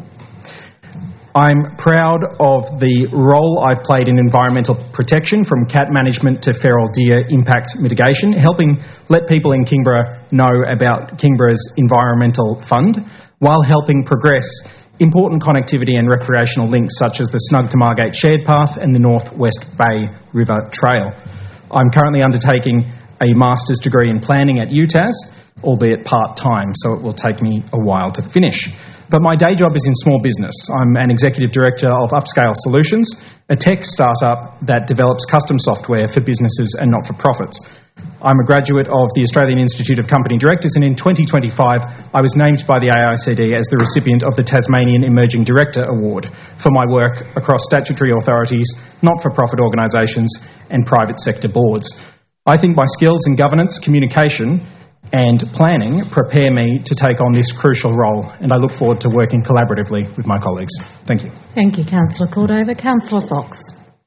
[SPEAKER 18] I'm proud of the role I've played in environmental protection, from cat management to feral deer impact mitigation, helping let people in Kingborough know about Kingborough's environmental fund, while helping progress important connectivity and recreational links such as the Snug to Margate Shared Path and the North West Bay River Trail. I'm currently undertaking a master's degree in planning at UTAS, albeit part-time, so it will take me a while to finish. But my day job is in small business. I'm an executive director of Upscale Solutions, a tech startup that develops custom software for businesses and not-for-profits. I'm a graduate of the Australian Institute of Company Directors, and in 2025 I was named by the AICD as the recipient of the Tasmanian Emerging Director Award for my work across statutory authorities, not-for-profit organisations and private sector boards. I think my skills in governance, communication and planning prepare me to take on this crucial role, and I look forward to working collaboratively with my colleagues. Thank you.
[SPEAKER 1] Thank you, Councillor Cordova. Councillor Fox.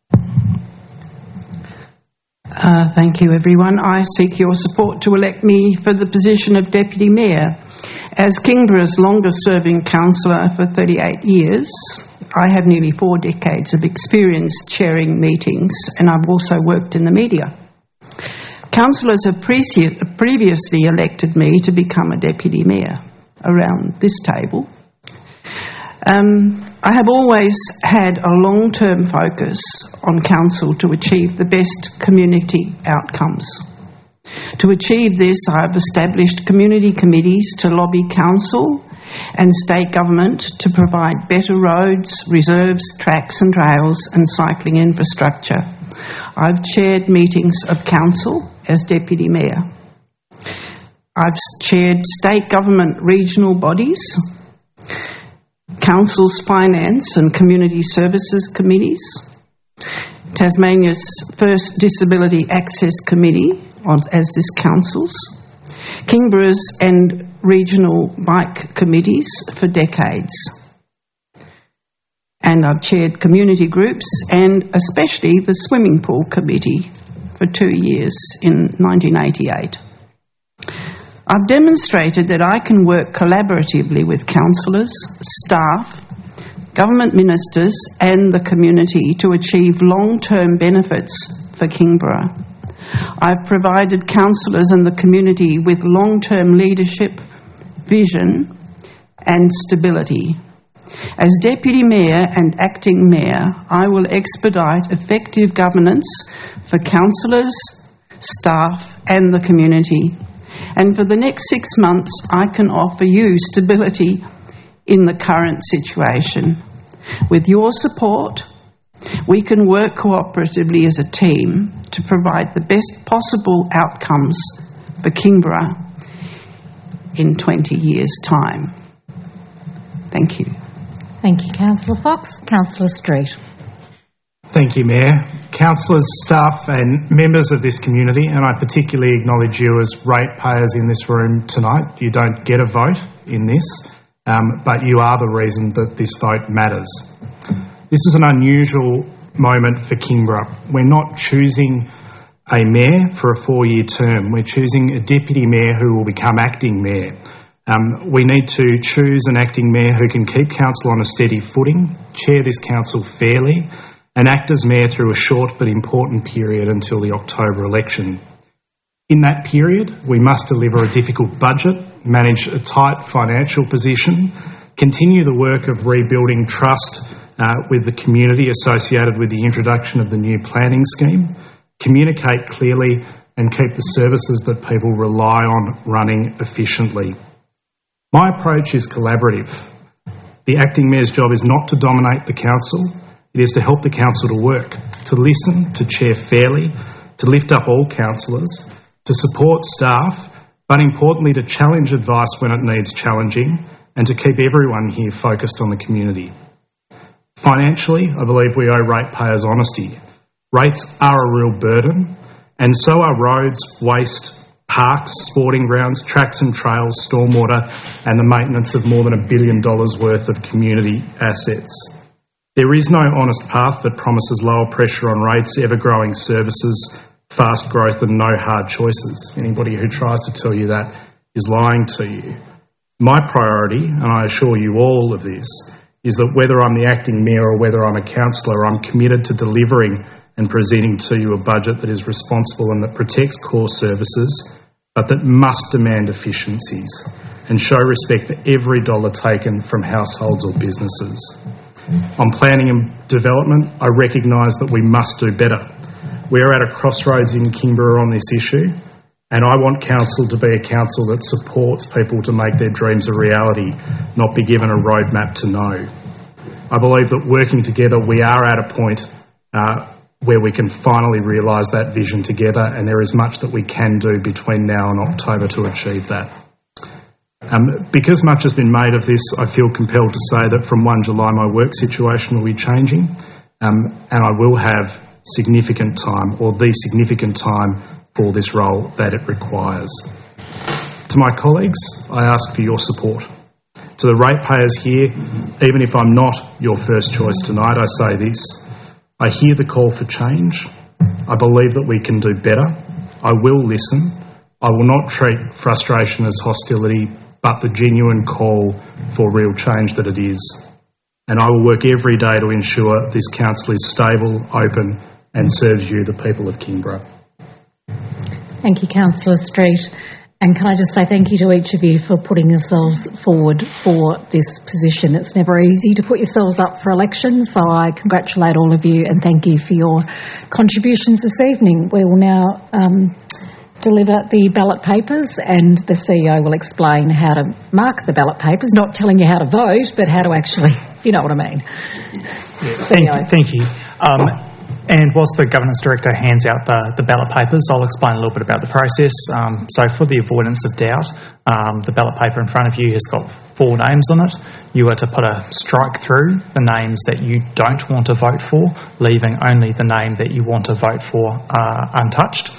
[SPEAKER 21] Thank you, everyone. I seek your support to elect me for the position of Deputy Mayor. As Kingborough's longest-serving councillor for 38 years, I have nearly 4 decades of experience chairing meetings, and I've also worked in the media. Councillors have previously elected me to become a Deputy Mayor around this table. I have always had a long-term focus on council to achieve the best community outcomes. To achieve this, I have established community committees to lobby council and state government to provide better roads, reserves, tracks and trails and cycling infrastructure. I've chaired meetings of council as Deputy Mayor. I've chaired state government regional bodies, Council's Finance and Community Services Committees, Tasmania's first Disability Access Committee as this Council's, Kingborough's and regional bike committees for decades. And I've chaired community groups and especially the Swimming Pool Committee for 2 years in 1988. I've demonstrated that I can work collaboratively with councillors, staff, government ministers and the community to achieve long-term benefits for Kingborough. I've provided councillors and the community with long-term leadership, vision and stability. As Deputy Mayor and Acting Mayor, I will expedite effective governance for councillors, staff and the community. And for the next 6 months, I can offer you stability in the current situation. With your support, we can work cooperatively as a team to provide the best possible outcomes for Kingborough in 20 years' time. Thank you.
[SPEAKER 1] Thank you, Councillor Fox. Councillor Street.
[SPEAKER 2] Thank you, Mayor. Councillors, staff and members of this community, and I particularly acknowledge you as ratepayers in this room tonight. You don't get a vote in this, but you are the reason that this vote matters. This is an unusual moment for Kingborough. We're not choosing a mayor for a 4-year term. We're choosing a deputy mayor who will become acting mayor. We need to choose an acting mayor who can keep council on a steady footing, chair this council fairly, and act as mayor through a short but important period until the October election. In that period, we must deliver a difficult budget, manage a tight financial position, continue the work of rebuilding trust with the community associated with the introduction of the new planning scheme, communicate clearly and keep the services that people rely on running efficiently. My approach is collaborative. The acting mayor's job is not to dominate the council. It is to help the council to work, to listen, to chair fairly, to lift up all councillors, to support staff, but importantly to challenge advice when it needs challenging and to keep everyone here focused on the community. Financially, I believe we owe ratepayers honesty. Rates are a real burden, and so are roads, waste, parks, sporting grounds, tracks and trails, stormwater, and the maintenance of more than $1 billion worth of community assets. There is no honest path that promises lower pressure on rates, ever-growing services, fast growth and no hard choices. Anybody who tries to tell you that is lying to you. My priority, and I assure you all of this, is that whether I'm the acting mayor or whether I'm a councillor, I'm committed to delivering and presenting to you a budget that is responsible and that protects core services, but that must demand efficiencies and show respect for every dollar taken from households or businesses. On planning and development, I recognise that we must do better. We are at a crossroads in Kingborough on this issue, and I want council to be a council that supports people to make their dreams a reality, not be given a roadmap to know. I believe that working together, we are at a point where we can finally realise that vision together, and there is much that we can do between now and October to achieve that. Because much has been made of this, I feel compelled to say that from 1 July my work situation will be changing, and I will have significant time, or the significant time for this role that it requires. To my colleagues, I ask for your support. To the ratepayers here, even if I'm not your first choice tonight, I say this. I hear the call for change. I believe that we can do better. I will listen. I will not treat frustration as hostility, but the genuine call for real change that it is. And I will work every day to ensure this council is stable, open and serves you, the people of Kingborough.
[SPEAKER 1] Thank you, Councillor Street. And can I just say thank you to each of you for putting yourselves forward for this position. It's never easy to put yourselves up for election, so I congratulate all of you and thank you for your contributions this evening. We will now deliver the ballot papers, and the CEO will explain how to mark the ballot papers, not telling you how to vote, but how to actually, if you know what I mean.
[SPEAKER 9] Yeah, thank you. And whilst the Governance Director hands out the ballot papers, I'll explain a little bit about the process. So for the avoidance of doubt, the ballot paper in front of you has got 4 names on it. You are to put a strike through the names that you don't want to vote for, leaving only the name that you want to vote for untouched.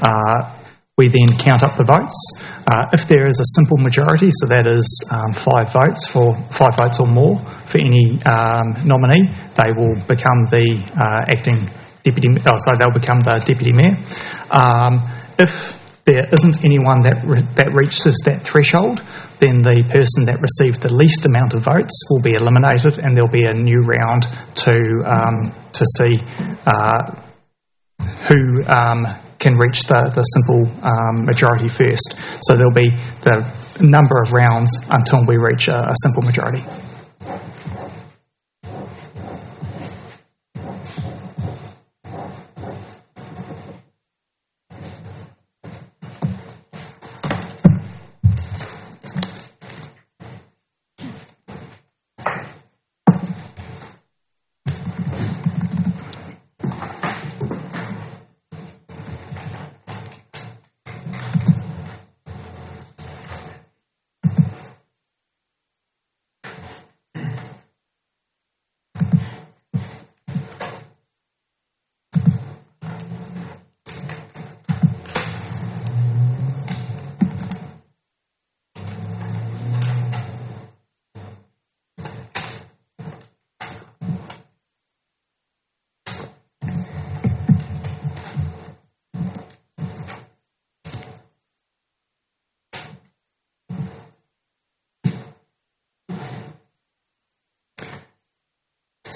[SPEAKER 9] We then count up the votes. If there is a simple majority, so that is 5 votes or more for any nominee, they will become the acting deputy. They'll become the deputy mayor. If there isn't anyone that reaches that threshold, then the person that received the least amount of votes will be eliminated, and there'll be a new round to see who can reach the simple majority first. So there'll be the number of rounds until we reach a simple majority.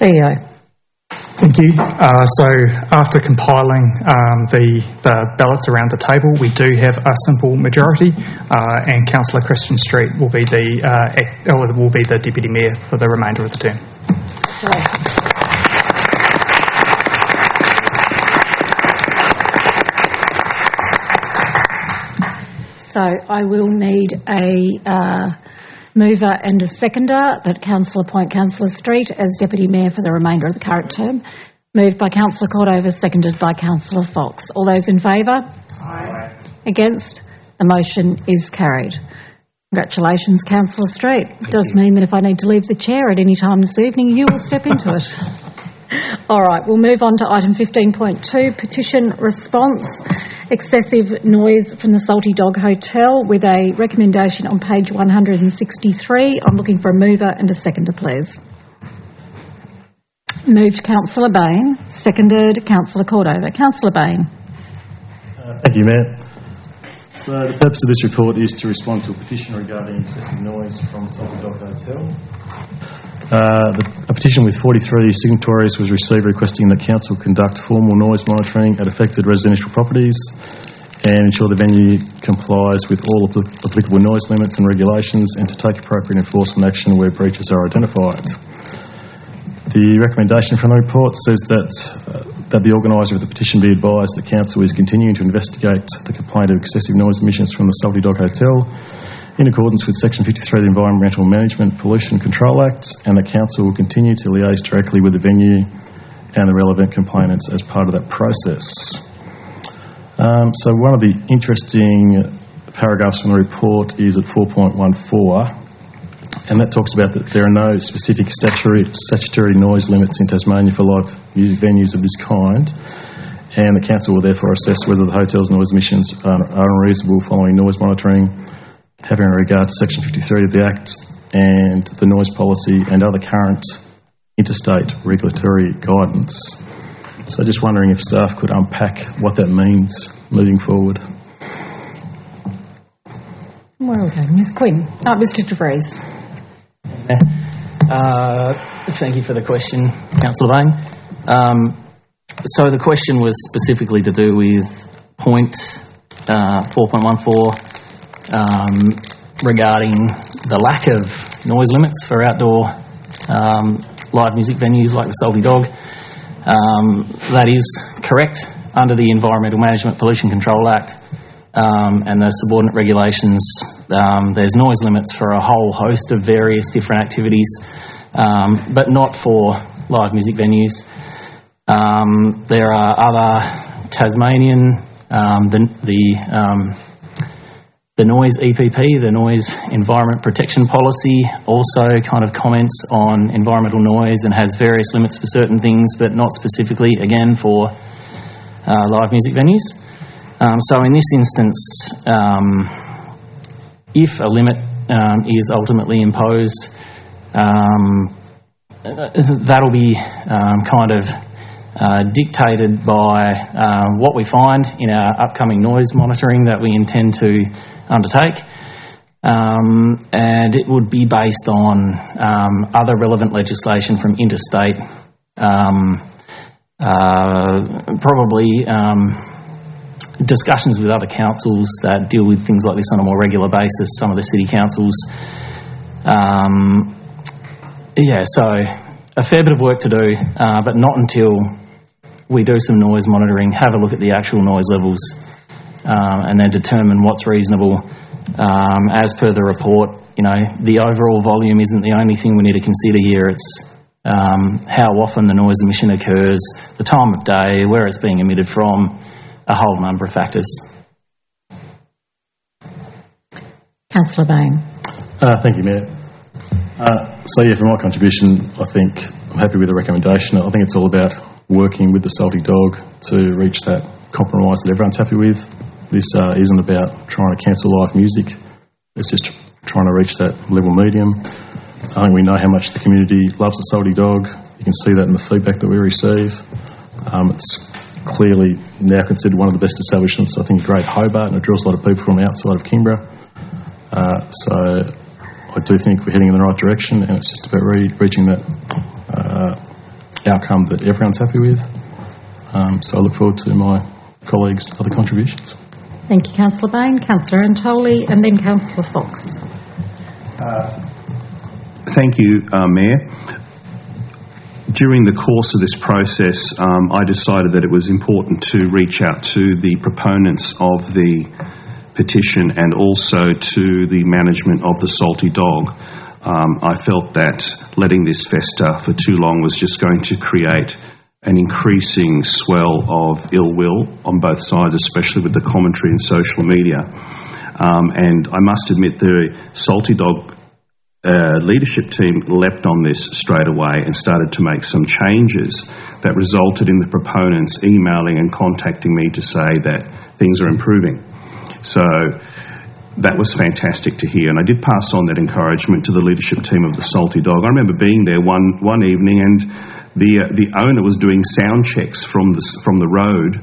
[SPEAKER 1] CEO.
[SPEAKER 9] Thank you. So after compiling the ballots around the table, we do have a simple majority, and Councillor Christian Street will be the Deputy Mayor for the remainder of the term.
[SPEAKER 1] So I will need a mover and a seconder that Council appoint Councillor Street as Deputy Mayor for the remainder of the current term. Moved by Councillor Cordova, seconded by Councillor Fox. All those in favour? Aye. Against? The motion is carried. Congratulations, Councillor Street. It does mean that if I need to leave the chair at any time this evening, you will step into it. All right, we'll move on to item 15.2, petition response. Excessive noise from the Salty Dog Hotel, with a recommendation on page 163. I'm looking for a mover and a seconder, please. Moved Councillor Bain, seconded Councillor Cordova. Councillor Bain.
[SPEAKER 17] Thank you, Mayor. So the purpose of this report is to respond to a petition regarding excessive noise from the Salty Dog Hotel. A petition with 43 signatories was received requesting that Council conduct formal noise monitoring at affected residential properties and ensure the venue complies with all applicable noise limits and regulations, and to take appropriate enforcement action where breaches are identified. The recommendation from the report says that the organiser of the petition be advised that Council is continuing to investigate the complaint of excessive noise emissions from the Salty Dog Hotel in accordance with Section 53 of the Environmental Management Pollution Control Act, and the Council will continue to liaise directly with the venue and the relevant complainants as part of that process. So one of the interesting paragraphs from the report is at 4.14, and that talks about that there are no specific statutory noise limits in Tasmania for live music venues of this kind, and the Council will therefore assess whether the hotel's noise emissions are unreasonable following noise monitoring, having regard to Section 53 of the Act and the noise policy and other current interstate regulatory guidance. So just wondering if staff could unpack what that means moving forward.
[SPEAKER 1] Where are we going? Ms Quinn. Mr De Vries.
[SPEAKER 6] Thank you for the question, Councillor Bain. So the question was specifically to do with point 4.14 regarding the lack of noise limits for outdoor live music venues like the Salty Dog. That is correct. Under the Environmental Management Pollution Control Act and the subordinate regulations, there's noise limits for a whole host of various different activities, but not for live music venues. There are other Tasmanian, the Noise EPP, the Noise Environment Protection Policy, also kind of comments on environmental noise and has various limits for certain things, but not specifically, again, for live music venues. So in this instance, if a limit is ultimately imposed, that'll be kind of dictated by what we find in our upcoming noise monitoring that we intend to undertake, and it would be based on other relevant legislation from interstate, probably discussions with other councils that deal with things like this on a more regular basis, some of the city councils. So a fair bit of work to do, but not until we do some noise monitoring, have a look at the actual noise levels, and then determine what's reasonable. As per the report, the overall volume isn't the only thing we need to consider here. It's how often the noise emission occurs, the time of day, where it's being emitted from, a whole number of factors.
[SPEAKER 1] Councillor Bain.
[SPEAKER 17] Thank you, Mayor. For my contribution, I think I'm happy with the recommendation. I think it's all about working with the Salty Dog to reach that compromise that everyone's happy with. This isn't about trying to cancel live music. It's just trying to reach that level medium. I think we know how much the community loves the Salty Dog. You can see that in the feedback that we receive. It's clearly now considered one of the best establishments, I think, Great Hobart, and it draws a lot of people from outside of Canberra. So I do think we're heading in the right direction, and it's just about reaching that outcome that everyone's happy with. So I look forward to my colleagues' other contributions.
[SPEAKER 1] Thank you, Councillor Bain. Councillor Antoli, and then Councillor Fox.
[SPEAKER 20] Thank you, Mayor. During the course of this process, I decided that it was important to reach out to the proponents of the petition and also to the management of the Salty Dog. I felt that letting this fester for too long was just going to create an increasing swell of ill will on both sides, especially with the commentary in social media. And I must admit the Salty Dog leadership team leapt on this straight away and started to make some changes that resulted in the proponents emailing and contacting me to say that things are improving. So that was fantastic to hear, and I did pass on that encouragement to the leadership team of the Salty Dog. I remember being there one evening, and the owner was doing sound checks from the road,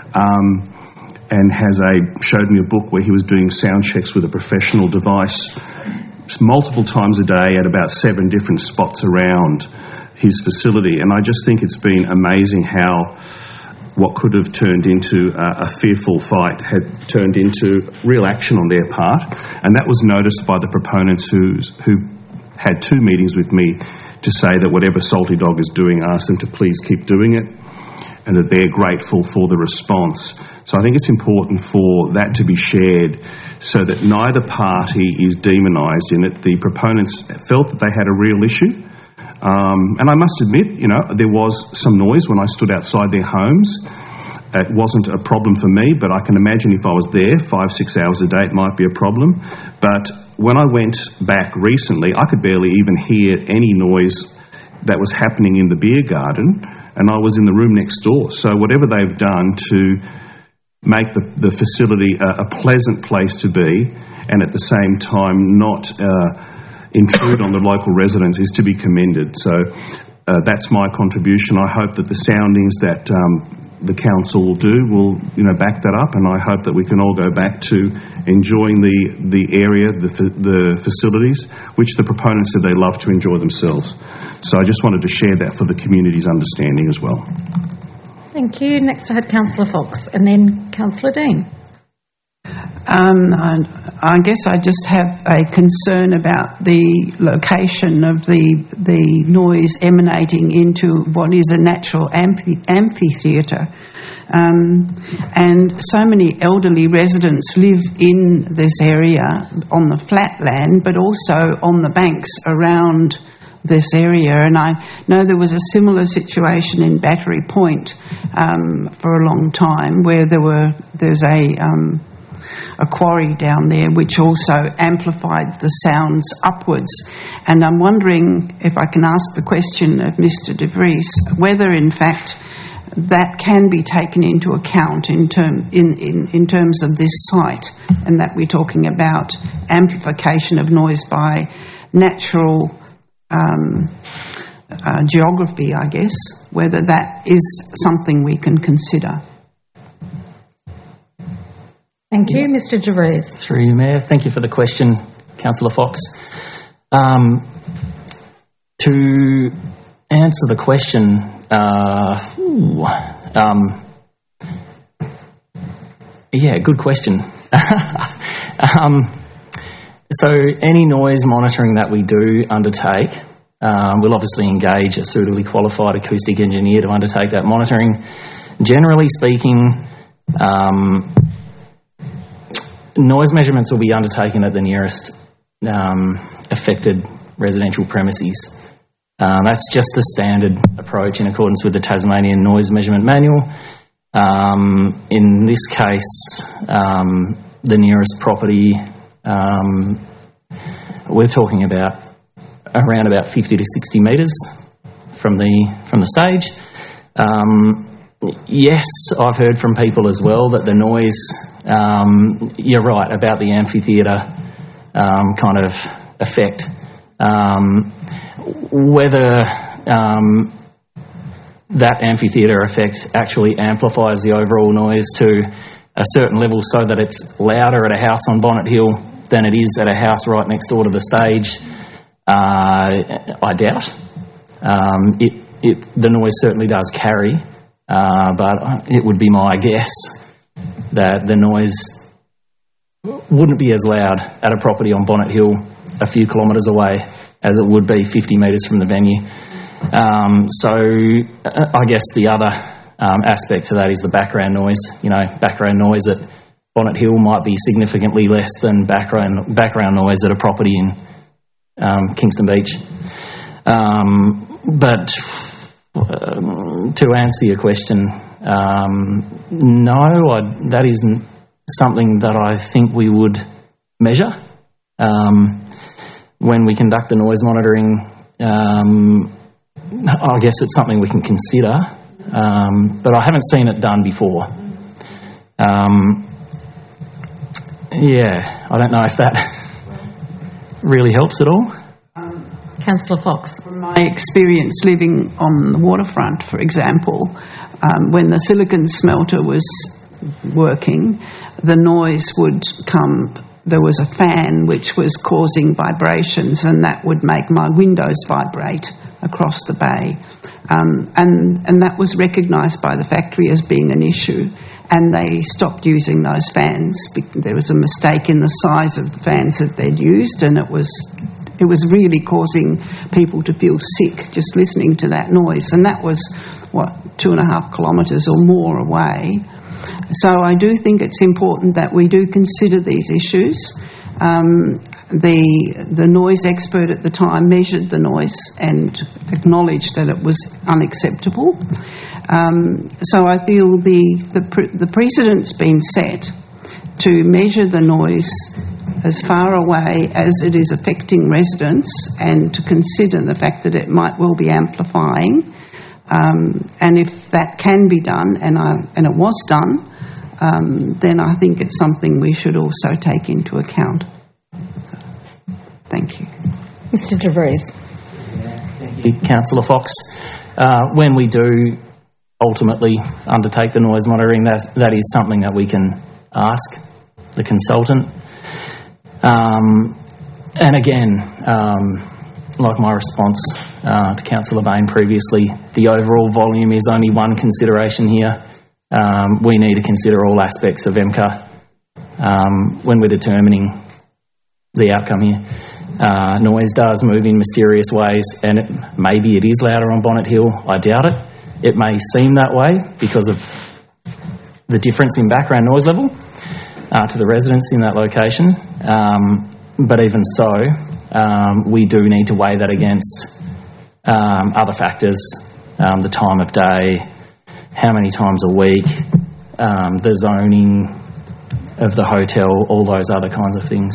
[SPEAKER 20] and showed me a book where he was doing sound checks with a professional device multiple times a day at about 7 different spots around his facility. And I just think it's been amazing how what could have turned into a fearful fight had turned into real action on their part. And that was noticed by the proponents who had 2 meetings with me to say that whatever Salty Dog is doing, ask them to please keep doing it, and that they're grateful for the response. So I think it's important for that to be shared so that neither party is demonised in it. The proponents felt that they had a real issue. And I must admit, there was some noise when I stood outside their homes. It wasn't a problem for me, but I can imagine if I was there 5-6 hours a day, it might be a problem. But when I went back recently, I could barely even hear any noise that was happening in the beer garden, and I was in the room next door. So whatever they've done to make the facility a pleasant place to be, and at the same time not intrude on the local residents, is to be commended. So that's my contribution. I hope that the soundings that the council will do will back that up, and I hope that we can all go back to enjoying the area, the facilities, which the proponents said they love to enjoy themselves. So I just wanted to share that for the community's understanding as well.
[SPEAKER 1] Thank you. Next I had Councillor Fox and then Councillor Dean.
[SPEAKER 21] I guess I just have a concern about the location of the noise emanating into what is a natural amphitheatre. And so many elderly residents live in this area on the flat land, but also on the banks around this area. And I know there was a similar situation in Battery Point for a long time, where there's a quarry down there which also amplified the sounds upwards. And I'm wondering if I can ask the question of Mr De Vries whether in fact that can be taken into account in terms of this site, and that we're talking about amplification of noise by natural geography, I guess, whether that is something we can consider.
[SPEAKER 1] Thank you. Mr De Vries.
[SPEAKER 6] Through you, Mayor. Thank you for the question, Councillor Fox. To answer the question, good question. So any noise monitoring that we do undertake, we'll obviously engage a suitably qualified acoustic engineer to undertake that monitoring. Generally speaking, noise measurements will be undertaken at the nearest affected residential premises. That's just the standard approach in accordance with the Tasmanian Noise Measurement Manual. In this case, the nearest property, we're talking about around about 50 to 60 metres from the stage. Yes, I've heard from people as well that the noise, you're right about the amphitheatre kind of effect. Whether that amphitheatre effect actually amplifies the overall noise to a certain level so that it's louder at a house on Bonnet Hill than it is at a house right next door to the stage, I doubt. the noise certainly does carry, but it would be my guess that the noise wouldn't be as loud at a property on Bonnet Hill a few kilometres away as it would be 50 metres from the venue. So I guess the other aspect to that is the background noise. Background noise at Bonnet Hill might be significantly less than background noise at a property in Kingston Beach. But to answer your question, no, that isn't something that I think we would measure. When we conduct the noise monitoring, I guess it's something we can consider, but I haven't seen it done before. I don't know if that really helps at all.
[SPEAKER 1] Councillor Fox.
[SPEAKER 21] From my experience living on the waterfront, for example, when the silicon smelter was working, the noise would come. There was a fan which was causing vibrations, and that would make my windows vibrate across the bay. And that was recognised by the factory as being an issue, and they stopped using those fans. There was a mistake in the size of the fans that they'd used, and it was really causing people to feel sick just listening to that noise. And that was, 2.5 kilometres or more away. So I do think it's important that we do consider these issues. The noise expert at the time measured the noise and acknowledged that it was unacceptable. So I feel the precedent's been set to measure the noise as far away as it is affecting residents, and to consider the fact that it might well be amplifying. And if that can be done, and it was done, then I think it's something we should also take into account. So, thank you.
[SPEAKER 1] Mr De Vries.
[SPEAKER 6] Thank you, Councillor Fox. When we do ultimately undertake the noise monitoring, that is something that we can ask the consultant. And again, like my response to Councillor Bain previously, the overall volume is only one consideration here. We need to consider all aspects of MCA when we're determining the outcome here. Noise does move in mysterious ways, and maybe it is louder on Bonnet Hill. I doubt it. It may seem that way because of the difference in background noise level to the residents in that location. But even so, we do need to weigh that against other factors, the time of day, how many times a week, the zoning of the hotel, all those other kinds of things.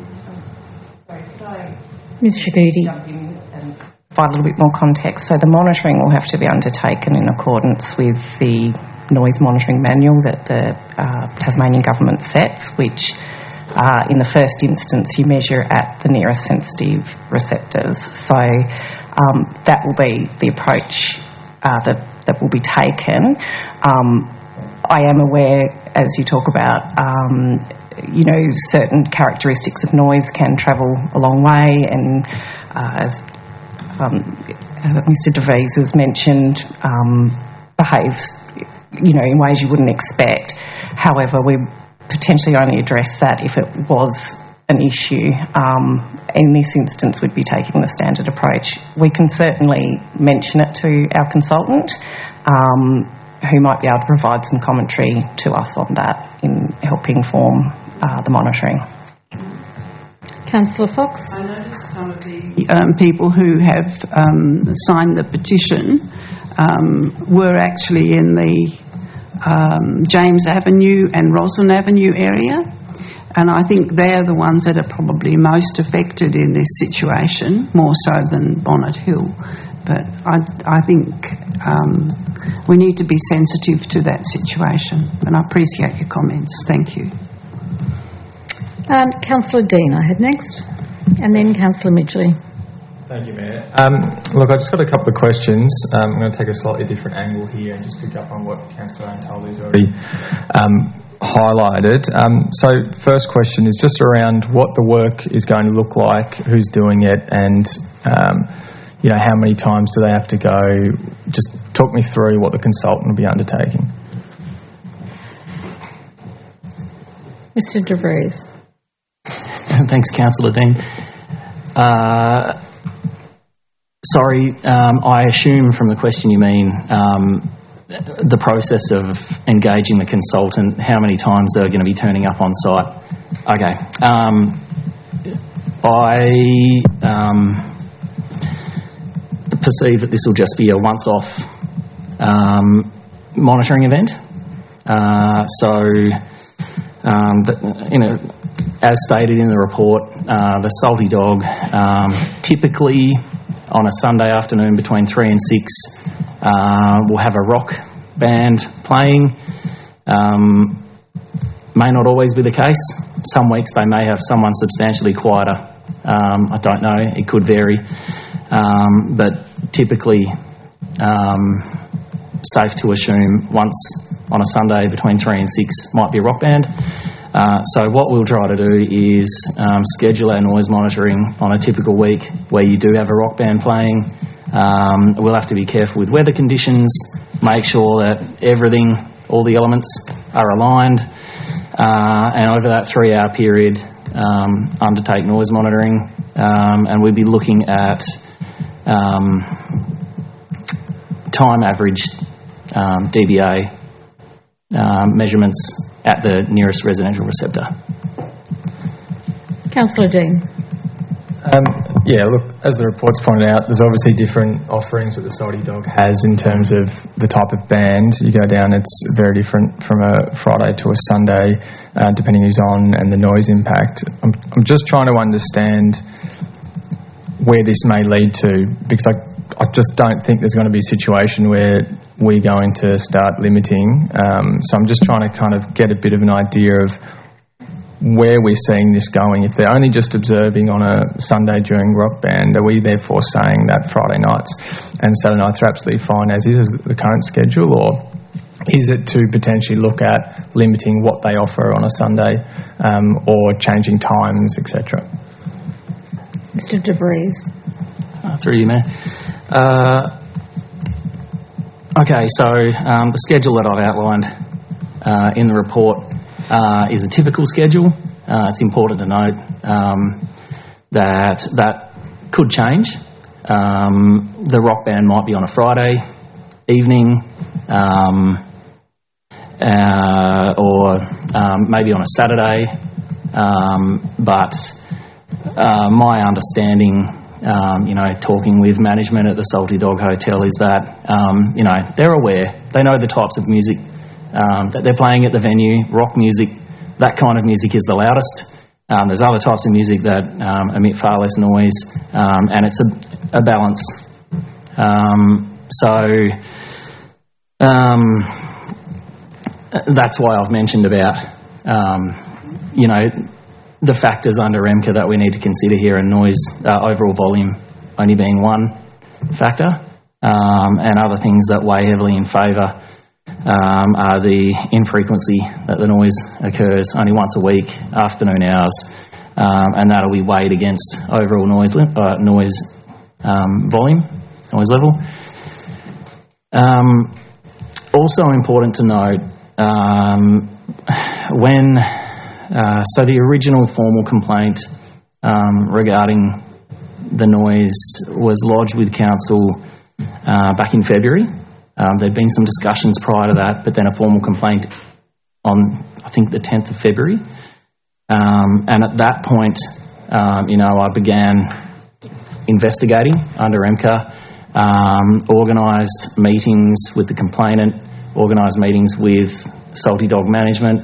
[SPEAKER 1] Ms Shagudi.
[SPEAKER 3] Provide a little bit more context. So the monitoring will have to be undertaken in accordance with the noise monitoring manual that the Tasmanian government sets, which in the first instance you measure at the nearest sensitive receptors. So that will be the approach that will be taken. I am aware, as you talk about, certain characteristics of noise can travel a long way, and as Mr De Vries has mentioned, behaves, in ways you wouldn't expect. However, we potentially only address that if it was an issue. In this instance, we'd be taking the standard approach. We can certainly mention it to our consultant, who might be able to provide some commentary to us on that in helping form the monitoring.
[SPEAKER 1] Councillor Fox.
[SPEAKER 21] I noticed some of the people who have signed the petition were actually in the James Avenue and Roslyn Avenue area, and I think they're the ones that are probably most affected in this situation, more so than Bonnet Hill. But I think we need to be sensitive to that situation, and I appreciate your comments. Thank you.
[SPEAKER 1] Councillor Dean, I had next, and then Councillor Midgley.
[SPEAKER 7] Thank you, Mayor. Look, I just got a couple of questions. I'm going to take a slightly different angle here and just pick up on what Councillor Antoli's already highlighted. So first question is just around what the work is going to look like, who's doing it, and how many times do they have to go? Just talk me through what the consultant will be undertaking.
[SPEAKER 1] Mr. De Vries.
[SPEAKER 6] Thanks, Councillor Dean. Sorry, I assume from the question you mean the process of engaging the consultant, how many times they're going to be turning up on site. Okay. I perceive that this will just be a once-off monitoring event. As stated in the report, the Salty Dog typically on a Sunday afternoon between 3 and 6 will have a rock band playing. May not always be the case. Some weeks they may have someone substantially quieter. I don't know, it could vary. But typically safe to assume once on a Sunday between 3 and 6 might be a rock band. So what we'll try to do is schedule our noise monitoring on a typical week where you do have a rock band playing. We'll have to be careful with weather conditions, make sure that everything, all the elements are aligned, and over that 3-hour period undertake noise monitoring, and we'll be looking at time averaged dBA measurements at the nearest residential receptor.
[SPEAKER 1] Councillor Dean.
[SPEAKER 7] Look, as the report's pointed out, there's obviously different offerings that the Salty Dog has in terms of the type of band. You go down, it's very different from a Friday to a Sunday, depending who's on and the noise impact. I'm just trying to understand where this may lead to, because I just don't think there's going to be a situation where we're going to start limiting. So I'm just trying to kind of get a bit of an idea of where we're seeing this going. If they're only just observing on a Sunday during rock band, are we therefore saying that Friday nights and Saturday nights are absolutely fine as is the current schedule, or is it to potentially look at limiting what they offer on a Sunday, or changing times, etc.?
[SPEAKER 1] Mr. De Vries.
[SPEAKER 6] Through you, Mayor. Okay, so the schedule that I've outlined in the report is a typical schedule. It's important to note that could change. The rock band might be on a Friday evening, or maybe on a Saturday, but my understanding, talking with management at the Salty Dog Hotel, is that, they're aware. They know the types of music that they're playing at the venue. Rock music, that kind of music is the loudest. There's other types of music that emit far less noise, and it's a balance. That's why I've mentioned about, the factors under REMCA that we need to consider here, and noise, overall volume only being one factor, and other things that weigh heavily in favour are the infrequency that the noise occurs only once a week, afternoon hours, and that'll be weighed against overall noise volume, noise level. Also important to note, so the original formal complaint regarding the noise was lodged with Council back in February. There'd been some discussions prior to that, but then a formal complaint on, I think, the 10th of February. And at that point, I began investigating under REMCA, organised meetings with the complainant, organised meetings with Salty Dog Management.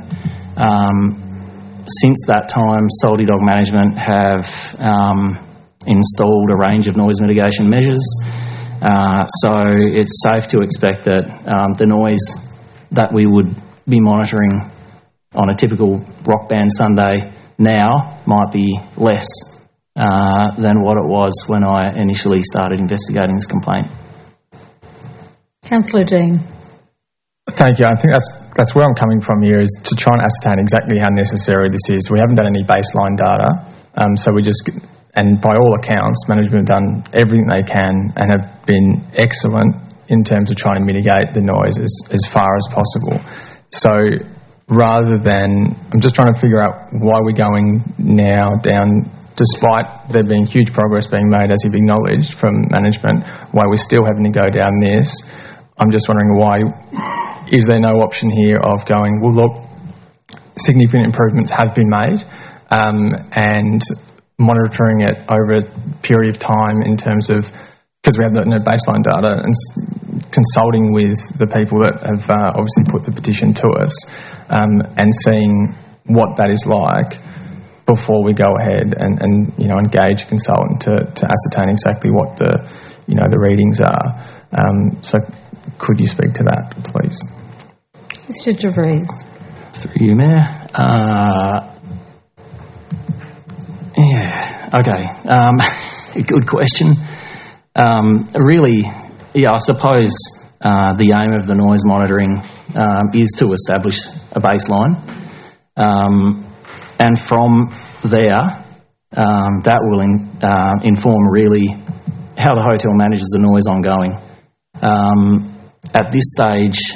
[SPEAKER 6] Since that time, Salty Dog Management have installed a range of noise mitigation measures. So it's safe to expect that the noise that we would be monitoring on a typical rock band Sunday now might be less than what it was when I initially started investigating this complaint.
[SPEAKER 1] Councillor Dean.
[SPEAKER 7] Thank you. I think that's where I'm coming from here, is to try and ascertain exactly how necessary this is. We haven't done any baseline data, so we just and by all accounts, management have done everything they can and have been excellent in terms of trying to mitigate the noise as far as possible. So rather than, I'm just trying to figure out why we're going now down, despite there being huge progress being made, as you've acknowledged, from management, why we're still having to go down this. I'm just wondering why, is there no option here of going, well, look, significant improvements have been made, and monitoring it over a period of time in terms of, because we have the baseline data, and consulting with the people that have obviously put the petition to us, and seeing what that is like before we go ahead and engage a consultant to ascertain exactly what the readings are. So could you speak to that, please?
[SPEAKER 1] Mr. De Vries.
[SPEAKER 6] Through you, Mayor. Good question. Really, I suppose the aim of the noise monitoring is to establish a baseline, and from there, that will inform really how the hotel manages the noise ongoing. At this stage,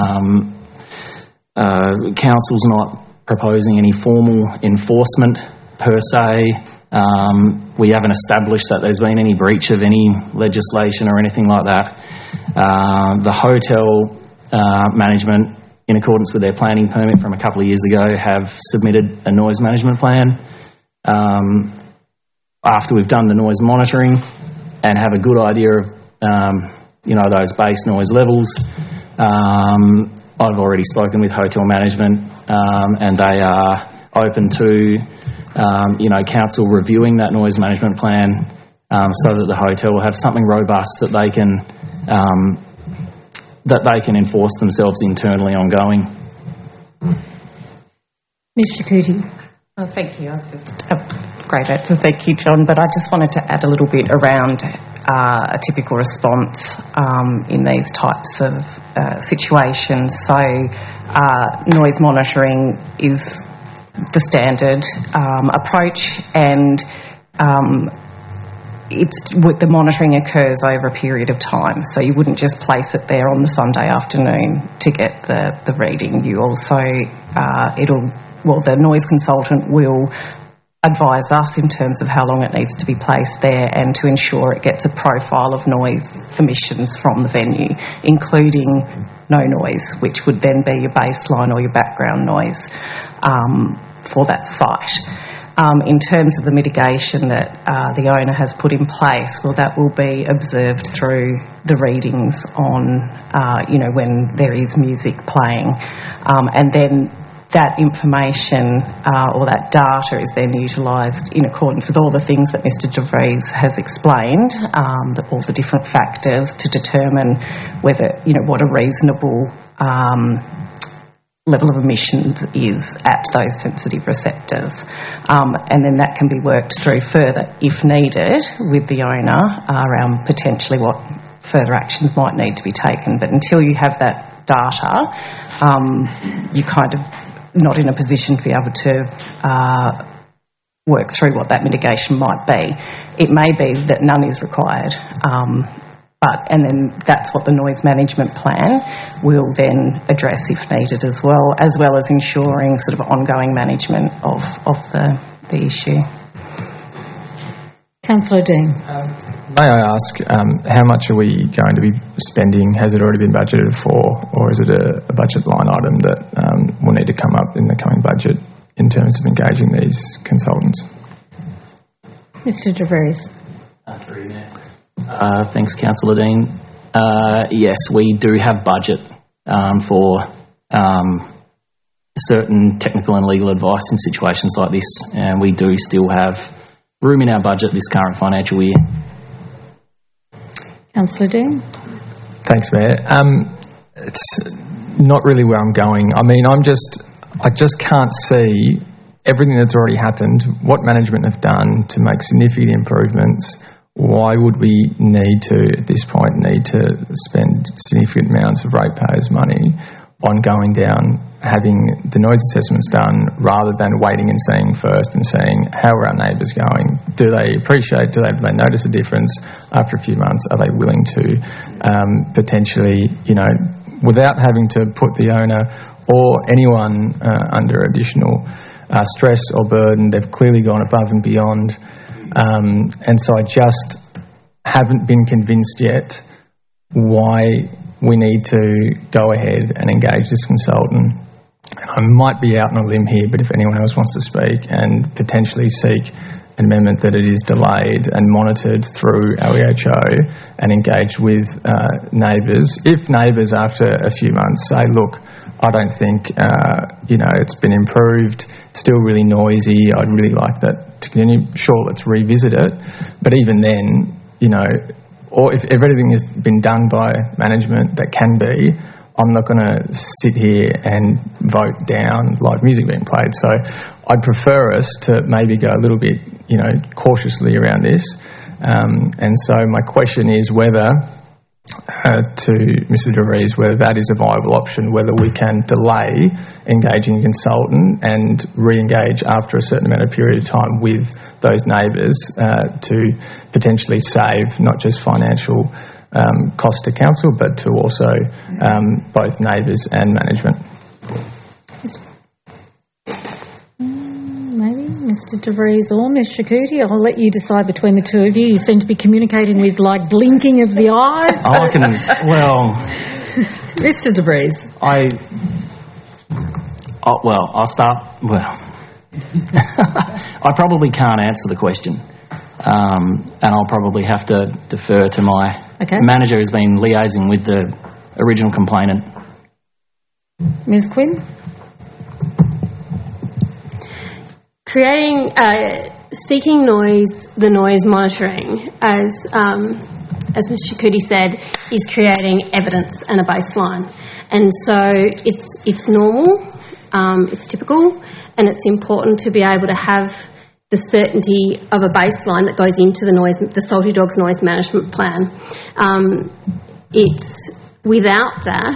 [SPEAKER 6] council's not proposing any formal enforcement per se. We haven't established that there's been any breach of any legislation or anything like that. The hotel management, in accordance with their planning permit from a couple of years ago, have submitted a noise management plan. After we've done the noise monitoring and have a good idea of those base noise levels, I've already spoken with hotel management, and they are open to council reviewing that noise management plan, so that the hotel will have something robust that they can enforce themselves internally ongoing.
[SPEAKER 1] Ms. Jakuti.
[SPEAKER 3] Thank you. I was just a great answer. Thank you, John. But I just wanted to add a little bit around a typical response in these types of situations. So noise monitoring is the standard approach, and the monitoring occurs over a period of time. So you wouldn't just place it there on the Sunday afternoon to get the reading. You also the noise consultant will advise us in terms of how long it needs to be placed there, and to ensure it gets a profile of noise emissions from the venue, including no noise, which would then be your baseline or your background noise for that site. In terms of the mitigation that the owner has put in place, well, that will be observed through the readings on, when there is music playing, and then that information or that data is then utilised in accordance with all the things that Mr De Vries has explained, all the different factors to determine whether, what a reasonable level of emissions is at those sensitive receptors. And then that can be worked through further, if needed, with the owner around potentially what further actions might need to be taken. But until you have that data, you kind of not in a position to be able to work through what that mitigation might be. It may be that none is required, and then that's what the noise management plan will then address if needed, as well as ensuring sort of ongoing management of the issue.
[SPEAKER 1] Councillor Dean.
[SPEAKER 7] May I ask, how much are we going to be spending? Has it already been budgeted for, or is it a budget line item that will need to come up in the coming budget in terms of engaging these consultants?
[SPEAKER 1] Mr De Vries.
[SPEAKER 6] Thanks, Councillor Dean. Yes, we do have budget for certain technical and legal advice in situations like this, and we do still have room in our budget this current financial year.
[SPEAKER 1] Councillor Dean.
[SPEAKER 7] Thanks, Mayor. It's not really where I'm going. I mean, I just can't see everything that's already happened, what management have done to make significant improvements. Why would we need to, at this point, spend significant amounts of ratepayers' money on going down, having the noise assessments done, rather than waiting and seeing first and seeing how are our neighbours going. Do they appreciate, do they notice a difference after a few months? Are they willing to potentially, without having to put the owner or anyone under additional stress or burden? They've clearly gone above and beyond. And so I just haven't been convinced yet why we need to go ahead and engage this consultant. I might be out on a limb here, but if anyone else wants to speak and potentially seek an amendment that it is delayed and monitored through our EHO and engage with neighbours. If neighbours after a few months say, look, I don't think, it's been improved, it's still really noisy, I'd really like that to continue, sure, let's revisit it. But even then, or if everything has been done by management that can be, I'm not going to sit here and vote down live music being played. So I'd prefer us to maybe go a little bit, cautiously around this. And so my question is whether, to Mr. De Vries, whether that is a viable option, whether we can delay engaging a consultant and re-engage after a certain amount of period of time with those neighbours to potentially save not just financial cost to council, but to also both neighbours and management.
[SPEAKER 1] Maybe Mr. De Vries or Ms. Shakuti. I'll let you decide between the two of you. You seem to be communicating with blinking of the eyes. Mr. De Vries.
[SPEAKER 6] I'll start. I probably can't answer the question. And I'll probably have to defer to my manager who's been liaising with the original complainant.
[SPEAKER 1] Ms. Quinn?
[SPEAKER 14] Seeking the noise monitoring, as Ms. Shakuti said, is creating evidence and a baseline. And so it's normal, it's typical, and it's important to be able to have the certainty of a baseline that goes into the Salty Dogs noise management plan. It's without that,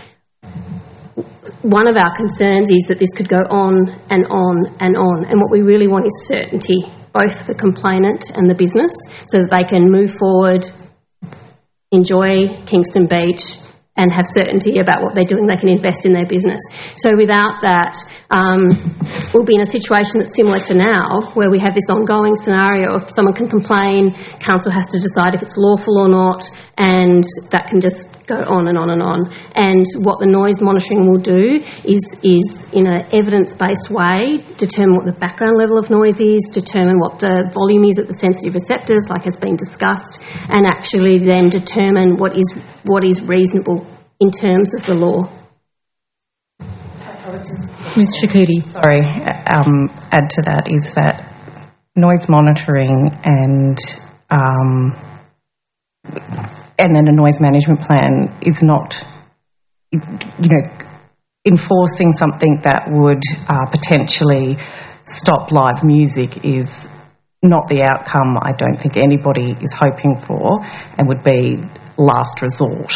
[SPEAKER 14] one of our concerns is that this could go on and on and on. And what we really want is certainty, both for the complainant and the business, so that they can move forward, enjoy Kingston Beach, and have certainty about what they're doing. They can invest in their business. So without that, we'll be in a situation that's similar to now, where we have this ongoing scenario of someone can complain, council has to decide if it's lawful or not, and that can just go on and on and on. And what the noise monitoring will do is in an evidence-based way, determine what the background level of noise is, determine what the volume is at the sensitive receptors, like has been discussed, and actually then determine what is reasonable in terms of the law.
[SPEAKER 1] Ms. Shakuti.
[SPEAKER 3] Sorry, add to that is that noise monitoring and then a noise management plan is not, enforcing something that would potentially stop live music is not the outcome I don't think anybody is hoping for, and would be last resort.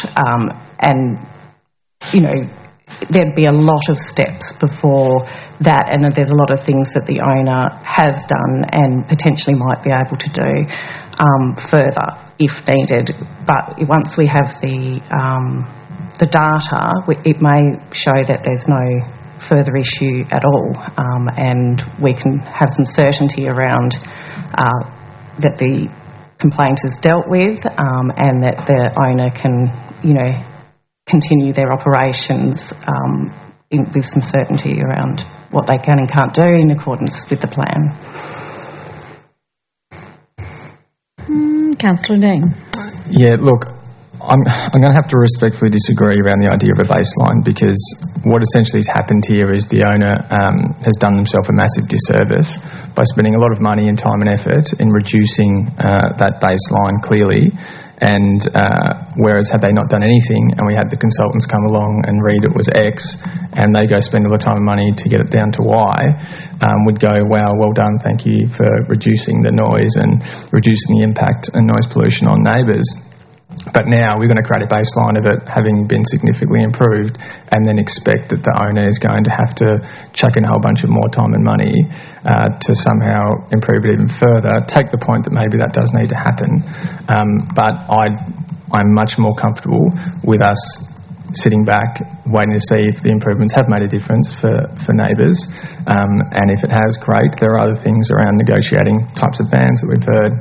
[SPEAKER 3] There'd be a lot of steps before that, and there's a lot of things that the owner has done and potentially might be able to do further if needed. But once we have the data, it may show that there's no further issue at all, and we can have some certainty around that the complaint is dealt with, and that the owner can, continue their operations with some certainty around what they can and can't do in accordance with the plan.
[SPEAKER 1] Councillor Dean.
[SPEAKER 7] Yeah, look, I'm going to have to respectfully disagree around the idea of a baseline, because what essentially has happened here is the owner has done himself a massive disservice by spending a lot of money and time and effort in reducing that baseline clearly. And whereas had they not done anything and we had the consultants come along and read it was X and they go spend all the time and money to get it down to Y, would go, wow, well done, thank you for reducing the noise and reducing the impact and noise pollution on neighbours. But now we're going to create a baseline of it having been significantly improved and then expect that the owner is going to have to chuck in a whole bunch of more time and money to somehow improve it even further. Take the point that maybe that does need to happen, but I'm much more comfortable with us sitting back, waiting to see if the improvements have made a difference for neighbours, and if it has, great. There are other things around negotiating types of bans that we've heard.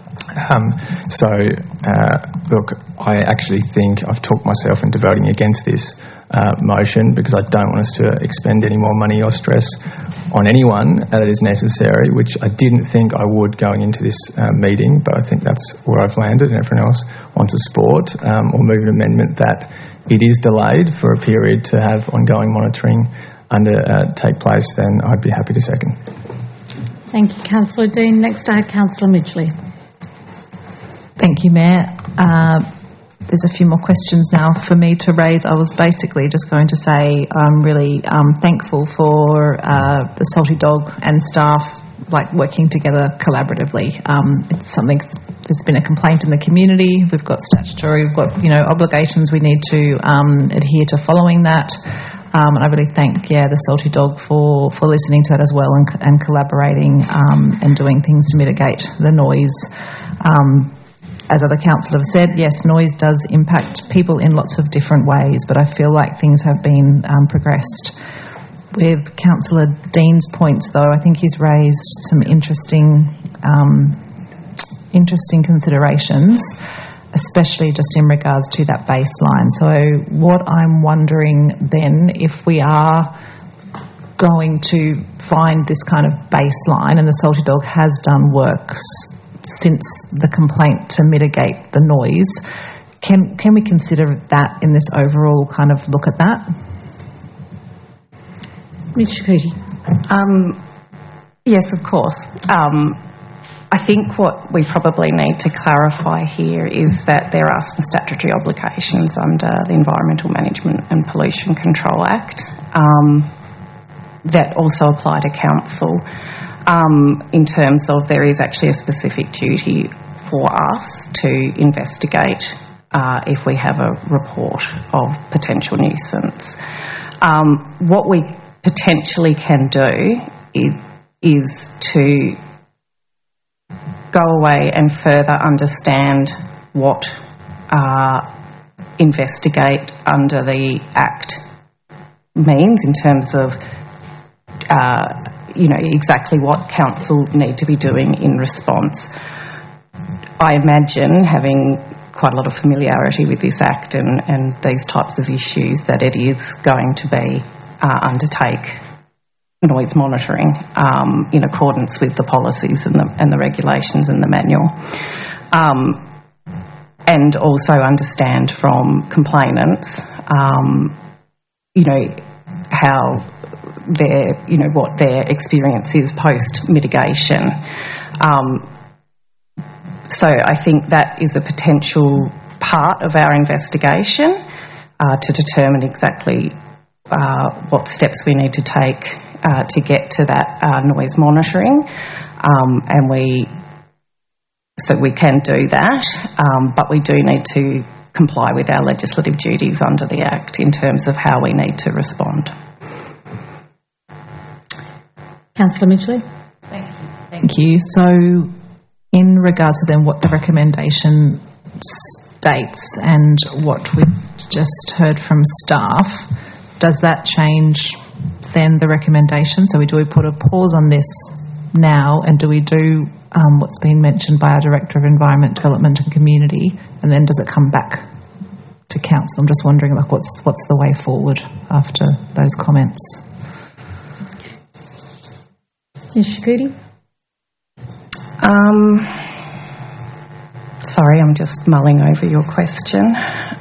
[SPEAKER 7] Look, I actually think I've talked myself into voting against this motion because I don't want us to expend any more money or stress on anyone that is necessary, which I didn't think I would going into this meeting, but I think that's where I've landed, and everyone else wants a support or move an amendment that it is delayed for a period to have ongoing monitoring take place, then I'd be happy to second.
[SPEAKER 1] Thank you, Councillor Dean. Next I have Councillor Midgley.
[SPEAKER 16] Thank you, Mayor. There's a few more questions now for me to raise. I was basically just going to say I'm really thankful for the Salty Dog and staff working together collaboratively. It's something there's been a complaint in the community. We've got statutory, we've got obligations we need to adhere to following that. And I really thank the Salty Dog for listening to that as well and collaborating and doing things to mitigate the noise. As other councillors have said, yes, noise does impact people in lots of different ways, but I feel like things have been progressed. With Councillor Dean's points, though, I think he's raised some interesting considerations, especially just in regards to that baseline. So what I'm wondering then, if we are going to find this kind of baseline, and the Salty Dog has done work since the complaint to mitigate the noise, can we consider that in this overall kind of look at that?
[SPEAKER 1] Ms. Shakuti.
[SPEAKER 3] Yes, of course. I think what we probably need to clarify here is that there are some statutory obligations under the Environmental Management and Pollution Control Act that also apply to council. In terms of there is actually a specific duty for us to investigate if we have a report of potential nuisance. What we potentially can do is to go away and further understand what investigate under the Act means in terms of exactly what council need to be doing in response. I imagine, having quite a lot of familiarity with this Act and these types of issues, that it is going to be undertake noise monitoring in accordance with the policies and the regulations and the manual. And also understand from complainants, how what their experience is post-mitigation. So I think that is a potential part of our investigation to determine exactly what steps we need to take to get to that noise monitoring. And we can do that, but we do need to comply with our legislative duties under the Act in terms of how we need to respond.
[SPEAKER 1] Councillor Midgley.
[SPEAKER 16] Thank you. So in regards to then what the recommendation states and what we've just heard from staff, does that change then the recommendation? So do we put a pause on this now, and do we do what's been mentioned by our Director of Environment, Development and Community, and then does it come back to council? I'm just wondering, what's the way forward after those comments?
[SPEAKER 1] Ms. Shakuti.
[SPEAKER 3] Sorry, I'm just mulling over your question.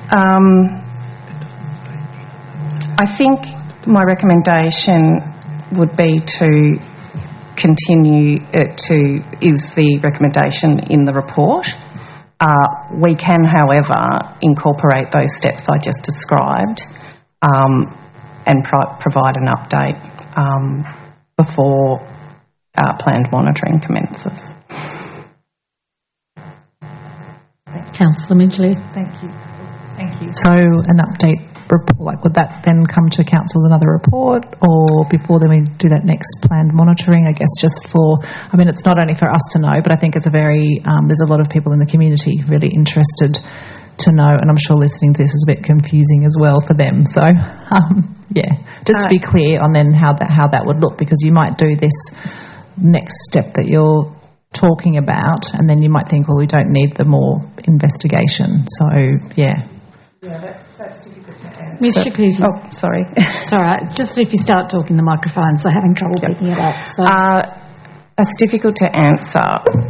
[SPEAKER 3] I think my recommendation would be to continue is the recommendation in the report. We can, however, incorporate those steps I just described and provide an update before planned monitoring commences.
[SPEAKER 1] Councillor Midgley.
[SPEAKER 16] Thank you. So an update report, would that then come to council as another report, or before then we do that next planned monitoring? I guess just it's not only for us to know, but I think it's there's a lot of people in the community really interested to know, and I'm sure listening to this is a bit confusing as well for them. So, just to be clear on then how that would look, because you might do this next step that you're talking about, and then you might think, well, we don't need the more investigation. So, yeah.
[SPEAKER 4] Yeah, that's difficult to answer.
[SPEAKER 1] Ms. Shakouti.
[SPEAKER 16] Oh, sorry.
[SPEAKER 1] It's all right. It's just if you start talking, the microphones are having trouble picking it up. So.
[SPEAKER 3] It's difficult to answer.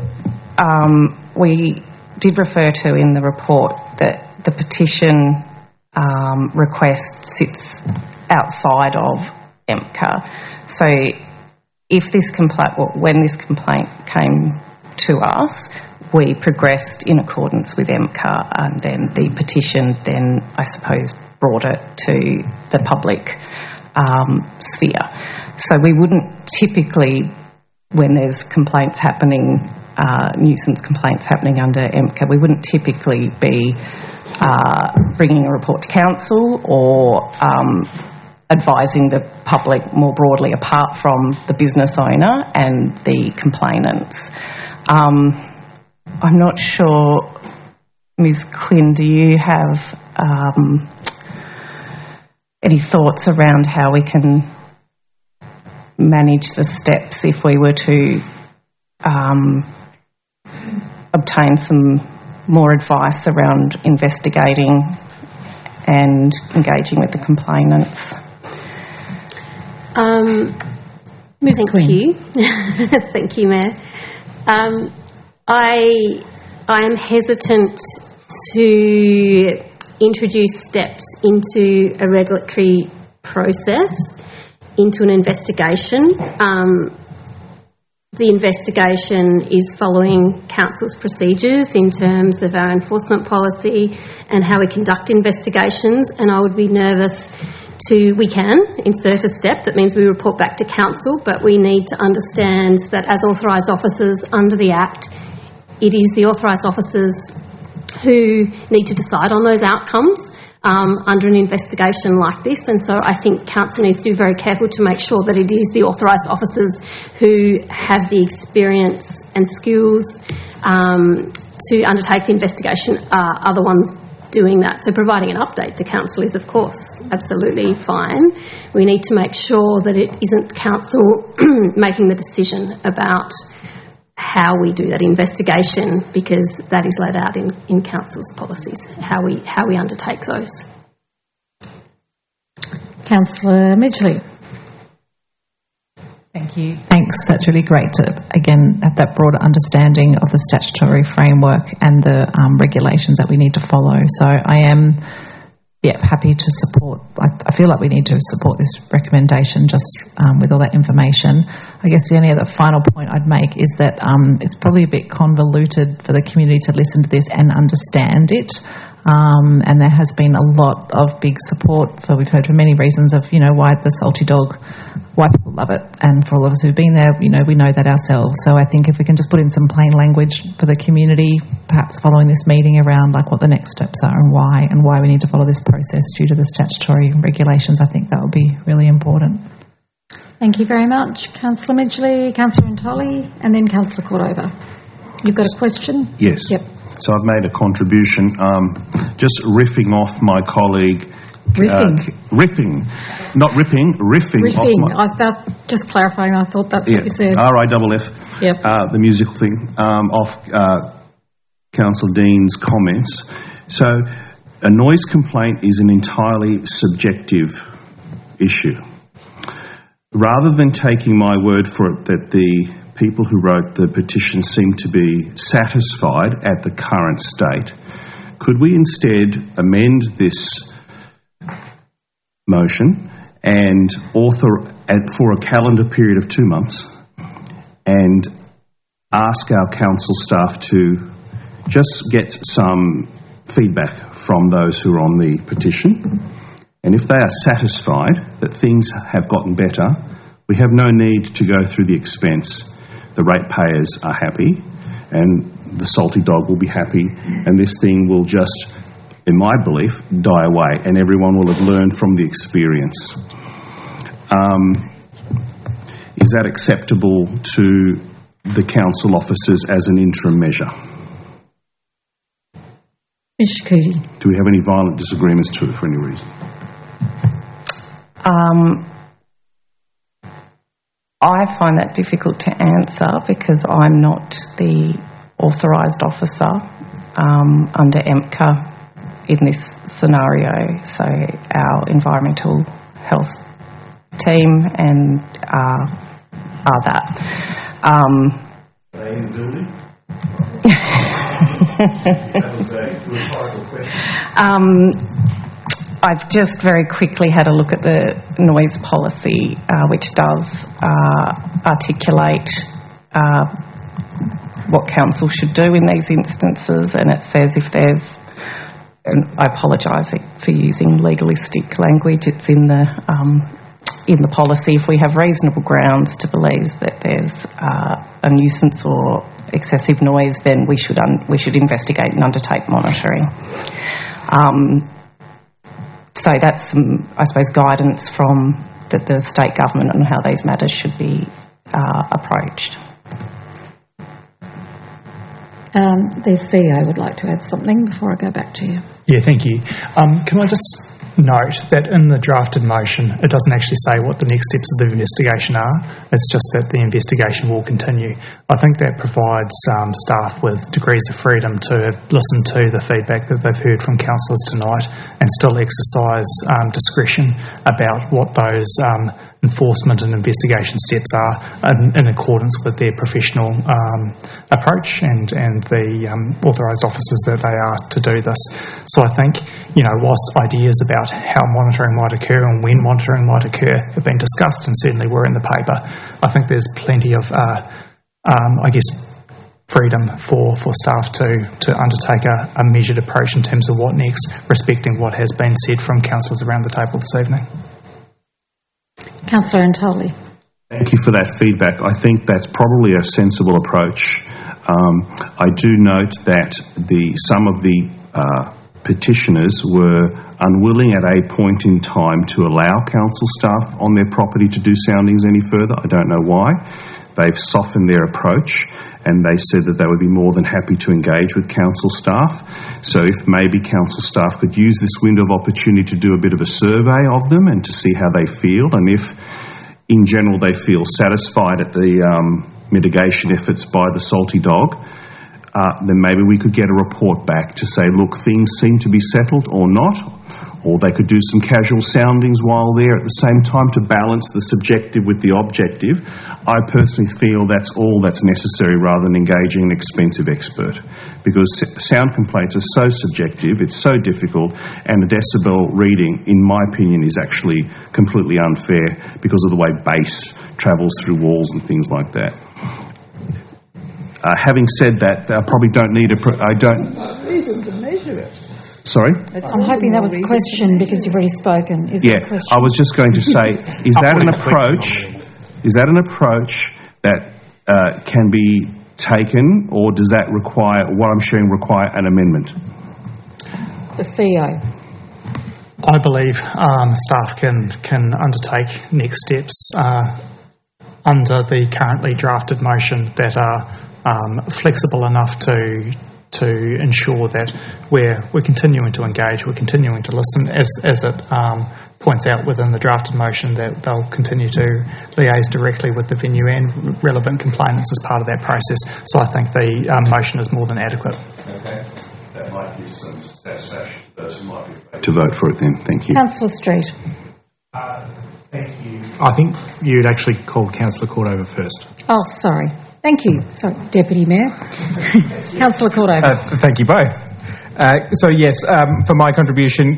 [SPEAKER 3] We did refer to in the report that the petition request sits outside of EMCA. So when this complaint came to us, we progressed in accordance with EMCA, and then the petition then, I suppose, brought it to the public sphere. So we wouldn't typically, when there's complaints happening, nuisance complaints happening under EMCA, we wouldn't typically be bringing a report to council or advising the public more broadly, apart from the business owner and the complainants. I'm not sure, Ms. Quinn, do you have any thoughts around how we can manage the steps if we were to obtain some more advice around investigating and engaging with the complainants?
[SPEAKER 1] Ms. Quinn.
[SPEAKER 14] Thank you. Thank you, Mayor. I am hesitant to introduce steps into a regulatory process, into an investigation. The investigation is following council's procedures in terms of our enforcement policy and how we conduct investigations, and I would be nervous we can insert a step that means we report back to council, but we need to understand that as authorised officers under the Act, it is the authorised officers who need to decide on those outcomes under an investigation like this, and so I think council needs to be very careful to make sure that it is the authorised officers who have the experience and skills to undertake the investigation are the ones doing that. So providing an update to council is, of course, absolutely fine. We need to make sure that it isn't council making the decision about how we do that investigation, because that is laid out in council's policies, how we undertake those.
[SPEAKER 1] Councillor Midgley.
[SPEAKER 16] Thank you. Thanks. That's really great to, again, have that broader understanding of the statutory framework and the regulations that we need to follow. So I am, happy to support. I feel like we need to support this recommendation just with all that information. I guess the only other final point I'd make is that it's probably a bit convoluted for the community to listen to this and understand it. And there has been a lot of big support, we've heard for many reasons of, why the salty dog, why people love it. And for all of us who've been there, we know that ourselves. So I think if we can just put in some plain language for the community, perhaps following this meeting around what the next steps are and why we need to follow this process due to the statutory regulations, I think that would be really important.
[SPEAKER 1] Thank you very much. Councillor Midgley, Councillor Intoli, and then Councillor Cordova. You've got a question?
[SPEAKER 20] Yes.
[SPEAKER 1] Yep.
[SPEAKER 20] So I've made a contribution, just riffing off my colleague.
[SPEAKER 1] Riffing?
[SPEAKER 20] Not ripping, riffing.
[SPEAKER 1] Riffing. I thought, just clarifying, I thought that's what you said.
[SPEAKER 20] RIFF.
[SPEAKER 1] Yep.
[SPEAKER 20] The musical thing, off Councillor Dean's comments. So a noise complaint is an entirely subjective issue. Rather than taking my word for it that the people who wrote the petition seem to be satisfied at the current state, could we instead amend this motion and for a calendar period of 2 months and ask our council staff to just get some feedback from those who are on the petition, and if they are satisfied that things have gotten better, we have no need to go through the expense. The ratepayers are happy, and the salty dog will be happy, and this thing will just, in my belief, die away, and everyone will have learned from the experience. Is that acceptable to the council officers as an interim measure?
[SPEAKER 1] Ms. Shakouti.
[SPEAKER 20] Do we have any violent disagreements to it for any reason?
[SPEAKER 3] I find that difficult to answer because I'm not the authorised officer under EMCA in this scenario. So our environmental health team and are that.
[SPEAKER 20] Are they in the building? That was a rhetorical question.
[SPEAKER 3] I've just very quickly had a look at the noise policy, which does articulate what council should do in these instances, and it says if there's, and I apologise for using legalistic language, it's in the policy, if we have reasonable grounds to believe that there's a nuisance or excessive noise, then we should investigate and undertake monitoring. So that's some, I suppose, guidance from the state government on how these matters should be approached.
[SPEAKER 1] The CEO would like to add something before I go back to you.
[SPEAKER 9] Yeah, thank you. Can I just note that in the drafted motion, it doesn't actually say what the next steps of the investigation are. It's just that the investigation will continue. I think that provides staff with degrees of freedom to listen to the feedback that they've heard from councillors tonight and still exercise discretion about what those enforcement and investigation steps are in accordance with their professional approach and the authorised officers that they are to do this. So I think, whilst ideas about how monitoring might occur and when monitoring might occur have been discussed and certainly were in the paper, I think there's plenty of, freedom for staff to undertake a measured approach in terms of what next, respecting what has been said from councillors around the table this evening.
[SPEAKER 1] Councillor Antoli.
[SPEAKER 20] Thank you for that feedback. I think that's probably a sensible approach. I do note that some of the petitioners were unwilling at a point in time to allow council staff on their property to do soundings any further. I don't know why. They've softened their approach and they said that they would be more than happy to engage with council staff. So if maybe council staff could use this window of opportunity to do a bit of a survey of them and to see how they feel, and if in general they feel satisfied at the mitigation efforts by the salty dog, then maybe we could get a report back to say, look, things seem to be settled or not, or they could do some casual soundings while there at the same time to balance the subjective with the objective. I personally feel that's all that's necessary rather than engaging an expensive expert, because sound complaints are so subjective, it's so difficult, and a decibel reading, in my opinion, is actually completely unfair because of the way bass travels through walls and things like that. Having said that, I probably don't need
[SPEAKER 21] reason to measure it.
[SPEAKER 20] Sorry?
[SPEAKER 1] I'm hoping that was a question because you've already spoken.
[SPEAKER 20] I was just going to say, is that an approach that can be taken, or does that require, what I'm sharing, require an amendment?
[SPEAKER 1] The CEO.
[SPEAKER 9] I believe staff can undertake next steps under the currently drafted motion that are flexible enough to ensure that we're continuing to engage, we're continuing to listen, as it points out within the drafted motion that they'll continue to liaise directly with the venue and relevant complainants as part of that process. So I think the motion is more than adequate.
[SPEAKER 20] Okay, that might give some satisfaction to those who might be afraid to vote for it then. Thank you.
[SPEAKER 1] Councillor Street.
[SPEAKER 2] Thank you. I think you'd actually called Councillor Cordover first.
[SPEAKER 1] Oh, sorry. Thank you. Sorry, Deputy Mayor. Councillor Cordover.
[SPEAKER 18] Thank you both. So yes, for my contribution,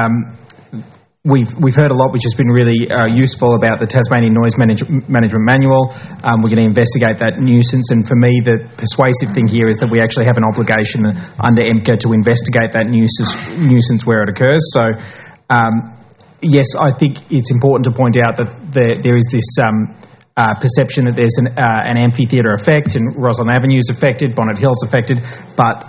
[SPEAKER 18] we've heard a lot which has been really useful about the Tasmanian Noise Management Manual. We're going to investigate that nuisance, and for me the persuasive thing here is that we actually have an obligation under EMCA to investigate that nuisance where it occurs. So yes, I think it's important to point out that there is this perception that there's an amphitheatre effect and Roslyn Avenue's affected, Bonnet Hill's affected, but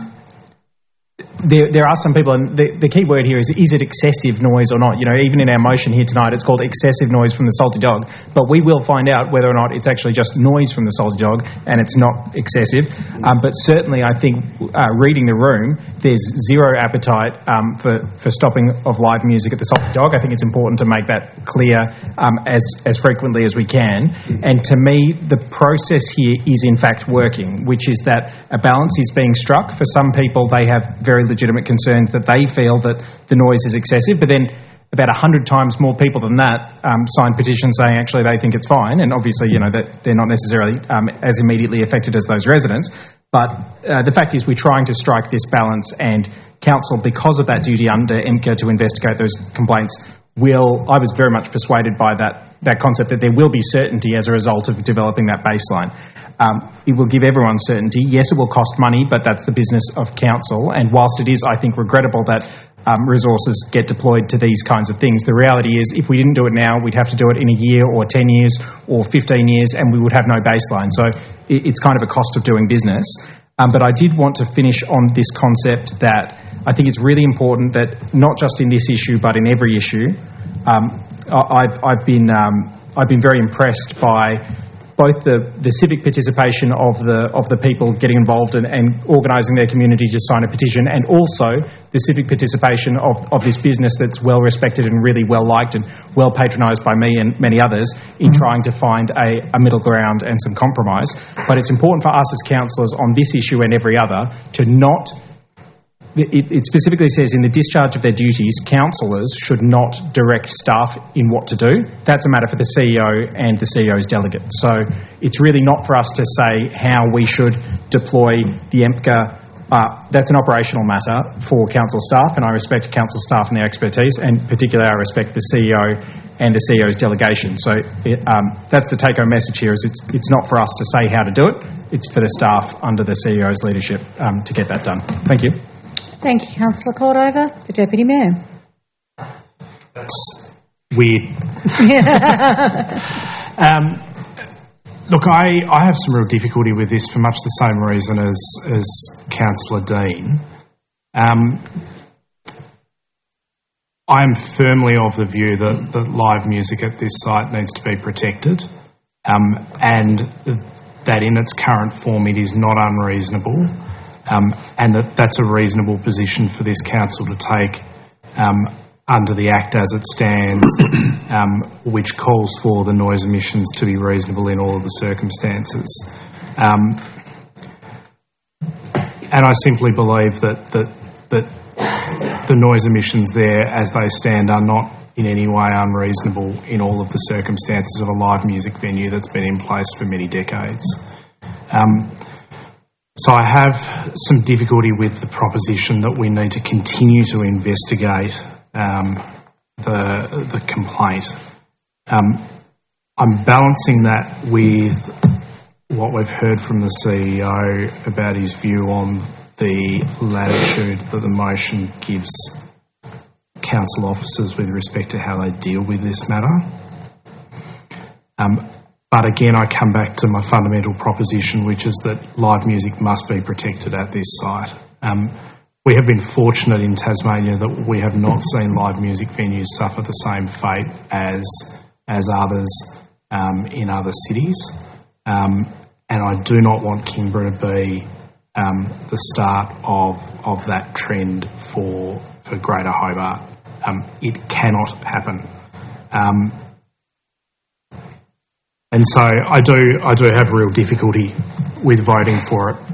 [SPEAKER 18] there are some people, and the key word here is it excessive noise or not? You know, even in our motion here tonight, it's called excessive noise from the Salty Dog, but we will find out whether or not it's actually just noise from the Salty Dog and it's not excessive. But certainly, I think reading the room, there's zero appetite for stopping of live music at the Salty Dog. I think it's important to make that clear as frequently as we can. And to me, the process here is in fact working, which is that a balance is being struck. For some people, they have very legitimate concerns that they feel that the noise is excessive, but then about 100 times more people than that sign petitions saying actually they think it's fine, and obviously, you know, that they're not necessarily as immediately affected as those residents. But the fact is we're trying to strike this balance, and council, because of that duty under MCA to investigate those complaints, I was very much persuaded by that concept that there will be certainty as a result of developing that baseline. It will give everyone certainty. Yes, it will cost money, but that's the business of council. And whilst it is, I think, regrettable that resources get deployed to these kinds of things, the reality is if we didn't do it now, we'd have to do it in a year or 10 years or 15 years, and we would have no baseline. So it's kind of a cost of doing business. But I did want to finish on this concept that I think it's really important that not just in this issue, but in every issue, I've been very impressed by both the civic participation of the people getting involved and organising their community to sign a petition, and also the civic participation of this business that's well respected and really well liked and well patronised by me and many others in trying to find a middle ground and some compromise. But it's important for us as councillors on this issue and every other to not... It specifically says in the discharge of their duties, councillors should not direct staff in what to do. That's a matter for the CEO and the CEO's delegate. So it's really not for us to say how we should deploy the EMPCA. That's an operational matter for council staff, and I respect council staff and their expertise, and particularly I respect the CEO and the CEO's delegation. So that's the take-home message here, is it's not for us to say how to do it, it's for the staff under the CEO's leadership to get that done. Thank you.
[SPEAKER 1] Thank you, Councillor Cordover. The Deputy Mayor.
[SPEAKER 2] That's weird. Look, I have some real difficulty with this for much the same reason as Councillor Dean. I'm firmly of the view that live music at this site needs to be protected, and that in its current form it is not unreasonable. And that's a reasonable position for this council to take under the Act as it stands, which calls for the noise emissions to be reasonable in all of the circumstances. And I simply believe that the noise emissions there as they stand are not in any way unreasonable in all of the circumstances of a live music venue that's been in place for many decades. So I have some difficulty with the proposition that we need to continue to investigate the complaint. I'm balancing that with what we've heard from the CEO about his view on the latitude that the motion gives council officers with respect to how they deal with this matter. But again, I come back to my fundamental proposition, which is that live music must be protected at this site. We have been fortunate in Tasmania that we have not seen live music venues suffer the same fate as others in other cities. And I do not want Kingborough to be the start of that trend for Greater Hobart. It cannot happen. And so I do have real difficulty with voting for it.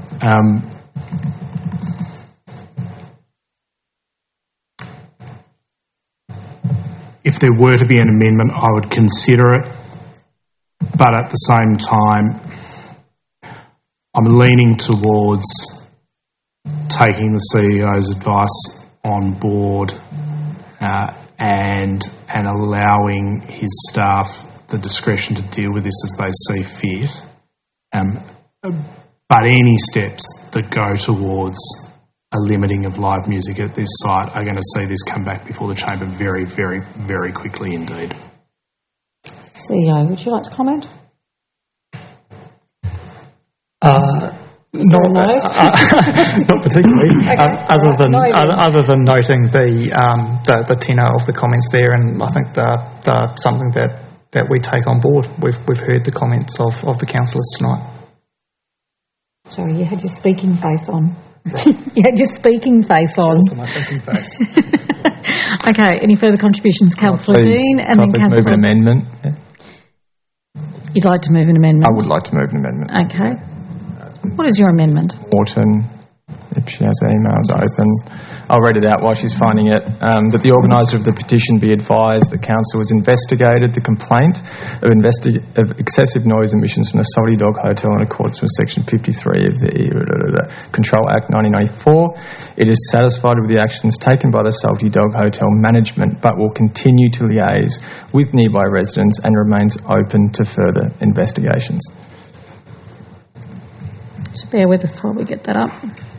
[SPEAKER 2] If there were to be an amendment, I would consider it, but at the same time, I'm leaning towards taking the CEO's advice on board and allowing his staff the discretion to deal with this as they see fit. But any steps that go towards a limiting of live music at this site are going to see this come back before the Chamber very, very, very quickly indeed.
[SPEAKER 1] CEO, would you like to comment?
[SPEAKER 9] Not particularly. Other than noting the tenor of the comments there, and I think the something that we take on board. We've heard the comments of the councillors tonight.
[SPEAKER 1] Sorry, you had your speaking face on. You had your speaking face on.
[SPEAKER 9] Also my thinking face.
[SPEAKER 1] Okay, any further contributions, Councillor Dean?
[SPEAKER 7] And then Councillor... move an amendment. Yeah.
[SPEAKER 1] You'd like to move an amendment?
[SPEAKER 7] I would like to move an amendment.
[SPEAKER 1] Okay. What is your amendment?
[SPEAKER 7] Morton, if she has her emails open. I'll read it out while she's finding it. That the organiser of the petition be advised that council has investigated the complaint of excessive noise emissions from the Salty Dog Hotel in accordance with Section 53 of the Control Act 1984. It is satisfied with the actions taken by the Salty Dog Hotel management, but will continue to liaise with nearby residents and remains open to further investigations.
[SPEAKER 1] Just bear with us while we get that up.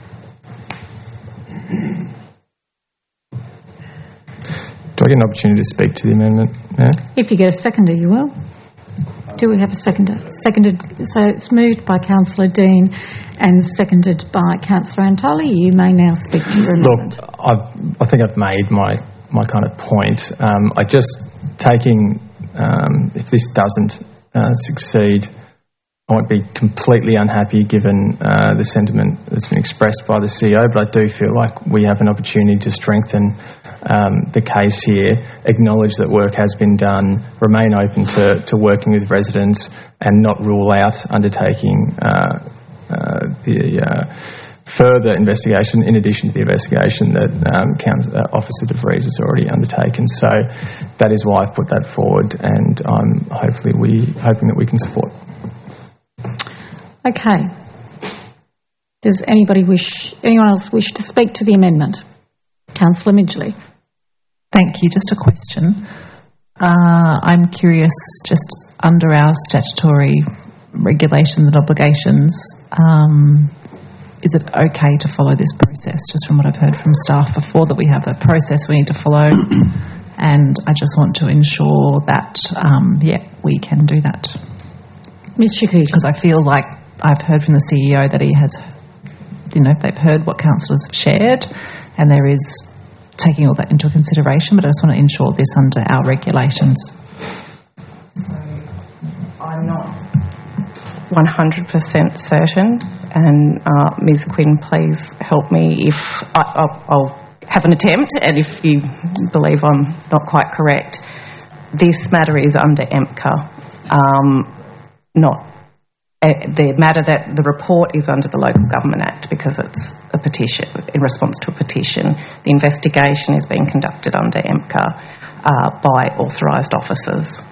[SPEAKER 7] Do I get an opportunity to speak to the amendment? Yeah?
[SPEAKER 1] If you get a seconder, you will. Do we have a seconder? Seconded. So it's moved by Councillor Dean and seconded by Councillor Antoli. You may now speak to your amendment.
[SPEAKER 7] Look, I think I've made my kind of point. I just taking, if this doesn't succeed, I won't be completely unhappy given the sentiment that's been expressed by the CEO, but I do feel like we have an opportunity to strengthen the case here, acknowledge that work has been done, remain open to working with residents and not rule out undertaking the further investigation in addition to the investigation that Officer De Vries has already undertaken. So that is why I've put that forward, and I'm hoping that we can support.
[SPEAKER 1] Okay. Does anyone else wish to speak to the amendment? Councillor Midgley.
[SPEAKER 16] Thank you. Just a question. I'm curious, just under our statutory regulations and obligations, is it okay to follow this process? Just from what I've heard from staff before, that we have a process we need to follow, and I just want to ensure that, we can do that.
[SPEAKER 1] Ms. Shakuti.
[SPEAKER 16] Because I feel like I've heard from the CEO that he has, they've heard what councillors have shared, and there is taking all that into consideration, but I just want to ensure this under our regulations.
[SPEAKER 3] So I'm not 100% certain, and Ms. Quinn, please help me if I'll have an attempt, and if you believe I'm not quite correct. This matter is under EMCA, not the matter that the report is under the Local Government Act because it's a petition, in response to a petition. The investigation is being conducted under EMCA by authorised officers.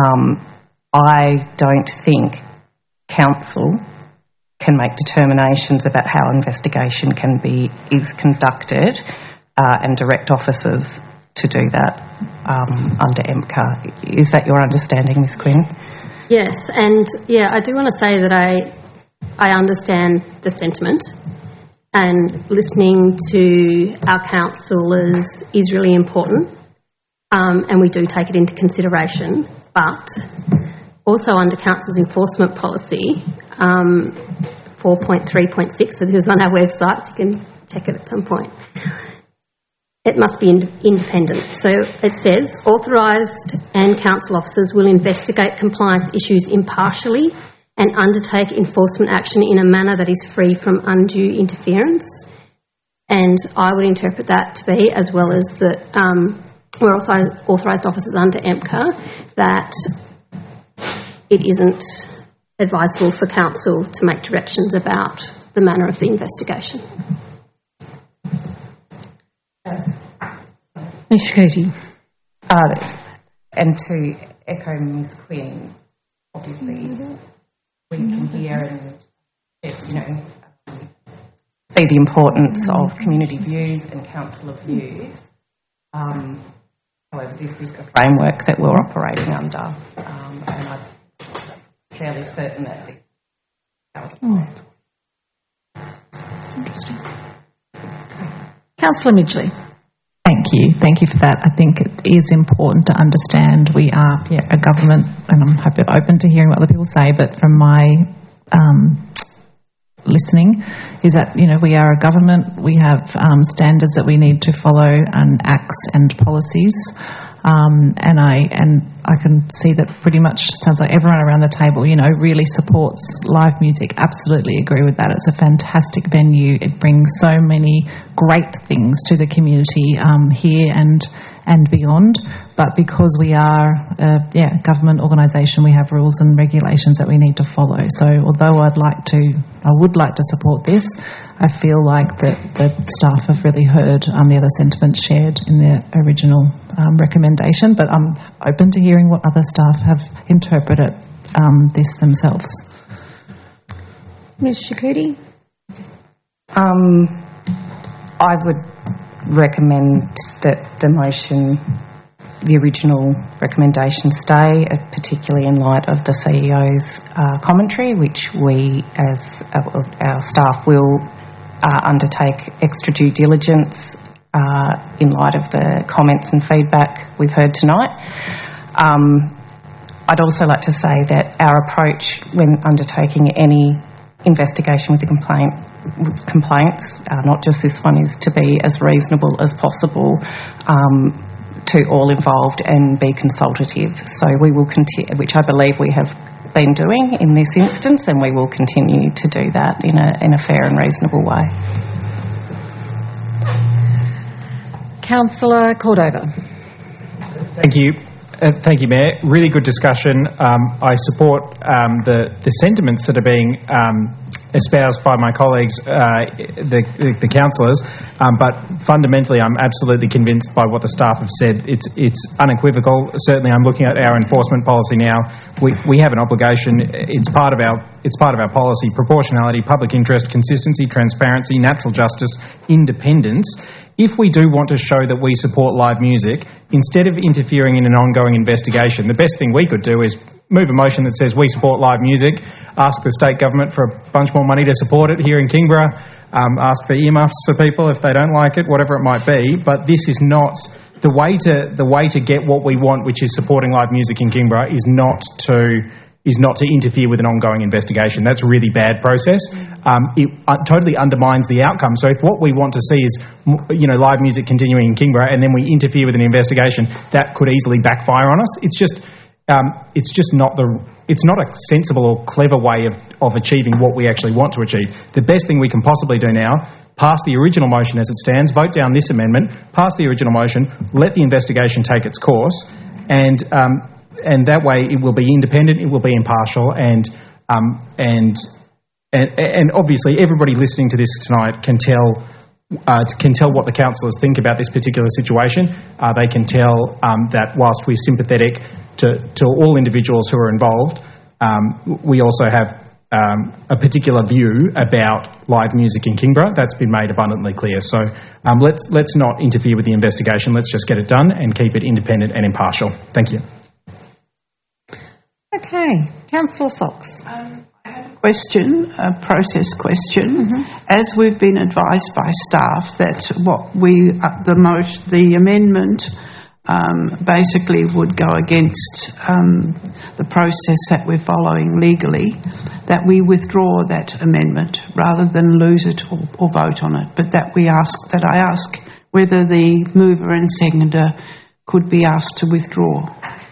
[SPEAKER 3] I don't think council can make determinations about how investigation is conducted and direct officers to do that under EMCA. Is that your understanding, Ms. Quinn?
[SPEAKER 14] Yes, and I do want to say that I understand the sentiment, and listening to our councillors is really important, and we do take it into consideration. But also under council's enforcement policy, 4.3.6, so this is on our website, so you can check it at some point. It must be independent. So it says, authorised and council officers will investigate compliance issues impartially and undertake enforcement action in a manner that is free from undue interference. And I would interpret that to be, as well as that we're authorised officers under EMCA, that it isn't advisable for council to make directions about the manner of the investigation.
[SPEAKER 1] Ms. Shakuti.
[SPEAKER 3] And to echo Ms. Quinn, obviously we can hear and see the importance of community views and councillor views. However, this is the framework that we're operating under, and I'm fairly certain that this is
[SPEAKER 1] interesting. Councillor Midgley.
[SPEAKER 16] Thank you for that. I think it is important to understand we are a government, and I'm open to hearing what other people say, but from my listening, is that, we are a government, we have standards that we need to follow and acts and policies. And I can see that pretty much sounds like everyone around the table, really supports live music. Absolutely agree with that. It's a fantastic venue. It brings so many great things to the community here and beyond. But because we are a government organisation, we have rules and regulations that we need to follow. So although I would like to support this, I feel like that the staff have really heard the other sentiments shared in the original recommendation, but I'm open to hearing what other staff have interpreted this themselves.
[SPEAKER 1] Ms. Shakudi?
[SPEAKER 3] I would recommend that the motion, the original recommendation, stay, particularly in light of the CEO's commentary, which we as our staff will undertake extra due diligence in light of the comments and feedback we've heard tonight. I'd also like to say that our approach when undertaking any investigation with the complaints, not just this one, is to be as reasonable as possible to all involved and be consultative. So we will continue, which I believe we have been doing in this instance, and we will continue to do that in a fair and reasonable way.
[SPEAKER 1] Councillor Cordova.
[SPEAKER 18] Thank you. Thank you, Mayor. Really good discussion. I support the sentiments that are being espoused by my colleagues, the councillors, but fundamentally I'm absolutely convinced by what the staff have said. It's unequivocal. Certainly I'm looking at our enforcement policy now. We have an obligation. It's part of our policy: proportionality, public interest, consistency, transparency, natural justice, independence. If we do want to show that we support live music, instead of interfering in an ongoing investigation, the best thing we could do is move a motion that says we support live music, ask the state government for a bunch more money to support it here in Kingborough, ask for earmuffs for people if they don't like it, whatever it might be. But this is not the way to get what we want, which is supporting live music in Kingborough, is not to interfere with an ongoing investigation. That's a really bad process. It totally undermines the outcome. So if what we want to see is, live music continuing in Kingborough, and then we interfere with an investigation, that could easily backfire on us. It's not a sensible or clever way of achieving what we actually want to achieve. The best thing we can possibly do now, pass the original motion as it stands, vote down this amendment, pass the original motion, let the investigation take its course, and that way it will be independent, it will be impartial, and obviously everybody listening to this tonight can tell what the councillors think about this particular situation. They can tell that whilst we're sympathetic to all individuals who are involved, we also have a particular view about live music in Kingborough. That's been made abundantly clear. So let's not interfere with the investigation. Let's just get it done and keep it independent and impartial. Thank you.
[SPEAKER 1] Okay, Councillor Fox.
[SPEAKER 21] Question, a process question. As we've been advised by staff that the amendment basically would go against the process that we're following legally, that we withdraw that amendment rather than lose it or vote on it, but that I ask whether the mover and seconder could be asked to withdraw.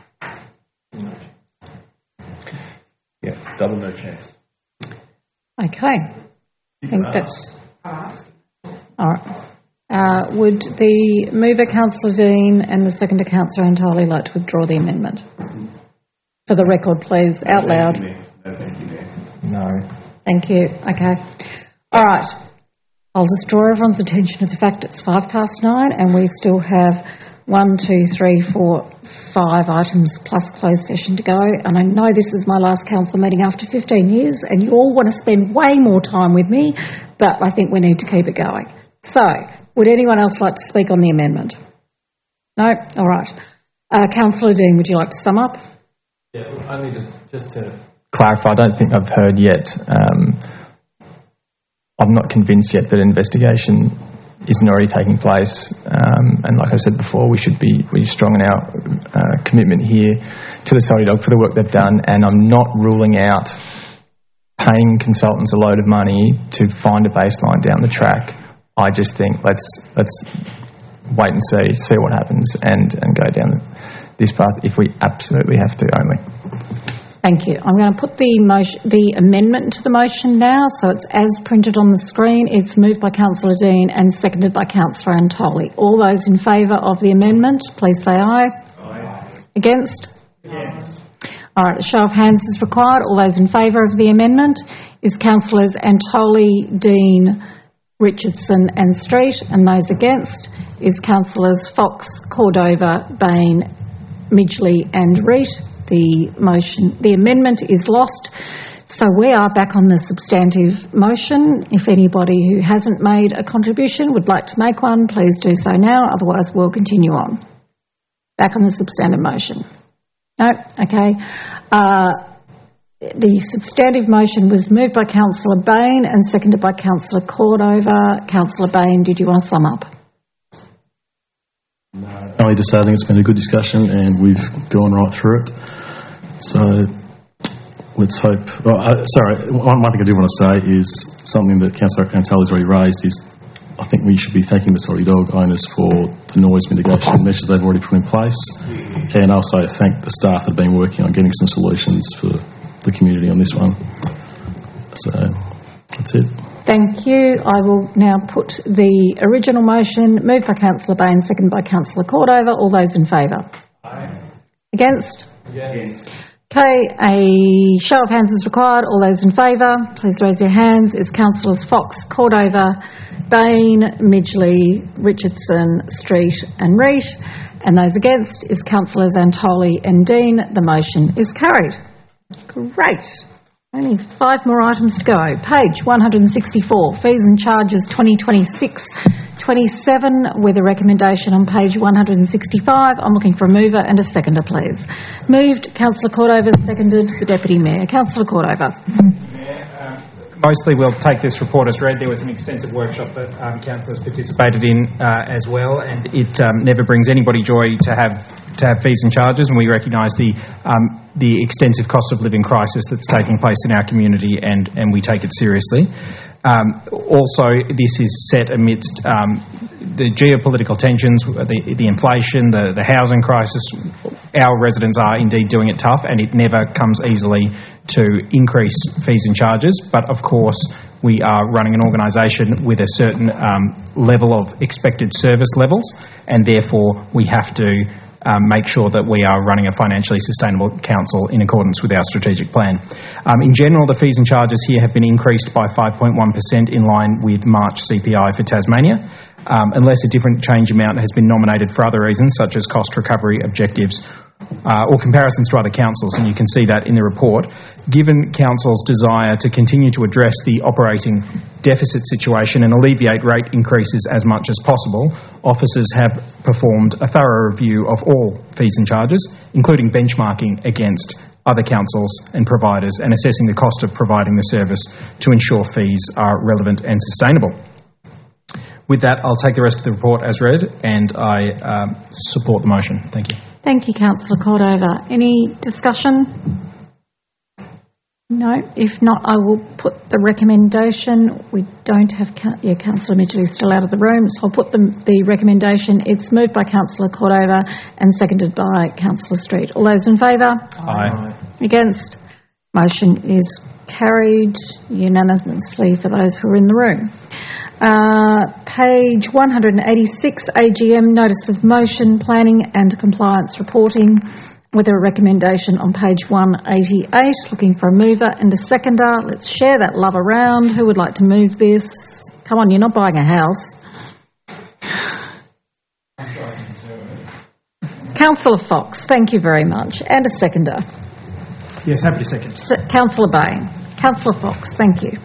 [SPEAKER 20] Yeah, double no chance.
[SPEAKER 1] Okay. I think that's all right. Would the mover, Councillor Dean, and the seconder, Councillor Antali, like to withdraw the amendment? For the record, please, out loud.
[SPEAKER 20] No, thank you, Mayor.
[SPEAKER 7] No.
[SPEAKER 1] Thank you. Okay. All right. I'll just draw everyone's attention to the fact it's 9:05 and we still have 1, 2, 3, 4, 5 items plus closed session to go. And I know this is my last council meeting after 15 years and you all want to spend way more time with me, but I think we need to keep it going. So, would anyone else like to speak on the amendment? No? All right. Councillor Dean, would you like to sum up?
[SPEAKER 7] Yeah, only just to clarify, I don't think I've heard yet. I'm not convinced yet that investigation isn't already taking place. And like I said before, we should be really strong in our commitment here to the Salty Dog for the work they've done. And I'm not ruling out paying consultants a load of money to find a baseline down the track. I just think let's wait and see what happens, and go down this path if we absolutely have to only.
[SPEAKER 1] Thank you. I'm going to put the amendment to the motion now, so it's as printed on the screen. It's moved by Councillor Dean and seconded by Councillor Antoli. All those in favour of the amendment, please say aye. Aye. Against? Yes. All right, a show of hands is required. All those in favour of the amendment is Councillors Antoli, Dean, Richardson and Street, and those against is Councillors Fox, Cordova, Bain, Midgley and Reid. The amendment is lost. So we are back on the substantive motion. If anybody who hasn't made a contribution would like to make one, please do so now. Otherwise, we'll continue on. Back on the substantive motion. No? Okay. The substantive motion was moved by Councillor Bain and seconded by Councillor Cordova. Councillor Bain, did you want to sum up?
[SPEAKER 17] No. Only to say I think it's been a good discussion and we've gone right through it. So let's hope. One thing I do want to say is something that Councillor Antoli has already raised is I think we should be thanking the Salty Dog owners for the noise mitigation measures they've already put in place, and also thank the staff that have been working on getting some solutions for the community on this one. So that's it.
[SPEAKER 1] Thank you. I will now put the original motion moved by Councillor Bain, seconded by Councillor Cordova. All those in favour? Aye. Against? Yes. Okay, a show of hands is required. All those in favour, please raise your hands. Is Councillors Fox, Cordova, Bain, Midgley, Richardson, Street and Reid. And those against is Councillors Antoli and Dean. The motion is carried. Great. Only 5 more items to go. Page 164, Fees and Charges 2026-27, with a recommendation on page 165. I'm looking for a mover and a seconder, please. Moved, Councillor Cordova, seconded, the Deputy Mayor. Councillor Cordova.
[SPEAKER 18] Mostly we'll take this report as read. There was an extensive workshop that councillors participated in as well, and it never brings anybody joy to have fees and charges, and we recognise the extensive cost of living crisis that's taking place in our community, and we take it seriously. Also, this is set amidst the geopolitical tensions, the inflation, the housing crisis. Our residents are indeed doing it tough, and it never comes easily to increase fees and charges. But of course, we are running an organisation with a certain level of expected service levels, and therefore we have to make sure that we are running a financially sustainable council in accordance with our strategic plan. In general, the fees and charges here have been increased by 5.1% in line with March CPI for Tasmania, unless a different change amount has been nominated for other reasons, such as cost recovery objectives or comparisons to other councils, and you can see that in the report. Given council's desire to continue to address the operating deficit situation and alleviate rate increases as much as possible, officers have performed a thorough review of all fees and charges, including benchmarking against other councils and providers and assessing the cost of providing the service to ensure fees are relevant and sustainable. With that, I'll take the rest of the report as read, and I support the motion. Thank you.
[SPEAKER 1] Thank you, Councillor Cordova. Any discussion? No. If not, I will put the recommendation. We don't have Councillor Midgley still out of the room, so I'll put the recommendation. It's moved by Councillor Cordova and seconded by Councillor Street. All those in favour?
[SPEAKER 18] Aye.
[SPEAKER 1] Against? Motion is carried unanimously for those who are in the room. Page 186, AGM Notice of Motion, Planning and Compliance Reporting, with a recommendation on page 188. Looking for a mover and a seconder. Let's share that love around. Who would like to move this? Come on, you're not buying a house. Councillor Fox, thank you very much. And a seconder.
[SPEAKER 9] Yes, happy to second.
[SPEAKER 1] Councillor Bain. Councillor Fox, thank you.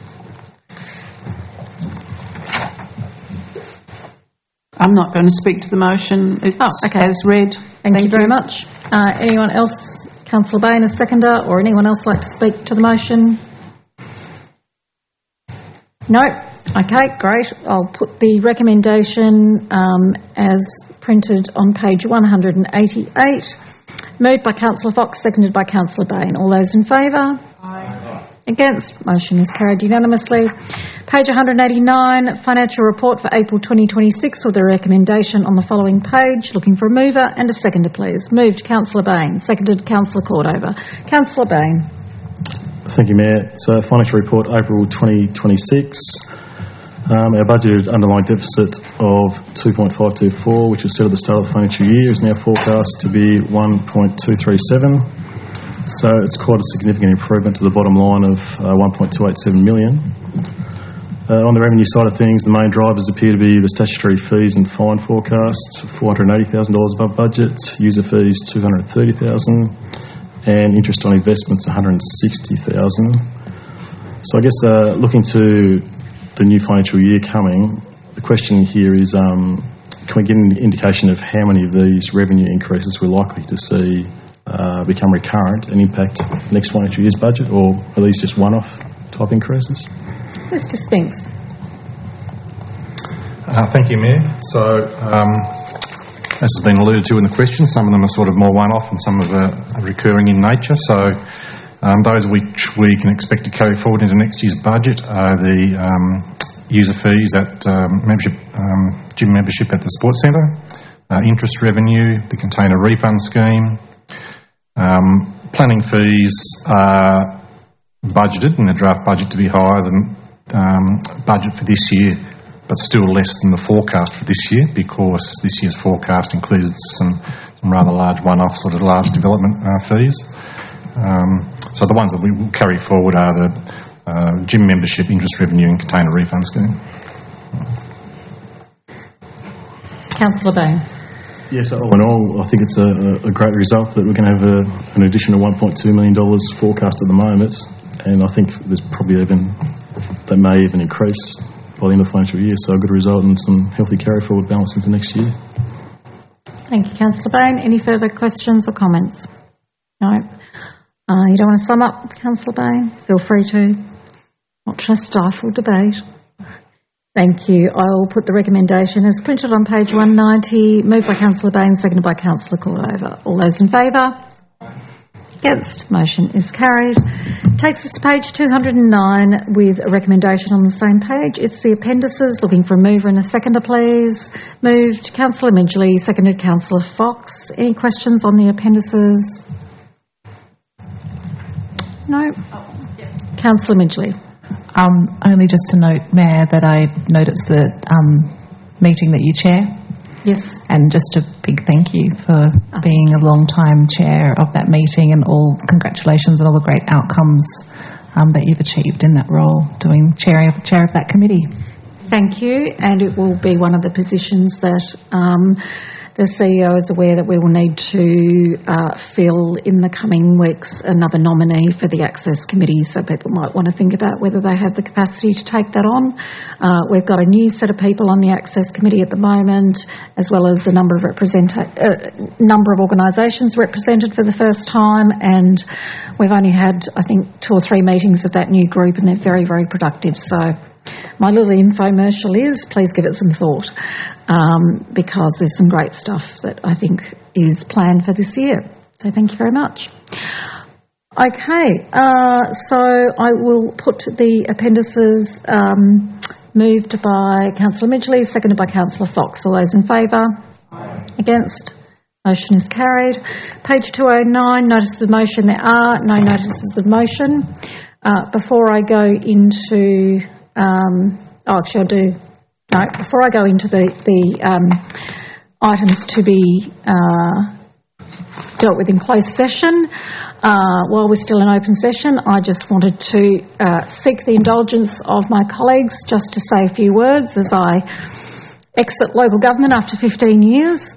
[SPEAKER 21] I'm not going to speak to the motion. It's as read.
[SPEAKER 1] Thank you very much. Anyone else? Councillor Bain, a seconder, or anyone else like to speak to the motion? No? Okay, great. I'll put the recommendation as printed on page 188. Moved by Councillor Fox, seconded by Councillor Bain. All those in favour? Aye. Against? Motion is carried unanimously. Page 189, financial report for April 2026 with a recommendation on the following page. Looking for a mover and a seconder, please. Moved, Councillor Bain. Seconded, Councillor Cordover. Councillor Bain.
[SPEAKER 17] Thank you, Mayor. So, financial report April 2026. Our budgeted underlying deficit of 2.524, which was set at the start of the financial year, is now forecast to be 1.237. So it's quite a significant improvement to the bottom line of 1.287 million. On the revenue side of things, the main drivers appear to be the statutory fees and fine forecasts, $480,000 above budget, user fees $230,000, and interest on investments $160,000. So I guess looking to the new financial year coming, the question here is, can we get an indication of how many of these revenue increases we're likely to see become recurrent and impact next financial year's budget, or are these just one-off type increases?
[SPEAKER 1] Mr. Spinks.
[SPEAKER 8] Thank you, Mayor. So, as has been alluded to in the question, some of them are sort of more one-off and some of them are recurring in nature. So, those which we can expect to carry forward into next year's budget are the user fees at gym membership at the Sports Centre, interest revenue, the container refund scheme. Planning fees are budgeted in the draft budget to be higher than budget for this year, but still less than the forecast for this year, because this year's forecast included some rather large one-off sort of large development fees. So the ones that we will carry forward are the gym membership, interest revenue and container refund scheme.
[SPEAKER 1] Councillor Bain.
[SPEAKER 17] Yes, all in all, I think it's a great result that we're going to have an additional $1.2 million forecast at the moment, and I think there's probably that may even increase by the end of the financial year, so a good result and some healthy carry forward balance into next year.
[SPEAKER 1] Thank you, Councillor Bain. Any further questions or comments? No. You don't want to sum up, Councillor Bain? Feel free to. Not trying to stifle debate. Thank you. I will put the recommendation as printed on page 190, moved by Councillor Bain, seconded by Councillor Cordover. All those in favour? Against? Motion is carried. Takes us to page 209 with a recommendation on the same page. It's the appendices. Looking for a mover and a seconder, please. Moved Councillor Midgley, seconded Councillor Fox. Any questions on the appendices? No? Councillor Midgley.
[SPEAKER 16] Only just to note, Mayor, that I noticed the meeting that you chair.
[SPEAKER 1] Yes.
[SPEAKER 16] And just a big thank you for being a long-time chair of that meeting, and all congratulations on all the great outcomes that you've achieved in that role, doing chair of that committee.
[SPEAKER 1] Thank you, and it will be one of the positions that the CEO is aware that we will need to fill in the coming weeks another nominee for the Access Committee, so people might want to think about whether they have the capacity to take that on. We've got a new set of people on the Access Committee at the moment, as well as a number of organisations represented for the first time, and we've only had, I think, 2 or 3 meetings of that new group, and they're very, very productive. So my little infomercial is, please give it some thought, because there's some great stuff that I think is planned for this year. So thank you very much. Okay, so I will put the appendices moved by Councillor Midgley, seconded by Councillor Fox. All those in favour? Against? Motion is carried. Page 209, notices of motion. There are no notices of motion. Before I go into... before I go into the items to be dealt with in closed session, while we're still in open session, I just wanted to seek the indulgence of my colleagues just to say a few words as I exit local government after 15 years.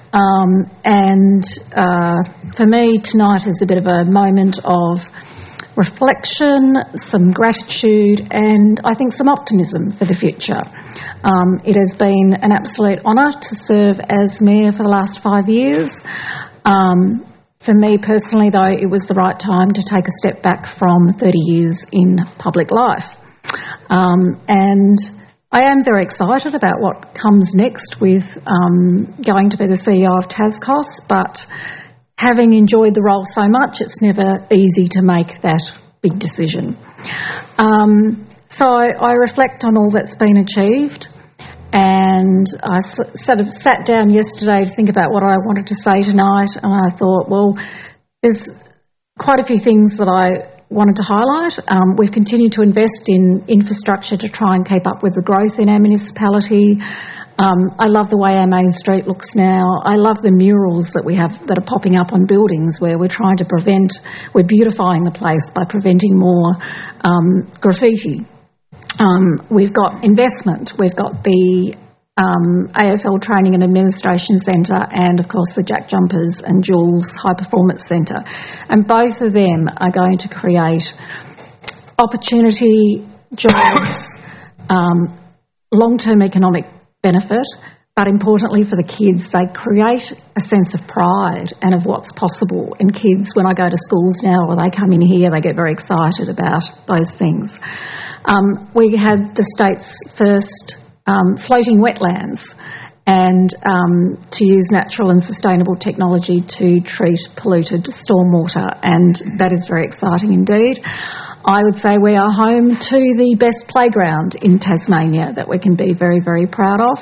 [SPEAKER 1] For me, tonight is a bit of a moment of reflection, some gratitude, and I think some optimism for the future. It has been an absolute honour to serve as Mayor for the last 5 years. For me personally, though, it was the right time to take a step back from 30 years in public life. And I am very excited about what comes next with going to be the CEO of Tascos, but having enjoyed the role so much, it's never easy to make that big decision. So I reflect on all that's been achieved, and I sort of sat down yesterday to think about what I wanted to say tonight, and I thought, well, there's quite a few things that I wanted to highlight. We've continued to invest in infrastructure to try and keep up with the growth in our municipality. I love the way our main street looks now. I love the murals that we have that are popping up on buildings where we're trying to we're beautifying the place by preventing more graffiti. We've got investment. We've got the AFL Training and Administration Centre and, of course, the Jack Jumpers and Jules High Performance Centre. And both of them are going to create opportunity, jobs, long-term economic benefit, but importantly for the kids, they create a sense of pride and of what's possible. And kids, when I go to schools now or they come in here, they get very excited about those things. We had the state's first floating wetlands, and to use natural and sustainable technology to treat polluted stormwater, and that is very exciting indeed. I would say we are home to the best playground in Tasmania that we can be very, very proud of.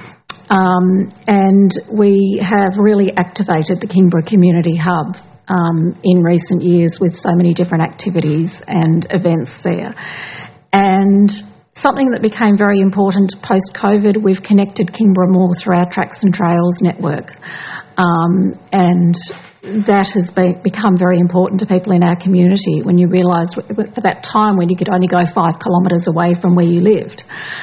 [SPEAKER 1] And we have really activated the Kingborough Community Hub in recent years with so many different activities and events there. And something that became very important post-COVID, we've connected Kingborough more through our Tracks and Trails network. And that has become very important to people in our community when you realise for that time when you could only go 5 kilometres away from where you lived.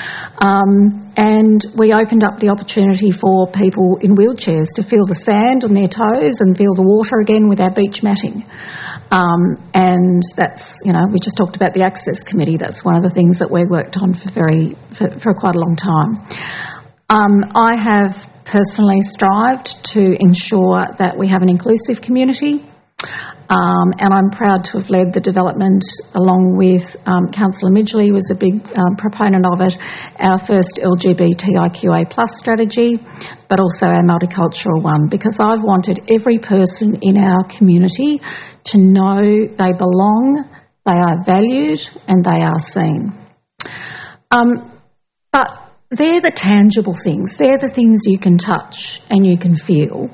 [SPEAKER 1] And we opened up the opportunity for people in wheelchairs to feel the sand on their toes and feel the water again with our beach matting. And that's, we just talked about the Access Committee. That's one of the things that we worked on for quite a long time. I have personally strived to ensure that we have an inclusive community. And I'm proud to have led the development along with Councillor Midgley, who was a big proponent of it, our first LGBTIQA+ strategy, but also our multicultural one, because I've wanted every person in our community to know they belong, they are valued, and they are seen. But they're the tangible things. They're the things you can touch and you can feel.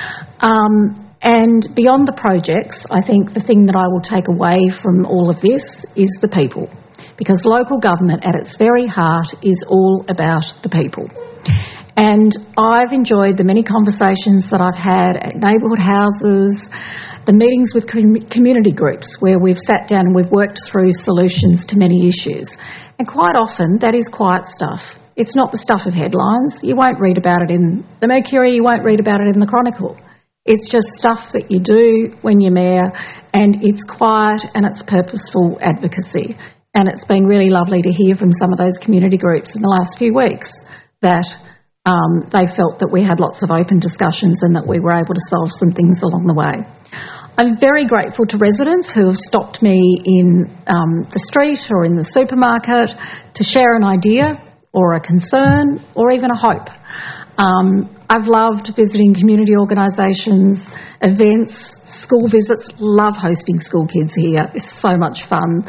[SPEAKER 1] And beyond the projects, I think the thing that I will take away from all of this is the people, because local government at its very heart is all about the people. And I've enjoyed the many conversations that I've had at neighbourhood houses, the meetings with community groups where we've sat down and we've worked through solutions to many issues. And quite often that is quiet stuff. It's not the stuff of headlines. You won't read about it in the Mercury, you won't read about it in the Chronicle. It's just stuff that you do when you're mayor, and it's quiet and it's purposeful advocacy. And it's been really lovely to hear from some of those community groups in the last few weeks that they felt that we had lots of open discussions and that we were able to solve some things along the way. I'm very grateful to residents who have stopped me in the street or in the supermarket to share an idea or a concern or even a hope. I've loved visiting community organisations, events, school visits. Love hosting school kids here. It's so much fun.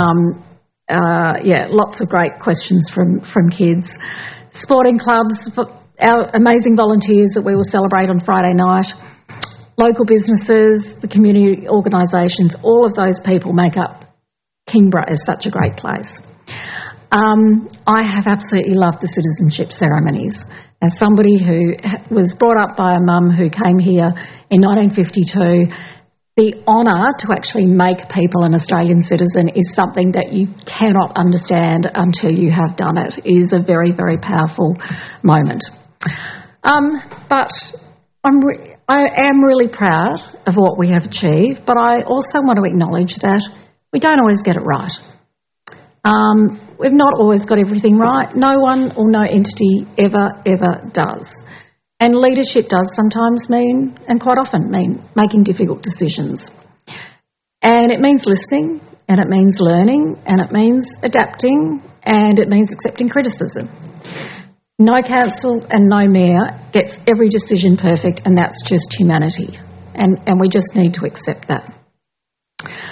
[SPEAKER 1] Lots of great questions from kids. Sporting clubs, our amazing volunteers that we will celebrate on Friday night. Local businesses, the community organisations, all of those people make up Kingborough as such a great place. I have absolutely loved the citizenship ceremonies. As somebody who was brought up by a mum who came here in 1952, the honour to actually make people an Australian citizen is something that you cannot understand until you have done it. It is a very, very powerful moment. But I am really proud of what we have achieved, but I also want to acknowledge that we don't always get it right. We've not always got everything right. No one or no entity ever does. And leadership does sometimes mean, and quite often mean, making difficult decisions. And it means listening, and it means learning, and it means adapting, and it means accepting criticism. No council and no mayor gets every decision perfect, and that's just humanity. And we just need to accept that.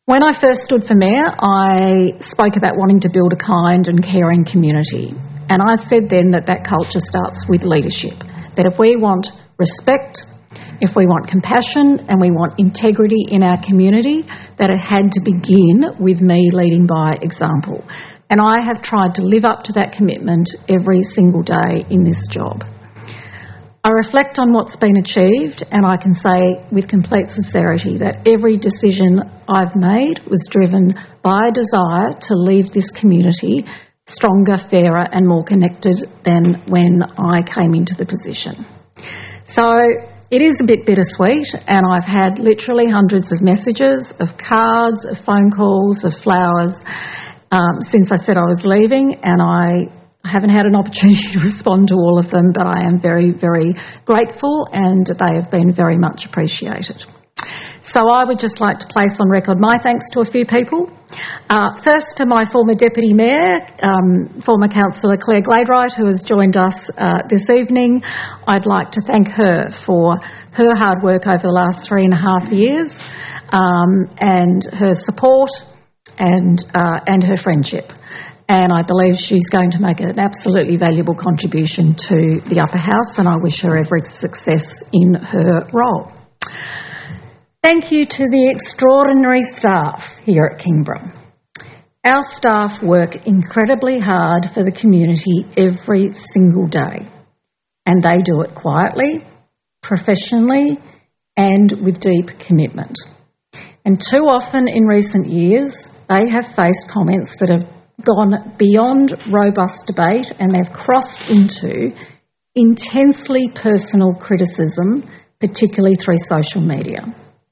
[SPEAKER 1] When I first stood for mayor, I spoke about wanting to build a kind and caring community. And I said then that culture starts with leadership. That if we want respect, if we want compassion and we want integrity in our community, that it had to begin with me leading by example. And I have tried to live up to that commitment every single day in this job. I reflect on what's been achieved, and I can say with complete sincerity that every decision I've made was driven by a desire to leave this community stronger, fairer and more connected than when I came into the position. So it is a bit bittersweet, and I've had literally hundreds of messages, of cards, of phone calls, of flowers since I said I was leaving, and I haven't had an opportunity to respond to all of them, but I am very, very grateful and they have been very much appreciated. So I would just like to place on record my thanks to a few people. First to my former Deputy Mayor, former Councillor Claire Gladright, who has joined us this evening. I'd like to thank her for her hard work over the last 3.5 years and her support and her friendship. And I believe she's going to make an absolutely valuable contribution to the upper house, and I wish her every success in her role. Thank you to the extraordinary staff here at Kingborough. Our staff work incredibly hard for the community every single day, and they do it quietly, professionally, and with deep commitment. And too often in recent years, they have faced comments that have gone beyond robust debate and they've crossed into intensely personal criticism, particularly through social media.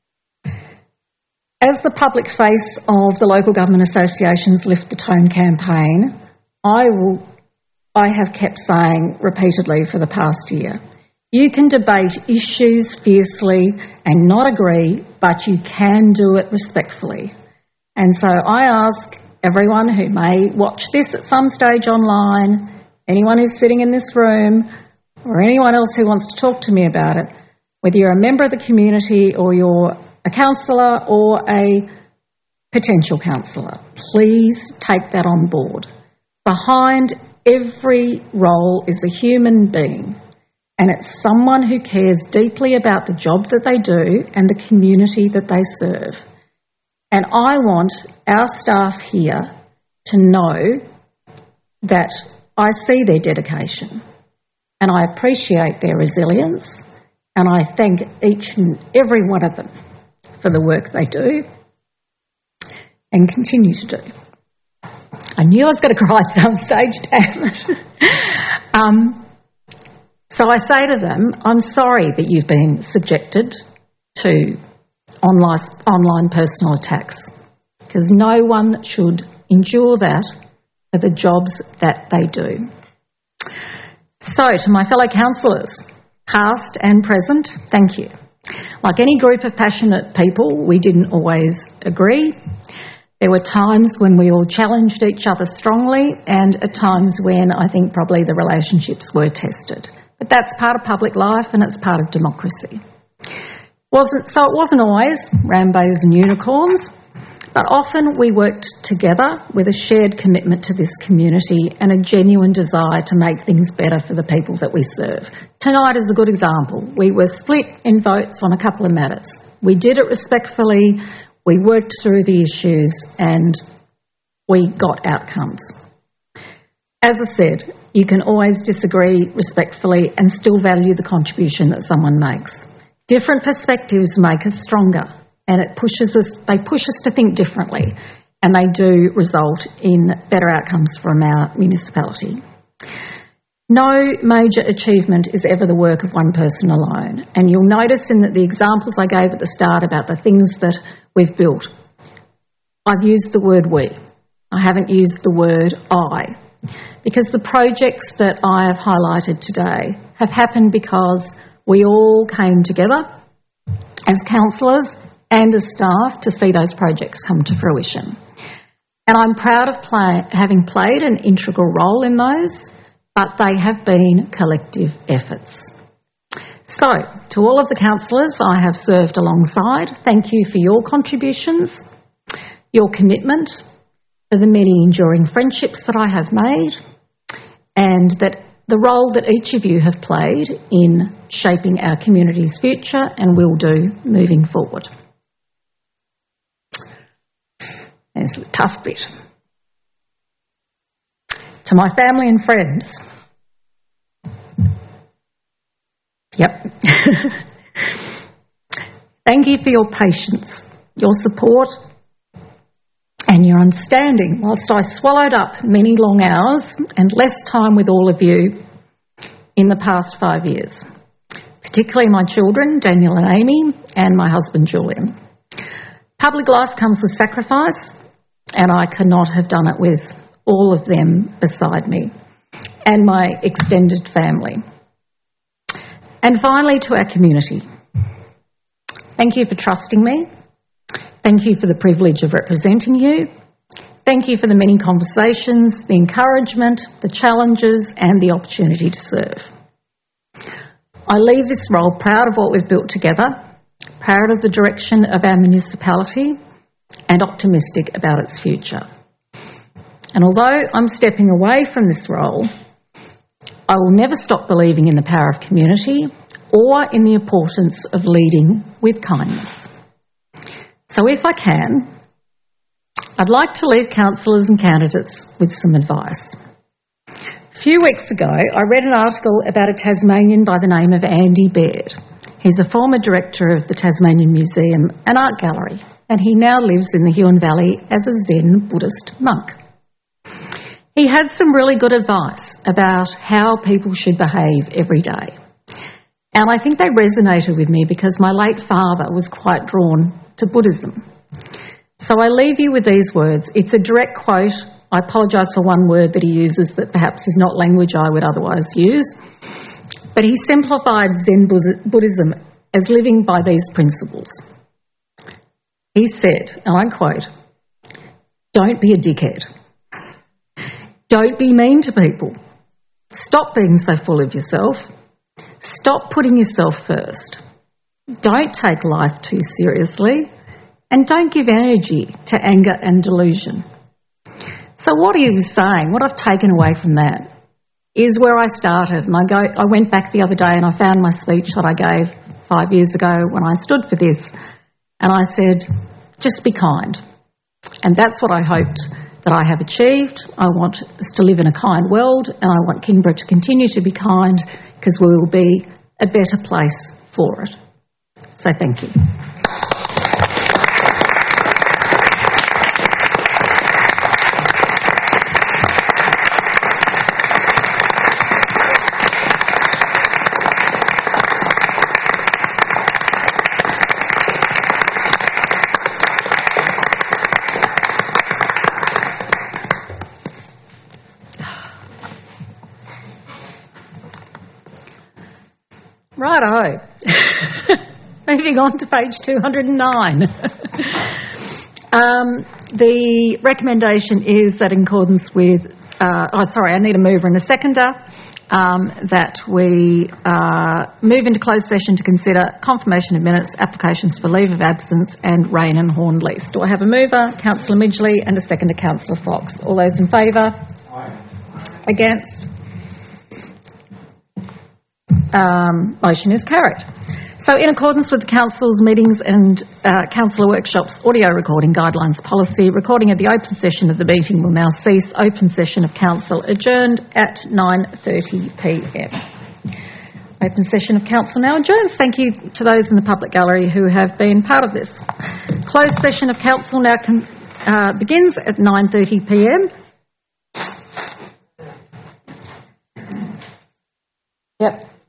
[SPEAKER 1] As the public face of the Local Government Association's Lift the Tone campaign, I have kept saying repeatedly for the past year, you can debate issues fiercely and not agree, but you can do it respectfully. And so I ask everyone who may watch this at some stage online, anyone who's sitting in this room, or anyone else who wants to talk to me about it, whether you're a member of the community or you're a councillor or a potential councillor, please take that on board. Behind every role is a human being, and it's someone who cares deeply about the job that they do and the community that they serve. And I want our staff here to know that I see their dedication and I appreciate their resilience, and I thank each and every one of them for the work they do and continue to do. I knew I was going to cry at some stage, damn it. So I say to them, I'm sorry that you've been subjected to online personal attacks, because no one should endure that for the jobs that they do. So to my fellow councillors, past and present, thank you. Like any group of passionate people, we didn't always agree. There were times when we all challenged each other strongly, and at times when I think probably the relationships were tested. But that's part of public life and it's part of democracy. It wasn't always rainbows and unicorns, but often we worked together with a shared commitment to this community and a genuine desire to make things better for the people that we serve. Tonight is a good example. We were split in votes on a couple of matters. We did it respectfully, we worked through the issues, and we got outcomes. As I said, you can always disagree respectfully and still value the contribution that someone makes. Different perspectives make us stronger, and they push us to think differently, and they do result in better outcomes from our municipality. No major achievement is ever the work of one person alone, and you'll notice in the examples I gave at the start about the things that we've built, I've used the word we. I haven't used the word I, because the projects that I have highlighted today have happened because we all came together as councillors and as staff to see those projects come to fruition. And I'm proud of having played an integral role in those, but they have been collective efforts. So, to all of the councillors I have served alongside, thank you for your contributions. your commitment, for the many enduring friendships that I have made, and that the role that each of you have played in shaping our community's future and will do moving forward. There's the tough bit. To my family and friends. Yep. Thank you for your patience, your support, and your understanding whilst I swallowed up many long hours and less time with all of you in the past 5 years, particularly my children, Daniel and Amy, and my husband, Julian. Public life comes with sacrifice, and I could not have done it with all of them beside me and my extended family. And finally, to our community. Thank you for trusting me. Thank you for the privilege of representing you. Thank you for the many conversations, the encouragement, the challenges, and the opportunity to serve. I leave this role proud of what we've built together, proud of the direction of our municipality, and optimistic about its future. And although I'm stepping away from this role, I will never stop believing in the power of community or in the importance of leading with kindness. So if I can, I'd like to leave councillors and candidates with some advice. A few weeks ago, I read an article about a Tasmanian by the name of Andy Baird. He's a former director of the Tasmanian Museum and Art Gallery, and he now lives in the Huon Valley as a Zen Buddhist monk. He had some really good advice about how people should behave every day. And I think they resonated with me because my late father was quite drawn to Buddhism. So I leave you with these words. It's a direct quote. I apologise for one word that he uses that perhaps is not language I would otherwise use. But he simplified Zen Buddhism as living by these principles. He said, and I quote, "Don't be a dickhead. Don't be mean to people. Stop being so full of yourself. Stop putting yourself first. Don't take life too seriously, and don't give energy to anger and delusion." So what he was saying, what I've taken away from that, is where I started. And I went back the other day and I found my speech that I gave 5 years ago when I stood for this, and I said, just be kind. And that's what I hoped that I have achieved. I want us to live in a kind world, and I want Kingborough to continue to be kind, because we will be a better place for it. So thank you. Righto. Moving on to page 209. The recommendation is that in accordance with, I need a mover and a seconder, that we move into closed session to consider confirmation of minutes, applications for leave of absence and Rain and Horn lease. Do I have a mover, Councillor Midgley, and a seconder, Councillor Fox? All those in favour? Aye. Against? Motion is carried. So in accordance with the Council's meetings and Councillor workshops audio recording guidelines policy, recording of the open session of the meeting will now cease. Open session of Council adjourned at 9:30pm. Open session of Council now adjourns. Thank you to those in the public gallery who have been part of this. Closed session of Council now begins at 9:30pm. Yep.